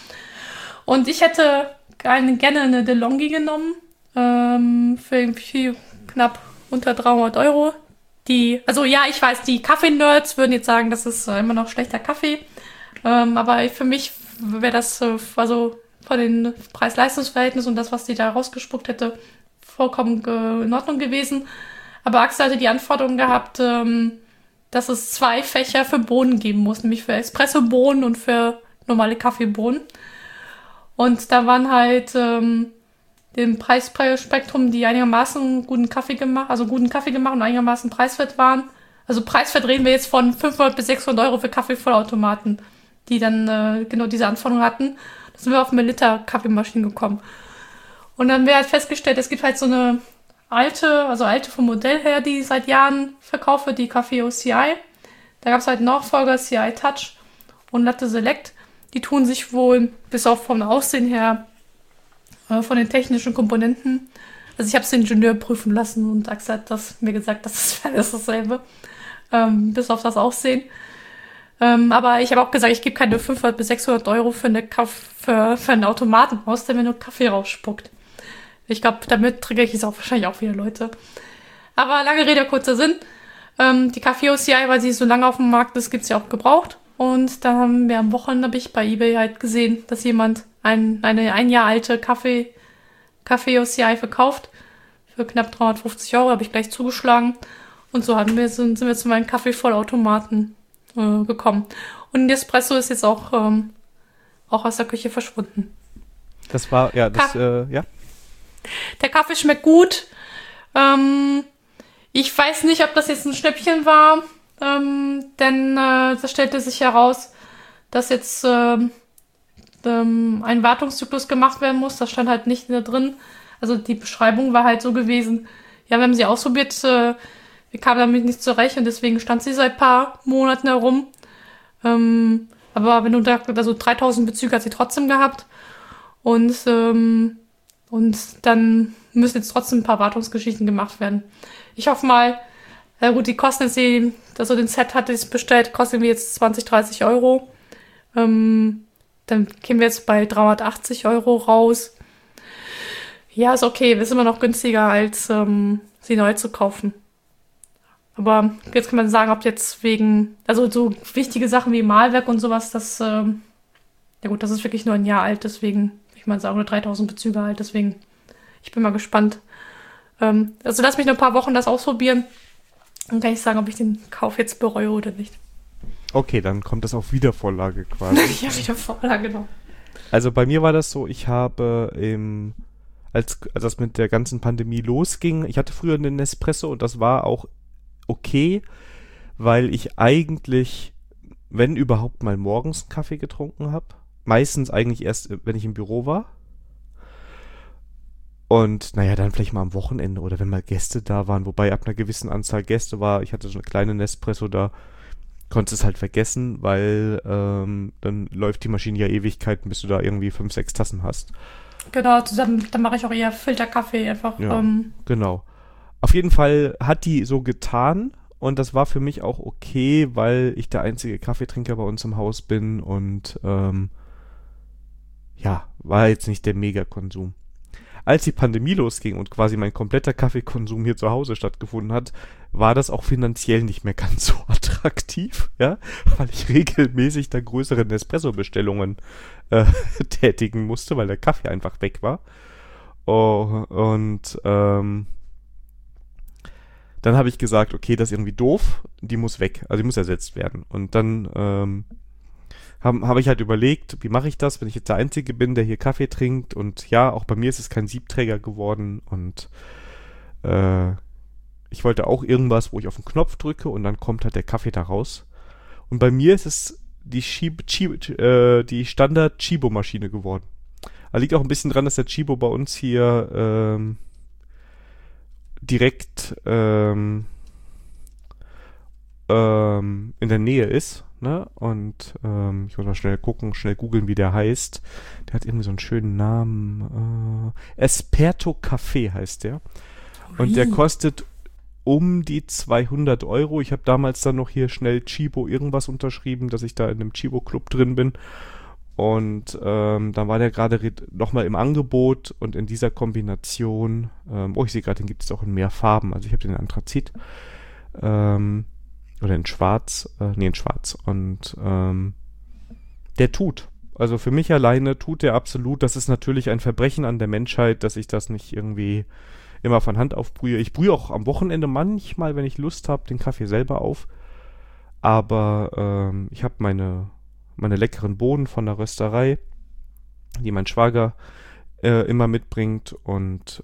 S2: Und ich hätte gerne eine DeLonghi genommen, für irgendwie knapp unter 300 €. Also ja, ich weiß, die Kaffee-Nerds würden jetzt sagen, das ist immer noch schlechter Kaffee. Aber für mich wäre das also von den Preis-Leistungs-Verhältnissen und das, was die da rausgespuckt hätte, vollkommen in Ordnung gewesen. Aber Axel hatte die Anforderung gehabt, dass es 2 Fächer für Bohnen geben muss, nämlich für Espresso-Bohnen und für normale Kaffeebohnen. Und da waren halt dem Preisspektrum, die einigermaßen guten Kaffee gemacht und einigermaßen preiswert waren. Also preiswert reden wir jetzt von 500 bis 600 € für Kaffeevollautomaten, die dann genau diese Anforderungen hatten. Da sind wir auf eine Liter Kaffeemaschine gekommen. Und dann haben wir halt festgestellt, es gibt halt so eine alte vom Modell her, die seit Jahren verkauft wird, die Café OCI. Da gab es halt Nachfolger, CI Touch und Latte Select. Die tun sich wohl, bis auf vom Aussehen her, von den technischen Komponenten. Also ich habe es den Ingenieur prüfen lassen und Axel hat mir gesagt, das ist alles dasselbe. Bis auf das Aussehen. Aber ich habe auch gesagt, ich gebe keine 500 bis 600 € für einen Automaten aus, der mir nur Kaffee rausspuckt. Ich glaube, damit triggere ich es auch wahrscheinlich auch wieder Leute. Aber lange Rede, kurzer Sinn. Die Café OCI, weil sie so lange auf dem Markt ist, gibt es ja auch gebraucht. Und dann haben wir am Wochenende, habe ich bei eBay halt gesehen, dass jemand eine ein Jahr alte Café OCI verkauft. Für knapp 350 €, habe ich gleich zugeschlagen. Und so sind wir zu meinem Kaffeevollautomaten gekommen. Und der Espresso ist jetzt auch aus der Küche verschwunden.
S1: Das war, ja, ja.
S2: Der Kaffee schmeckt gut. Ich weiß nicht, ob das jetzt ein Schnäppchen war, denn das stellte sich heraus, dass jetzt ein Wartungszyklus gemacht werden muss. Das stand halt nicht da drin. Also die Beschreibung war halt so gewesen, ja, wir haben sie ausprobiert, wir kamen damit nicht zurecht und deswegen stand sie seit ein paar Monaten herum. Aber wenn du da, also 3000 Bezüge hat sie trotzdem gehabt und dann müssen jetzt trotzdem ein paar Wartungsgeschichten gemacht werden. Ich hoffe mal, gut, die kosten jetzt, also den Set hatte ich bestellt, kosten wir jetzt 20, 30 €. Dann kämen wir jetzt bei 380 € raus. Ja, ist okay, ist immer noch günstiger, als sie neu zu kaufen. Aber jetzt kann man sagen, ob jetzt also so wichtige Sachen wie Mahlwerk und sowas, das ist wirklich nur ein Jahr alt, deswegen, ich meine, es ist auch nur 3000 Bezüge alt, deswegen, ich bin mal gespannt, Also lass mich noch ein paar Wochen das ausprobieren. Dann kann ich sagen, ob ich den Kauf jetzt bereue oder nicht.
S1: Okay, dann kommt das auf Wiedervorlage quasi.
S2: Ja, Wiedervorlage, genau.
S1: Also bei mir war das so, ich habe als das mit der ganzen Pandemie losging, ich hatte früher einen Nespresso und das war auch okay, weil ich eigentlich, wenn überhaupt mal morgens einen Kaffee getrunken habe, meistens eigentlich erst, wenn ich im Büro war. Und naja, dann vielleicht mal am Wochenende oder wenn mal Gäste da waren, wobei ab einer gewissen Anzahl Gäste war, ich hatte so eine kleine Nespresso da, konntest es halt vergessen, weil dann läuft die Maschine ja Ewigkeiten, bis du da irgendwie 5, 6 Tassen hast.
S2: Genau, dann mache ich auch eher Filterkaffee einfach.
S1: Ja, genau. Auf jeden Fall hat die so getan und das war für mich auch okay, weil ich der einzige Kaffeetrinker bei uns im Haus bin und ja, war jetzt nicht der Megakonsum. Als die Pandemie losging und quasi mein kompletter Kaffeekonsum hier zu Hause stattgefunden hat, war das auch finanziell nicht mehr ganz so attraktiv, ja, weil ich regelmäßig da größere Nespresso-Bestellungen tätigen musste, weil der Kaffee einfach weg war. Oh, und dann habe ich gesagt, okay, das ist irgendwie doof, die muss weg, also die muss ersetzt werden. Und dann habe ich halt überlegt, wie mache ich das, wenn ich jetzt der Einzige bin, der hier Kaffee trinkt. Und ja, auch bei mir ist es kein Siebträger geworden. Und ich wollte auch irgendwas, wo ich auf den Knopf drücke und dann kommt halt der Kaffee da raus. Und bei mir ist es die Standard Chibo-Maschine geworden. Da liegt auch ein bisschen dran, dass der Chibo bei uns hier direkt in der Nähe ist. Ne? Und ich muss mal schnell gucken, schnell googeln, wie der heißt. Der hat irgendwie so einen schönen Namen. Esperto Café heißt der. Und der kostet um die 200 Euro. Ich habe damals dann noch hier schnell Chibo irgendwas unterschrieben, dass ich da in einem Chibo-Club drin bin. Und dann war der gerade nochmal im Angebot und in dieser Kombination, ich sehe gerade, den gibt es auch in mehr Farben. Also ich habe den in Anthrazit. Oder in Schwarz, in Schwarz. Und der tut. Also für mich alleine tut der absolut. Das ist natürlich ein Verbrechen an der Menschheit, dass ich das nicht irgendwie immer von Hand aufbrühe. Ich brühe auch am Wochenende manchmal, wenn ich Lust habe, den Kaffee selber auf. Aber ich habe meine leckeren Bohnen von der Rösterei, die mein Schwager immer mitbringt. Und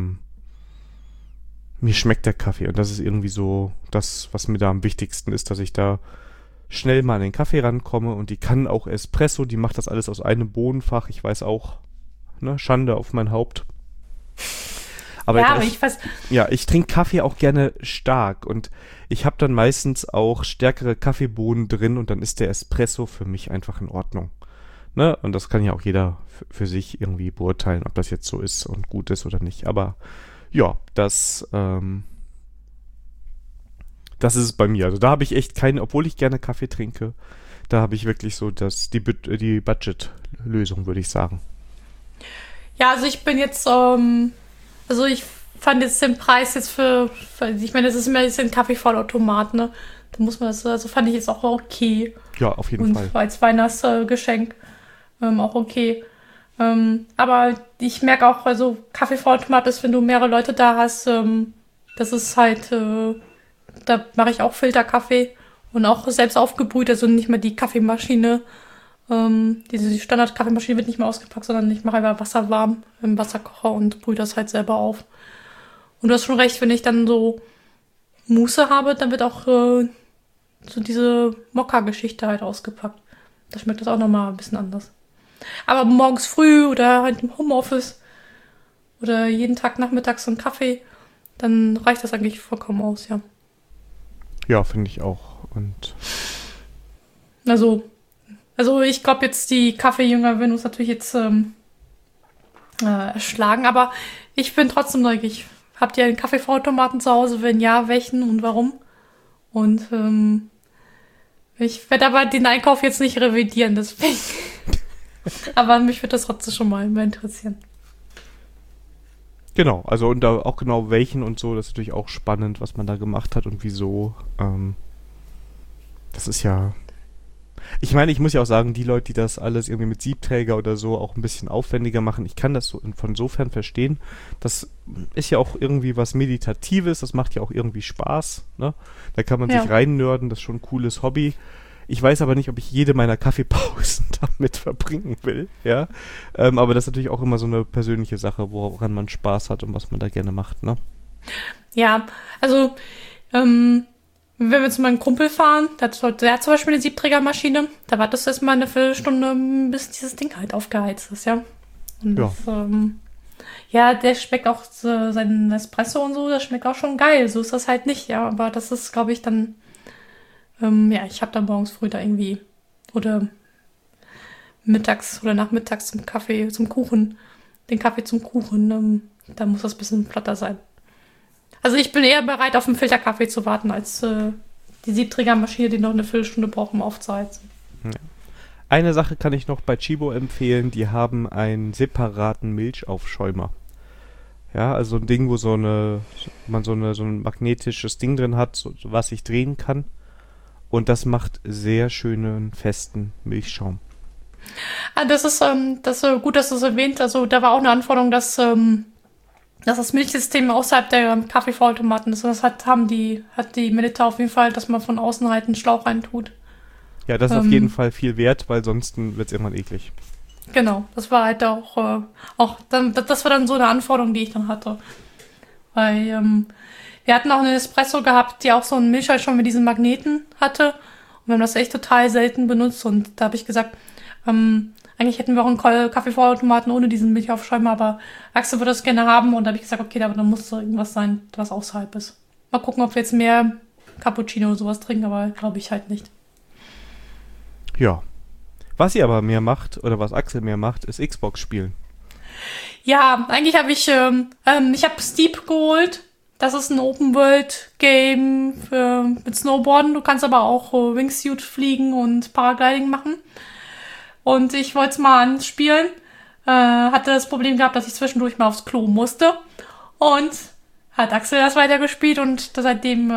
S1: mir schmeckt der Kaffee und das ist irgendwie so das, was mir da am wichtigsten ist, dass ich da schnell mal an den Kaffee rankomme und die kann auch Espresso, die macht das alles aus einem Bohnenfach, ich weiß auch, ne, Schande auf mein Haupt. Aber
S2: ja, aber ich weiß.
S1: Ja, ich trinke Kaffee auch gerne stark und ich habe dann meistens auch stärkere Kaffeebohnen drin und dann ist der Espresso für mich einfach in Ordnung. Ne? Und das kann ja auch jeder für sich irgendwie beurteilen, ob das jetzt so ist und gut ist oder nicht, aber ja, das ist es bei mir. Also da habe ich echt keine, obwohl ich gerne Kaffee trinke, da habe ich wirklich so die Budget-Lösung, würde ich sagen.
S2: Ja, also ich bin jetzt, also ich fand jetzt den Preis jetzt ich meine, das ist immer jetzt ein Kaffeevollautomat, ne? Da muss man das, also fand ich jetzt auch okay.
S1: Ja, auf jeden Fall.
S2: Und als Weihnachtsgeschenk auch okay. Aber ich merke auch, also Kaffeevollautomat ist, wenn du mehrere Leute da hast, das ist halt, da mache ich auch Filterkaffee und auch selbst aufgebrüht, also nicht mehr die Kaffeemaschine, diese Standard-Kaffeemaschine wird nicht mehr ausgepackt, sondern ich mache einfach Wasser warm im Wasserkocher und brühe das halt selber auf. Und du hast schon recht, wenn ich dann so Muße habe, dann wird auch so diese Mokka-Geschichte halt ausgepackt. Da schmeckt das auch nochmal ein bisschen anders. Aber morgens früh oder halt im Homeoffice oder jeden Tag nachmittags so einen Kaffee, dann reicht das eigentlich vollkommen aus, ja.
S1: Ja, finde ich auch. Und
S2: Also ich glaube jetzt, die Kaffeejünger werden uns natürlich jetzt erschlagen, aber ich bin trotzdem neugierig. Habt ihr einen Kaffeevollautomaten zu Hause? Wenn ja, welchen und warum? Und ich werde aber den Einkauf jetzt nicht revidieren, deswegen. Aber mich würde das trotzdem schon mal interessieren.
S1: genau, also und da auch genau welchen und so, das ist natürlich auch spannend, was man da gemacht hat und wieso. Das ist ja. Ich meine, ich muss ja auch sagen, die Leute, die das alles irgendwie mit Siebträger oder so auch ein bisschen aufwendiger machen, ich kann das so von insofern verstehen. Das ist ja auch irgendwie was Meditatives, das macht ja auch irgendwie Spaß, ne? Da kann man sich
S2: Ja.
S1: reinnörden, das ist schon ein cooles Hobby. Ich weiß aber nicht, ob ich jede meiner Kaffeepausen damit verbringen will, ja. Aber das ist natürlich auch immer so eine persönliche Sache, woran man Spaß hat und was man da gerne macht, ne?
S2: Ja, also, wenn wir zu meinem Kumpel fahren, der hat zum Beispiel eine Siebträgermaschine, da wartest du erstmal eine Viertelstunde, bis dieses Ding halt aufgeheizt ist, ja. Und
S1: Ja.
S2: das, ja, der schmeckt auch so, sein Espresso und so, das schmeckt auch schon geil. So ist das halt nicht, ja. Aber das ist, glaube ich, dann, ja, ich habe dann morgens früh da irgendwie oder mittags oder nachmittags zum Kaffee, zum Kuchen, den Kaffee zum Kuchen, da muss das ein bisschen flotter sein. Also ich bin eher bereit, auf einen Filterkaffee zu warten, als die Siebträgermaschine, die noch eine Viertelstunde braucht, um aufzuheizen.
S1: Eine Sache kann ich noch bei Chibo empfehlen, die haben einen separaten Milchaufschäumer. Ja, also ein Ding, wo man so ein magnetisches Ding drin hat, was sich drehen kann. Und das macht sehr schönen, festen Milchschaum.
S2: Ah, das ist gut, dass du es erwähnt. Also da war auch eine Anforderung, dass das Milchsystem außerhalb der Kaffeevollautomaten ist. Das hat die Melita auf jeden Fall, dass man von außen halt einen Schlauch reintut.
S1: Ja, das ist auf jeden Fall viel wert, weil sonst wird es irgendwann eklig.
S2: Genau, das war halt das war dann so eine Anforderung, die ich dann hatte. Weil wir hatten auch eine Espresso gehabt, die auch so einen Milchschaltschirm mit diesen Magneten hatte. Und wir haben das echt total selten benutzt. Und da habe ich gesagt, eigentlich hätten wir auch einen Kaffeevollautomaten ohne diesen Milchaufschäumer, aber Axel würde das gerne haben. Und da habe ich gesagt, okay, aber dann muss so irgendwas sein, was außerhalb ist. Mal gucken, ob wir jetzt mehr Cappuccino oder sowas trinken, aber glaube ich halt nicht.
S1: Ja. Was ihr aber mehr macht, oder was Axel mehr macht, ist Xbox spielen.
S2: Ja, eigentlich habe ich habe Steep geholt. Das ist ein Open-World-Game mit Snowboarden. Du kannst aber auch Wingsuit fliegen und Paragliding machen. Und ich wollte es mal anspielen. Hatte das Problem gehabt, dass ich zwischendurch mal aufs Klo musste. Und hat Axel das weitergespielt und seitdem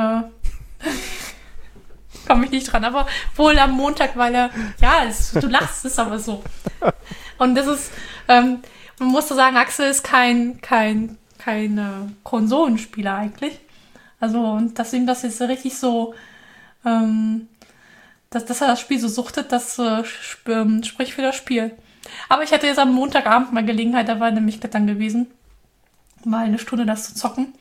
S2: komme ich nicht dran. Aber wohl am Montag, weil du lachst, ist aber so. Und das ist, man muss so sagen, Axel ist kein Konsolenspieler eigentlich. Also, und dass ihm das jetzt richtig so, dass er das Spiel so suchtet, das spricht für das Spiel. Aber ich hatte jetzt am Montagabend mal Gelegenheit, da war nämlich dann gewesen, mal eine Stunde das zu zocken.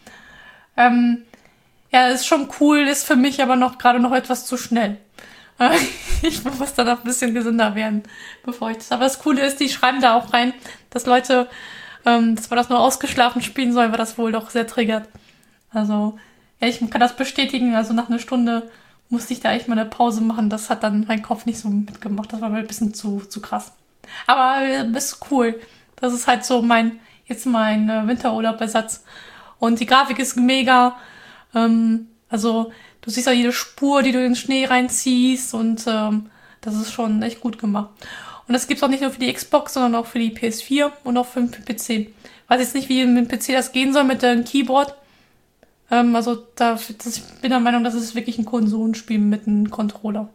S2: Ja, ist schon cool, ist für mich aber gerade noch etwas zu schnell. Ich muss da noch ein bisschen gesünder werden, bevor ich das. Aber das Coole ist, die schreiben da auch rein, dass Leute, dass man das nur ausgeschlafen spielen soll, weil das wohl doch sehr triggert. Also, ja, ich kann das bestätigen. Also nach einer Stunde musste ich da echt mal eine Pause machen. Das hat dann mein Kopf nicht so mitgemacht. Das war mir ein bisschen zu krass. Aber ist cool. Das ist halt so mein Winterurlaub-Ersatz. Und die Grafik ist mega. Also du siehst ja jede Spur, die du in den Schnee reinziehst und das ist schon echt gut gemacht. Und das gibt's auch nicht nur für die Xbox, sondern auch für die PS4 und auch für den PC. Weiß jetzt nicht, wie mit dem PC das gehen soll mit dem Keyboard. Ich bin der Meinung, das ist wirklich ein Konsolenspiel mit einem Controller.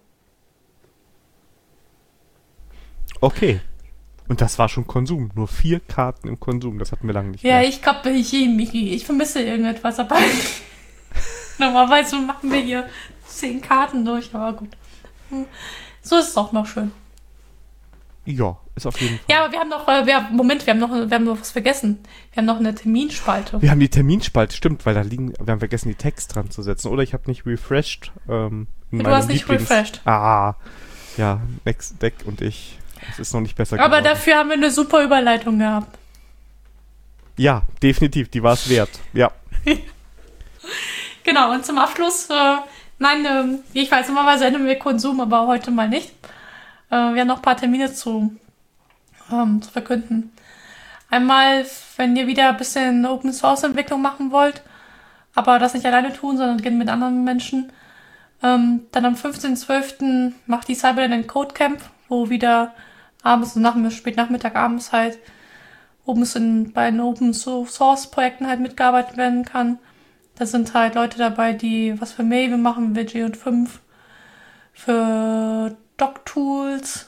S1: Okay. Und das war schon Konsum. Nur 4 Karten im Konsum. Das hatten wir lange nicht
S2: Ja,
S1: mehr.
S2: ich glaube, ich vermisse irgendetwas, aber normalerweise machen wir hier 10 Karten durch, aber gut. So ist es auch noch schön.
S1: Ja, ist auf jeden Fall.
S2: Ja, aber wir haben noch was vergessen. Wir haben noch eine Terminspalte.
S1: Wir haben die Terminspalte, stimmt, weil wir haben vergessen, die Text dran zu setzen. Oder ich habe nicht refreshed.
S2: Du hast nicht refreshed.
S1: Ja, Next Deck und ich. Es ist noch nicht besser
S2: Aber
S1: geworden.
S2: dafür haben wir eine super Überleitung gehabt.
S1: Ja, definitiv, die war es wert. Ja.
S2: Genau, und zum Abschluss, ich weiß, normalerweise enden wir Konsum, aber heute mal nicht. Wir haben noch ein paar Termine zu verkünden. Einmal, wenn ihr wieder ein bisschen Open-Source-Entwicklung machen wollt, aber das nicht alleine tun, sondern gerne mit anderen Menschen, dann am 15.12. macht die Cyberland Code Camp, wo wieder abends und spät Nachmittag abends halt bei den Open-Source-Projekten halt mitgearbeitet werden kann. Da sind halt Leute dabei, die was für Maven machen, Vg und 5, für Doc-Tools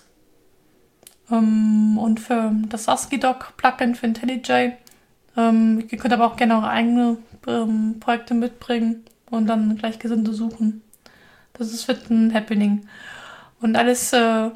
S2: und für das ASCII-Doc-Plugin für IntelliJ. Ihr könnt aber auch gerne eure eigene Projekte mitbringen und dann Gleichgesinnte suchen. Wird ein Happening. Und alles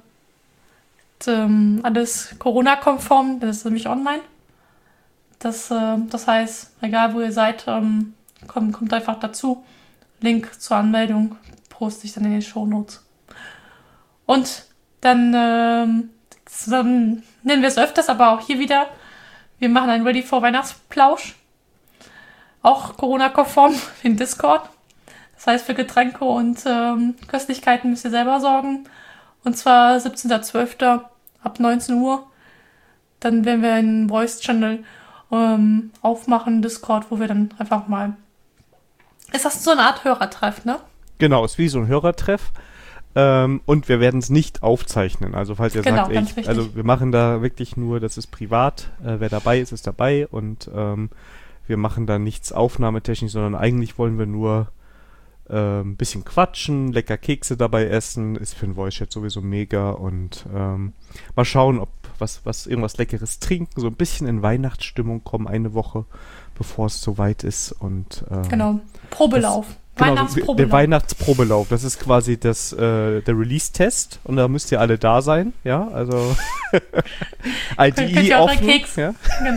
S2: Corona-konform, das ist nämlich online. Das heißt, egal wo ihr seid, kommt einfach dazu. Link zur Anmeldung poste ich dann in den Shownotes. Und dann nennen wir es öfters, aber auch hier wieder. Wir machen einen Ready for Weihnachtsplausch. Auch Corona-konform in Discord. Das heißt, für Getränke und Köstlichkeiten müsst ihr selber sorgen. Und zwar 17.12. ab 19 Uhr. Dann werden wir einen Voice-Channel aufmachen, Discord, wo wir dann einfach mal... Ist das so eine Art Hörertreff, ne?
S1: Genau, ist wie so ein Hörertreff. Und wir werden es nicht aufzeichnen. Also falls ihr sagt, also wir machen da wirklich nur, das ist privat. Wer dabei ist, ist dabei. Und wir machen da nichts aufnahmetechnisch, sondern eigentlich wollen wir nur ein bisschen quatschen, lecker Kekse dabei essen. Ist für ein Voice-Chat sowieso mega. Und mal schauen, ob irgendwas Leckeres trinken. So ein bisschen in Weihnachtsstimmung kommen eine Woche, bevor es soweit ist. Und
S2: genau, Probelauf.
S1: Weihnachtsprobelauf. Der Weihnachtsprobelauf, das ist quasi der Release-Test und da müsst ihr alle da sein, ja, also IDE offen. Keks. Ja?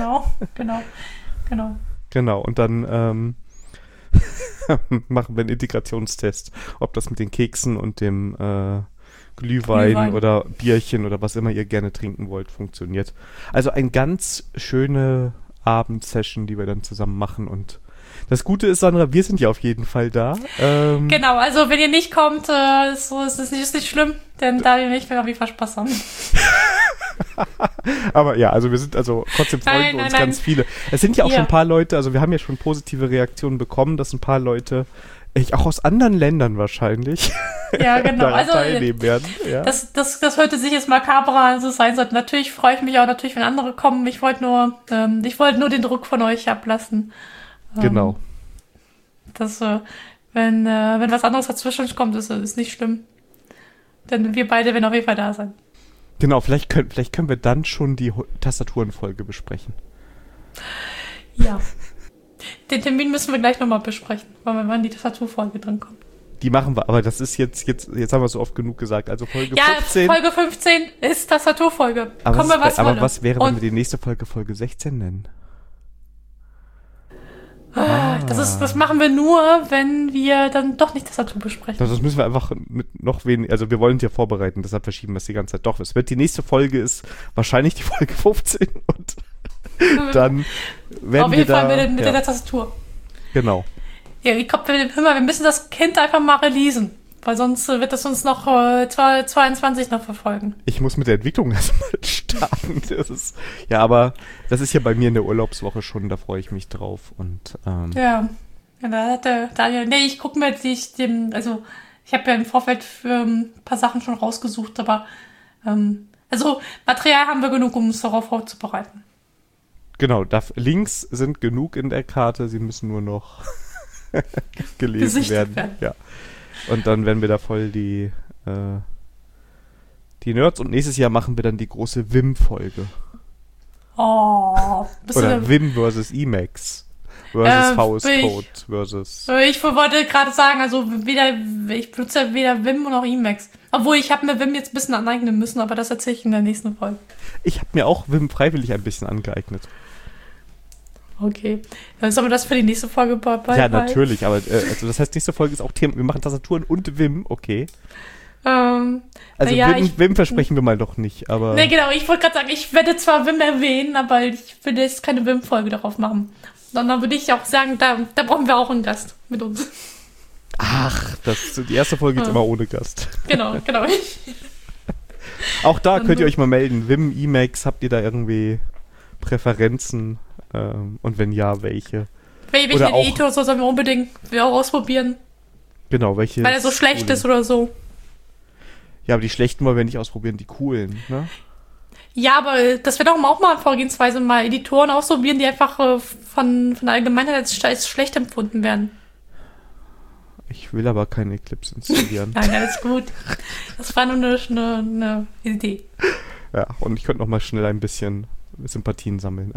S1: Genau, und dann machen wir einen Integrationstest, ob das mit den Keksen und dem Glühwein oder Bierchen oder was immer ihr gerne trinken wollt, funktioniert. Also eine ganz schöne Abendsession, die wir dann zusammen machen und das Gute ist, Sandra, wir sind ja auf jeden Fall da.
S2: Genau, also wenn ihr nicht kommt, ist nicht schlimm, denn da wir nicht, werden wir auf jeden Fall Spaß haben.
S1: Aber ja, also wir sind trotzdem freuen wir uns ganz viele. Es sind ja auch schon ein paar Leute, also wir haben ja schon positive Reaktionen bekommen, dass ein paar Leute, auch aus anderen Ländern wahrscheinlich,
S2: genau.
S1: daran teilnehmen werden. Ja.
S2: Das hörte sich jetzt makabrer, als es sein sollte. Natürlich freue ich mich auch wenn andere kommen. Ich wollte nur den Druck von euch ablassen.
S1: Genau.
S2: Dass, wenn was anderes dazwischen kommt, ist nicht schlimm. Denn wir beide werden auf jeden Fall da sein.
S1: Genau, vielleicht können wir dann schon die Tastaturenfolge besprechen.
S2: Ja. Den Termin müssen wir gleich nochmal besprechen, wann die Tastaturfolge drin kommt.
S1: Die machen wir, aber das ist jetzt haben wir so oft genug gesagt. Also Folge 15.
S2: Ja, Folge 15 ist Tastaturfolge.
S1: Aber was wäre, wenn wir die nächste Folge 16 nennen?
S2: Das machen wir nur, wenn wir dann doch nicht Tastatur besprechen.
S1: Das müssen wir einfach mit noch weniger, also wir wollen es ja vorbereiten, deshalb verschieben wir es die ganze Zeit. Doch, die nächste Folge ist wahrscheinlich die Folge 15 und dann werden
S2: auf jeden Fall mit der Tastatur.
S1: Genau.
S2: Ja, ich glaube, wir müssen das Kind einfach mal releasen, weil sonst wird das uns noch 22 noch verfolgen.
S1: Ich muss mit der Entwicklung erstmal starten. Aber das ist ja bei mir in der Urlaubswoche schon, da freue ich mich drauf. Und,
S2: Ja, da hat der Daniel, ich gucke mir ich habe ja im Vorfeld für ein paar Sachen schon rausgesucht, aber Material haben wir genug, um uns darauf vorzubereiten.
S1: Genau, Links sind genug in der Karte, sie müssen nur noch gelesen werden. Ja. Und dann werden wir da voll die Nerds und nächstes Jahr machen wir dann die große Wim-Folge.
S2: Oh.
S1: Oder Wim versus Emacs versus VS Code versus...
S2: Ich wollte gerade sagen, ich benutze ja weder Wim noch Emacs. Obwohl, ich habe mir Wim jetzt ein bisschen aneignen müssen, aber das erzähle ich in der nächsten Folge.
S1: Ich habe mir auch Wim freiwillig ein bisschen angeeignet.
S2: Okay. Dann sollen wir das für die nächste Folge beibehalten?
S1: Ja, natürlich, aber das heißt, nächste Folge ist auch Thema, wir machen Tastaturen und Wim, okay. Wim versprechen wir mal doch nicht, aber...
S2: Ne, genau, ich wollte gerade sagen, ich werde zwar Wim erwähnen, aber ich will jetzt keine Wim-Folge darauf machen. Sondern würde ich auch sagen, da brauchen wir auch einen Gast mit uns.
S1: Ach, die erste Folge ist immer ohne Gast.
S2: Genau.
S1: Auch da könnt ihr euch mal melden. Wim, Emacs, habt ihr da irgendwie Präferenzen? Und wenn ja, welche?
S2: Welchen Editor sollen wir unbedingt auch ausprobieren?
S1: Genau, welche?
S2: Weil er so schlecht ist oder so.
S1: Ja, aber die schlechten wollen wir nicht ausprobieren, die coolen, ne?
S2: Ja, aber das wäre doch auch mal eine Vorgehensweise, mal Editoren ausprobieren, die einfach von der Allgemeinheit als schlecht empfunden werden.
S1: Ich will aber keine Eclipse installieren.
S2: Nein, alles gut. Das war nur eine Idee.
S1: Ja, und ich könnte noch mal schnell ein bisschen Sympathien sammeln.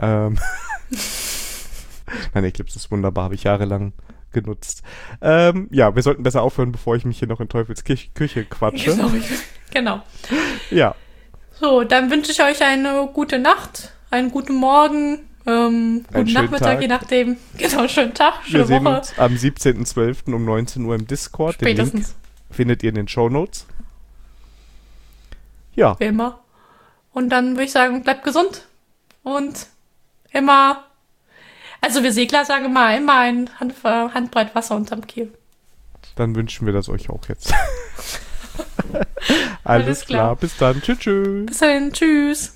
S1: Nein, Eclipse ist wunderbar, habe ich jahrelang genutzt. Ja, wir sollten besser aufhören, bevor ich mich hier noch in Teufels Küche quatsche.
S2: Genau.
S1: Ja.
S2: So, dann wünsche ich euch eine gute Nacht, einen guten Morgen, guten Nachmittag,
S1: Tag.
S2: Je nachdem. Genau, schönen Tag, schöne
S1: Wir sehen
S2: Woche.
S1: uns am 17.12. um 19 Uhr im Discord.
S2: Spätestens.
S1: Den Link findet ihr in den Shownotes. Ja.
S2: Wie immer. Und dann würde ich sagen, bleibt gesund und immer, also wir Segler sagen immer ein Handbreit Wasser unterm Kiel.
S1: Dann wünschen wir das euch auch jetzt. Alles klar. Bis dann. Tschüss.
S2: Bis dahin, tschüss.